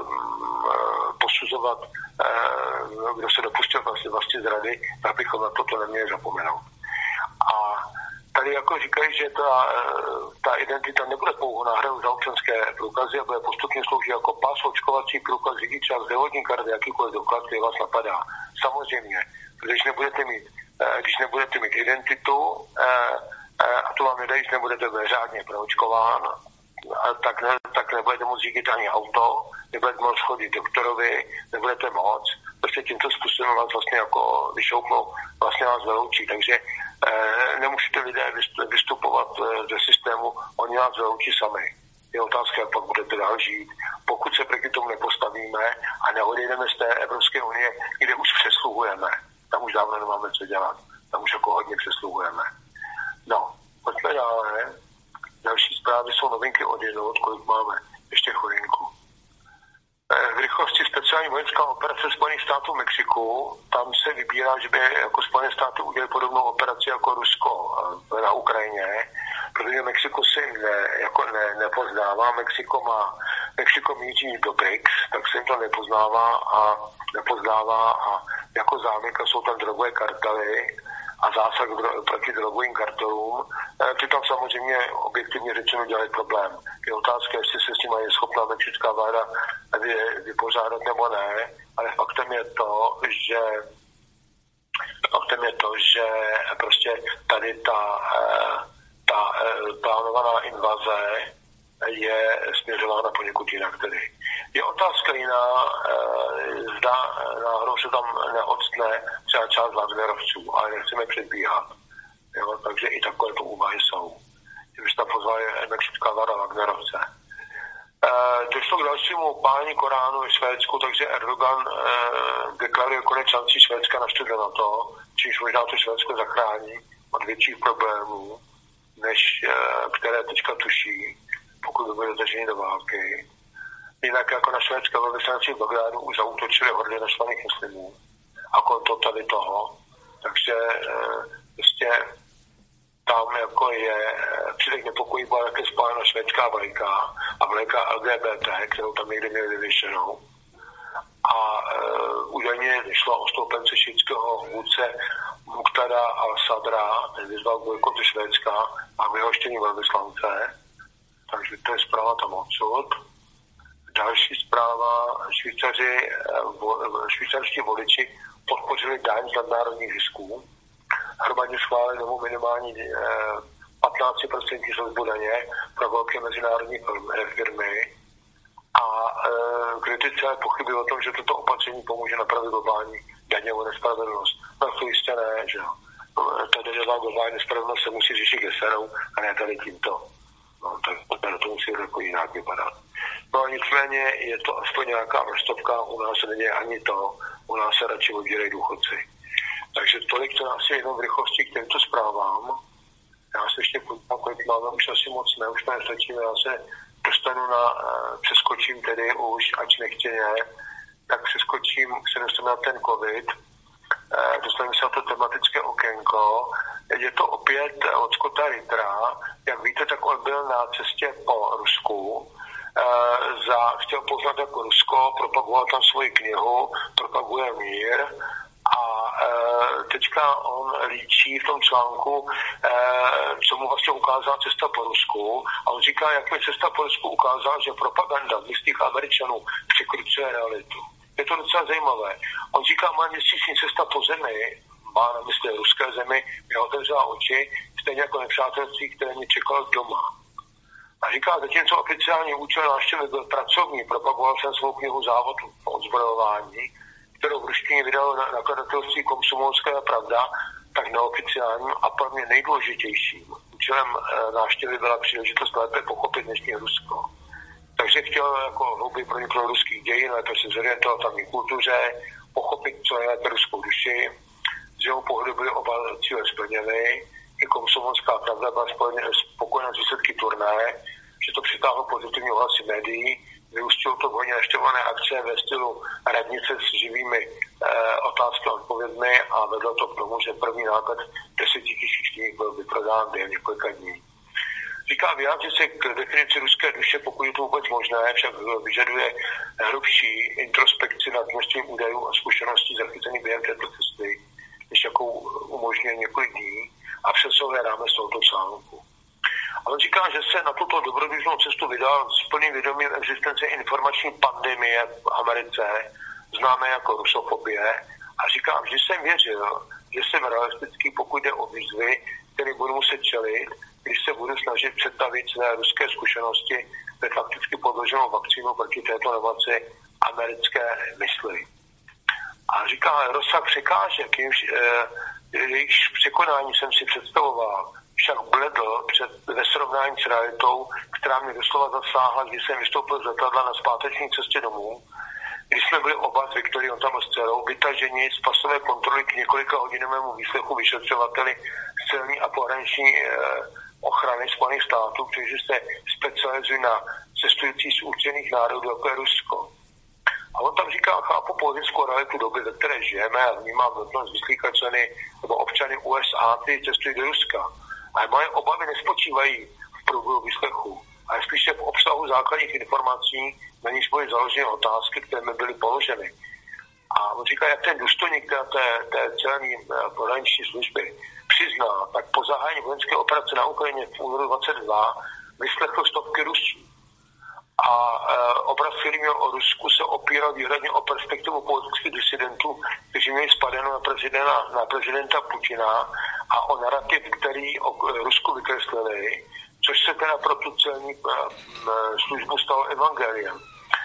Speaker 4: posuzovat, uh, kdo se dopustil vlastně, vlastně zrady, tak bychom na toto neměli zapomenout. A tady jako říkají, že ta, ta identita nebude pouhou náhradou za občanské průkazy a bude postupně sloužit jako pas, očkovací průkaz, řidič a zdravotní karty, jakýkoliv doklad, který vás napadá. Samozřejmě, když nebudete mít když nebudete mít identitu a to vám nedají, když nebudete řádně proočkován, tak, ne, tak nebudete moct digitální auto, nebudete moct chodit doktorovi, nebudete moct. Prostě tímto způsobem vás vlastně jako vyšoupnou, vlastně vás vyloučí. Takže nemůžete lidé vystupovat ze systému, oni vás vyloučí sami. Je otázka, jak pak budete dál žít. Pokud se proti tomu nepostavíme a neodejdeme z té Evropské unie, kde už přesluhujeme, tam už dávno nemáme co dělat. Tam už jako hodně přesluhujeme. No, pojďme dále. Další zprávy jsou novinky od jednoho, kolik máme. Ještě chvilinku. V rychlosti speciální vojenská operace Spojených států v Mexiku, tam se vybírá, že by jako Spojené státy udělali podobnou operaci jako Rusko na Ukrajině, protože Mexiko si ne, jako ne, nepoznává. Mexiko má, Mexiko míří do B R I C S, tak se jim to nepoznává a nepoznává a jako záminka jsou tam drogové kartely a zásah proti drogovým kartelům. Ty tam samozřejmě objektivně řečeno dělají problém. Je otázka, jestli se s tím je schopná mexická vláda vypořádat nebo ne, ale faktem je to, že faktem je to, že prostě tady ta, ta plánovaná invaze je směřována poněkud jinak tedy. Je otázka jiná, zda náhodou se tam neodstne třeba část Wagnerovců, ale nechceme předbíhat. Jo, takže i takové to úvahy jsou. Kdybyste tam pozvali mexická vláda Wagnerovce. Došlo k dalšímu pálení Koránu ve Švédsku, takže Erdogan deklaruje konec šancí Švédska na vstup do NATO, čímž možná to Švédsko zachrání od větších problémů, než které teďka tuší, pokud by byly zažení do války. Jinak jako na švédské velvyslanci v Bagdádu už zaútočili hordy naštvaných muslimů a kolem to tady toho. Takže prostě tam jako je příliš nepokojí, byla také spálena švédská vlajka a vlajka L G B T, kterou tam někde měli vyvěšenou. A uh, údajně šlo o stoupence šítského vůdce Muqtada al-Sadra, ten vyzval k bojkotu Švédska a vyhoštění velvyslance. Takže to je zpráva tam odsud. Další zpráva, Švýcaři, švýcarští voliči podpořili daň z nadnárodních zisků. Hromadně schválili novou minimální patnáct procent sazbu daně pro velké mezinárodní firmy a kritici pochybují o tom, že toto opatření pomůže napravit globální daňovou nespravedlnost. No to jistě ne, že jo. Ta daňová globální nespravedlnost se musí řešit geserou a ne tady tímto. No, tak to musí jako jinak vypadat. No a nicméně je to aspoň nějaká vrstovka, u nás se není ani to, u nás se radši odbírají důchodci. Takže tolik to asi jenom v rychlosti k těmto zprávám. Já se ještě podívám, kolik máme, už asi moc ne, už to nestačíme, já se dostanu na, přeskočím tedy už, ač nechtěně, tak přeskočím, se dostanu na ten covid, dostaneme se na to tematické okénko. Je to opět od Scotta Rittera. Jak víte, tak on byl na cestě po Rusku. Za, chtěl poznat jako Rusko, propagoval tam svoji knihu, propaguje mír a teďka on líčí v tom článku, co mu vlastně ukázala cesta po Rusku a on říká, jak mi cesta po Rusku ukázala, že propaganda místních Američanů překrucuje realitu. Je to docela zajímavé. On říká, má měsíční cesta po zemi, má na mysli ruské zemi, mi otevřela oči, stejně jako nepřátelství, které mě čekalo doma. A říká, zatímco oficiální účel návštěvy byl pracovní, propagoval jsem svou knihu Závod po odzbrojování, kterou v ruštině vydalo na nakladatelství Komsomolská pravda, tak neoficiálním a pro mě nejdůležitějším účelem návštěvy byla příležitost lépe pochopit dnešní Rusko. Takže chtěl jako hlouběji proniknout ruských dějin, lépe se zorientovat tamní kultuře, pochopit, co je lépe ruskou duši. Z jeho pohledu byly oba cíle splněny. I komsomolská pravda byla spokojená s výsledky turnaje, že to přitáhlo pozitivní ohlasy médií. Vyústilo to v hodně naštevované akce ve stylu radnice s živými e, otázky a odpovědmi a vedlo to k tomu, že první náklad deseti tisíc knih byl vyprodán během několika dní. Říká, vyjádřit se k definici ruské duše, pokud je to vůbec možné, však vyžaduje hlubší introspekci nad množstvím údajů a zkušeností zachycených během této cesty, než jakou umožňuje několik dní a přesahuje rámec tohoto článku. A on říká, že se na tuto dobrodružnou cestu vydal s plným vědomím existence informační pandemie v Americe, známé jako rusofobie, a říká, že jsem věřil, že jsem realistický, pokud jde o výzvy, které budu muset čelit, když se budu snažit představit své ruské zkušenosti ve fakticky podloženou vakcínu proti této nemoci americké mysli. A říká, rozsah překážek, jejichž překonání jsem si představoval, však bledl před, ve srovnání s realitou, která mě doslova zasáhla, když jsem vystoupil z letadla na zpáteční cestě domů, když jsme byli oba s Viktorií, on tam s dcerou, vytaženi z pasové kontroly k několika hodinovému výslechu vyšetřovateli z celní a pohraniční eh, ochrany Spojených států, kteří se specializují na cestující z určených národů, jako je Rusko. A on tam říká, chápu politickou realitu doby, ve které žijeme a vnímám nutnost vyslýchat členy nebo občany U S A, kteří cestují do Ruska. Ale moje obavy nespočívají v průběhu výslechu, ale spíše v obsahu základních informací, na níž byly založeny otázky, které mi byly položeny. A on říká, jak ten důstojník té, té celní pohraniční služby přizná, tak po zahájení vojenské operace na Ukrajině v únoru dvacet dva vyslechl stovky Rusů. A e, obraz firmy o Rusku se opíral výhradně o perspektivu politických disidentů, kteří měli spadeno na prezidenta, na prezidenta Putina a o narrativ, který o Rusku vykreslili, což se teda pro tu celní e, službu stalo evangeliem.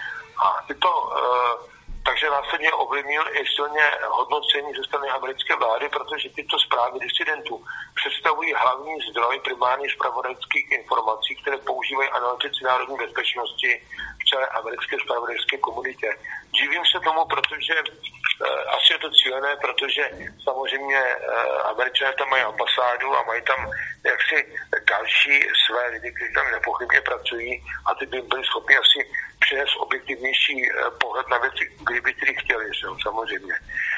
Speaker 4: A tyto, e, takže následně ovlivnil i silně hodnocení ze strany americké vlády, protože tyto zprávy disidentů představují hlavní zdroj primárních zpravodajských informací, které používají analytici národní bezpečnosti v celé americké zpravodajské komunitě. Divím se tomu, protože e, asi je to cílené, protože samozřejmě e, Američané tam mají ambasádu a mají tam jaksi další své lidi, kteří tam nepochybně pracují a ty by byli schopni asi přinést objektivnější e, pohled na věci, kdyby tedy chtěli, samozřejmě.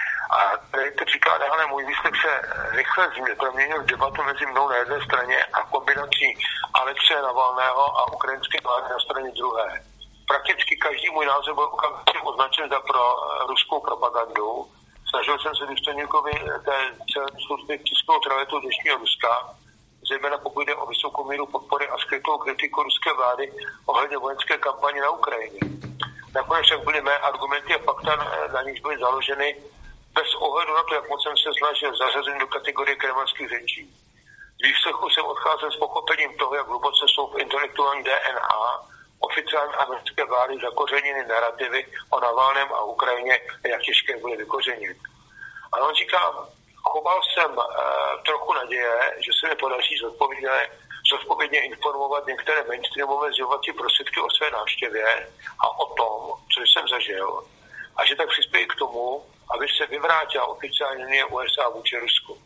Speaker 4: A tady to říká, ale můj výslech se rychle proměnil debatu mezi mnou na jedné straně a kombinací Alexeje Navalného a ukrajinské vlády na straně druhé. Prakticky každý můj názor byl okamžitě označen za pro ruskou propagandu. Snažil jsem se důstojníkovi té celé služby tisknout realitu dnešního Ruska, zejména pokud jde o vysokou míru podpory a skrytou kritiku ruské vlády ohledně vojenské kampaně na Ukrajině. Nakonec však byly mé argumenty a fakta, na nich byly založeny bez ohledu na to, jak moc jsem se snažil zařazit do kategorie kremelských řečí. Z výslechu jsem odcházel s pochopením toho, jak hluboce jsou v intelektuální D N A oficiální americké vlády zakořeněny narrativy o Navalném a Ukrajině a jak těžké byly vykořenit. A on říká, choval jsem uh, trochu naděje, že se mi podaří zodpovědně, zodpovědně informovat některé mainstreamové sdělovací prostředky o své návštěvě a o tom, co jsem zažil, a že tak přispějí k tomu, aby se vyvrátila oficiální linie U S A vůči Rusku.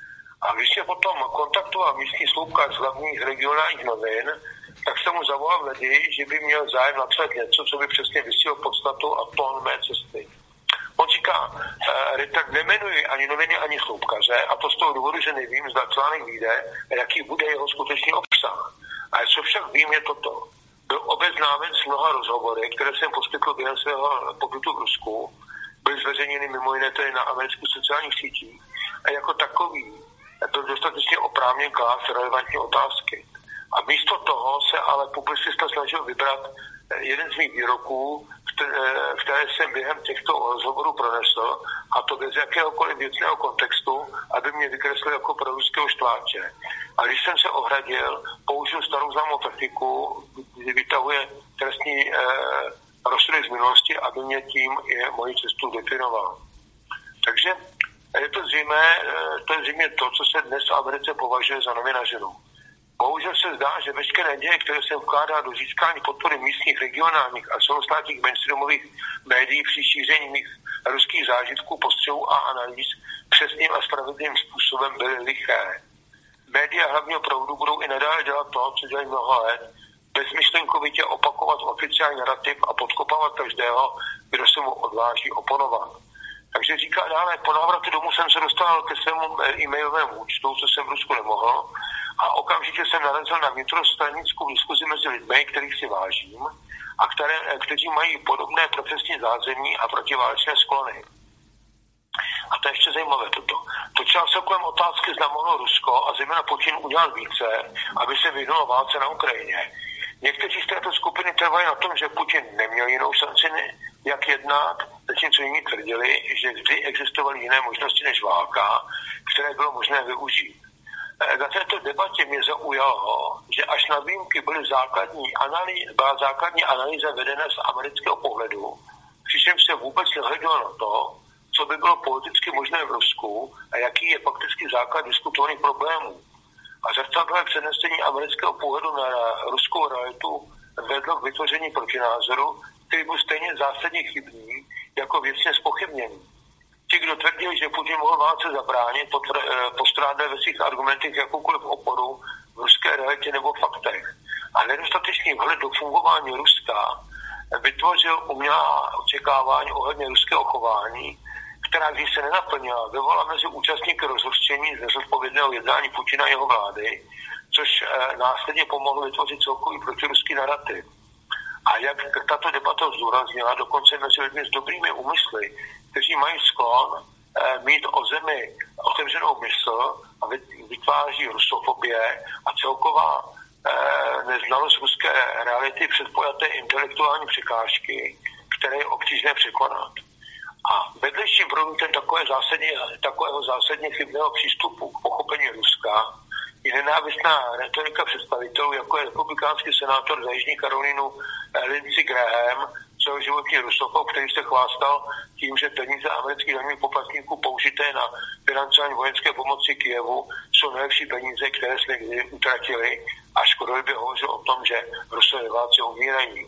Speaker 4: A když se potom kontaktoval místní sloupka z hlavních regionálních novin, tak jsem mu zavolal v naději, že by měl zájem napsat něco, co by přesně vysílalo podstatu a tón mé cesty. On říká, uh, Ritter, nemenuji ani noviny, ani sloupkaře, a to z toho důvodu, že nevím, zda článek vyjde, jaký bude jeho skutečný obsah. A co však vím, je toto. Byl obeznámen s mnoha rozhovory, které jsem poskytl během svého pobytu v Rusku, byly zveřejněny mimo jiné tedy na amerických sociálních sítích a jako takový byl dostatečně oprávněn klást relevantní otázky. A místo toho se ale publicista snažil vybrat jeden z mých výroků, které jsem během těchto rozhovorů pronesl, a to bez jakéhokoliv věcného kontextu, aby mě vykreslil jako proruského štváče. A když jsem se ohradil, použil starou známou taktiku, kdy vytahuje trestní eh, rozsudek z minulosti, aby mě tím i moji cestu definoval. Takže je to zřejmě, to je zřejmě to, co se dnes v Americe považuje za novinařinu. Bohužel se zdá, že veškeré děje, které se vkládá do získání podpory místních, regionálních a celostátních mainstreamových médií při šíření mých ruských zážitků, postřehů a analýz přesným a spravedlivým způsobem byly liché. Média hlavního proudu budou i nadále dělat to, co dělají mnoho let, bezmyšlenkovitě opakovat oficiální narrativ a podkopávat každého, kdo se mu odváží oponovat. Takže říká dále, po návratu domů jsem se dostal ke svému e-mailovému účtu, co jsem v Rusku nemohl, a okamžitě jsem narazil na vnitrostranickou diskuzi mezi lidmi, kterých si vážím a které, kteří mají podobné profesní zázemí a protiválečné sklony. A to je ještě zajímavé toto. Točila se kolem otázky, zda mohlo Rusko a zejména Putin udělat více, aby se vyhnulo válce na Ukrajině. Někteří z této skupiny trvají na tom, že Putin neměl jinou šanci, jak jednat, zatímco jiní tvrdili, že vždy existovaly jiné možnosti než válka, které bylo možné využít. Na této debatě mě zaujalo, že až na výjimky byly základní analýza, byla základní analýza vedena z amerického pohledu, přičemž se vůbec nehledělo na to, co by bylo politicky možné v Rusku a jaký je fakticky základ diskutovaných problémů. A zrcadlové přenesení amerického pohledu na ruskou realitu vedlo k vytvoření protinázoru, který byl stejně zásadně chybný jako věcně zpochybněný. Ti, kdo tvrdili, že Putin mohl válce zabránit, postrádali ve svých argumentech jakoukoliv oporu v ruské realitě nebo faktech. A nedostatečný vhled do fungování Ruska vytvořil umělá očekávání ohledně ruského chování, která, když se nenaplnila, vyvolala mezi účastníky rozhořčení z nezodpovědného jednání Putina a jeho vlády, což e, následně pomohlo vytvořit celkový protiruský narrativ. A jak tato debata zdůraznila, dokonce mezi lidmi s dobrými úmysly, kteří mají sklon e, mít o zemi otevřenou mysl a vytváří rusofobie a celková e, neznalost ruské reality předpojaté intelektuální překážky, které je obtížné překonat. A vedlejším produktem takové zásadně, takového zásadně chybného přístupu k pochopení Ruska je nenávistná retorika představitelů, jako je republikánský senátor za Jižní Karolinu Lindsey Graham, celoživotní rusofob, který se chvástal tím, že peníze amerických daňových poplatníků použité na financování vojenské pomoci Kyjevu jsou nejlepší peníze, které jsme kdy utratili, a škodově by hovořil o tom, že Rusové ve válce umírají.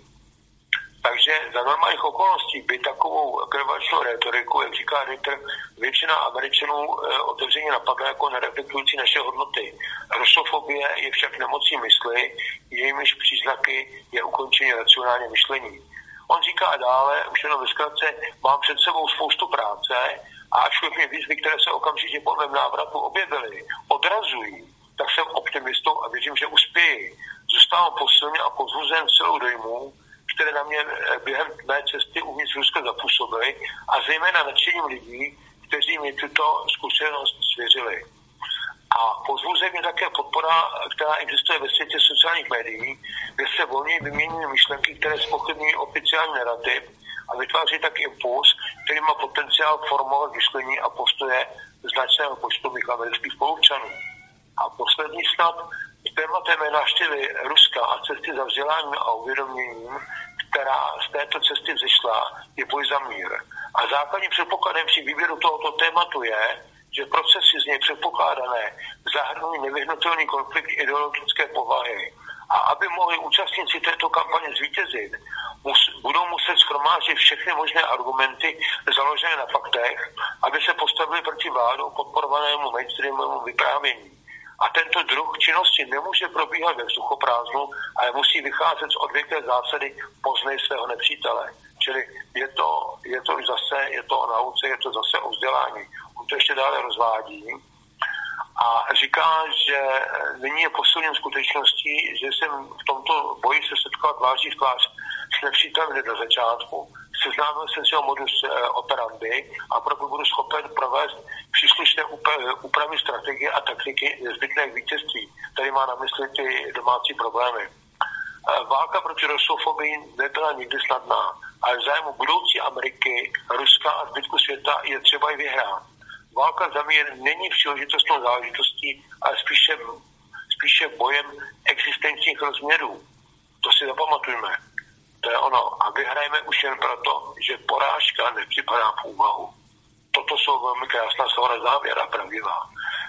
Speaker 4: Takže za normálních okolností by takovou krvačnou retoriku, jak říká Ritter, většina Američanů e, otevřeně napadla jako nereflektující naše hodnoty. Rusofobie je však nemocí mysli, jejímiž příznaky je ukončení racionálně myšlení. On říká dále, už jenom ve zkratce, mám před sebou spoustu práce a ačkoliv mě výzvy, které se okamžitě po mém návratu objevily, odrazují, tak jsem optimistou a věřím, že uspěji. Zůstávám posilně a povzbuzen celou dojmů, které na mě během mé cesty uvnitř Ruska zapůsobily, a zejména nadšením lidí, kteří mi tuto zkušenost svěřili. A pozvůzem je také podpora, která existuje ve světě sociálních médií, kde se volně vyměňují myšlenky, které zpochybňují oficiální narrativ a vytváří tak impuls, který má potenciál formovat myšlení a postoje značného počtu mých amerických spoluobčanů. A poslední snad tématem je návštěvy Ruska a cesty za vzděláním a uvědoměním, která z této cesty vzešla, je boj za mír. A základním předpokladem při výběru tohoto tématu je, že procesy z něj předpokládané zahrnují nevyhnutelný konflikt ideologické povahy. A aby mohli účastníci této kampaně zvítězit, mus, budou muset shromáždit všechny možné argumenty založené na faktech, aby se postavili proti vládou podporovanému mainstreamovému vyprávění. A tento druh činnosti nemůže probíhat ve vzduchoprázdnu, ale musí vycházet z odvěké zásady poznej svého nepřítele. Čili je to, je to zase, je to o nauce, je to zase o vzdělání. On to ještě dále rozvádí a říká, že nyní je posledním skutečností, že jsem v tomto boji se setkal tváří v tvář s nepřítelem hned na začátku. Seznámil jsem se o modus operandi a proto budu schopen provést příslušné úpravy strategie a taktiky nezbytné k vítězství. Tady má na mysli ty domácí problémy. Válka proti rusofobii nebyla nikdy snadná, ale v zájmu budoucí Ameriky, Ruska a zbytku světa je třeba i vyhrát. Válka za mír není příležitostnou záležitostí, ale spíše, spíše bojem existenčních rozměrů. To si zapamatujme. To je ono. A vyhrajeme už jen proto, že porážka nepřipadá v úvahu. Toto jsou velmi krásná slova závěr a pravdivá.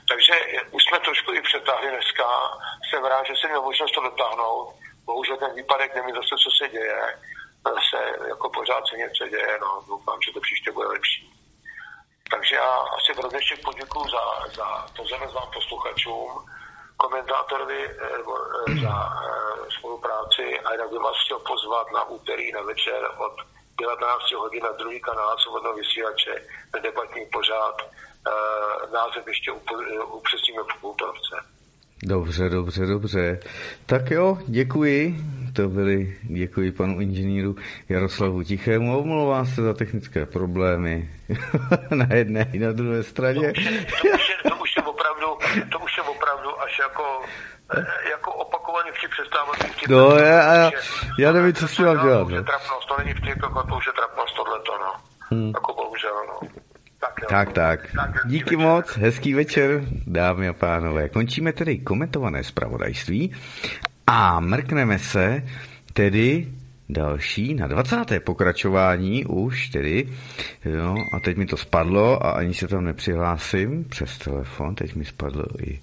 Speaker 4: Takže už jsme trošku i přetáhli dneska. Jsem rád, že jsem měl možnost to dotáhnout. Bohužel ten výpadek nevím zase, co se děje. Se jako pořád se něco děje, no doufám, že to příště bude lepší. Takže já asi pro dnešek poděkuju za, za pozornost vám posluchačům, komentátorovi eh, za eh, spolupráci a jinak bych vás chtěl pozvat na úterý na večer od devatenáct hodin na druhý kanál Svobodného vysílače na debatní pořád. Eh, název ještě upřesníme v kulturovce.
Speaker 1: Dobře, dobře, dobře. Tak jo, děkuji. To byli, děkuji panu inženýru Jaroslavu Tichému. Omlouvám se za technické problémy na jedné i na druhé straně.
Speaker 4: To už je, to už je, to už je opravdu, to už je opravdu až jako, jako opakovaně vtip přestávací vtip.
Speaker 1: No, já, já, já nevím, co si mám dělat.
Speaker 4: To už je trapnost, to není vtip, to už je trapnost tohleto, no. Hmm. Jako bohužel, no. Tak, jo.
Speaker 1: tak, tak. tak Díky večer. Moc, hezký večer, dámy a pánové. Končíme tedy komentované zpravodajství a mrkneme se tedy další na dvacáté pokračování už tedy. Jo, a teď mi to spadlo a ani se tam nepřihlásím přes telefon, teď mi spadlo i.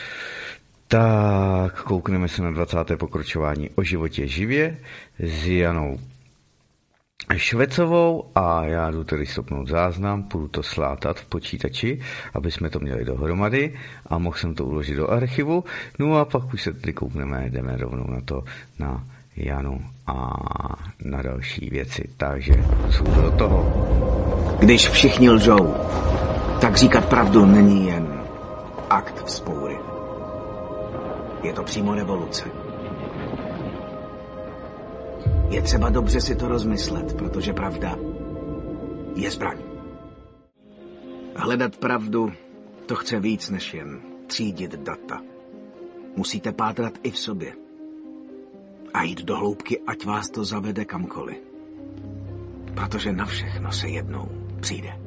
Speaker 1: Tak, koukneme se na dvacáté pokračování o životě živě s Janou Švecovou a já jdu tedy stopnout záznam, půjdu to slátat v počítači, aby jsme to měli dohromady a mohl jsem to uložit do archivu. No a pak už se tedy koukneme, jdeme rovnou na to, na Janu a na další věci. Takže jsou do toho.
Speaker 5: Když všichni lžou, tak říkat pravdu není jen akt vzpoury. Je to přímo revoluce. Je třeba dobře si to rozmyslet, protože pravda je zbraň. Hledat pravdu, to chce víc než jen třídit data. Musíte pátrat i v sobě. A jít do hloubky, ať vás to zavede kamkoliv. Protože na všechno se jednou přijde.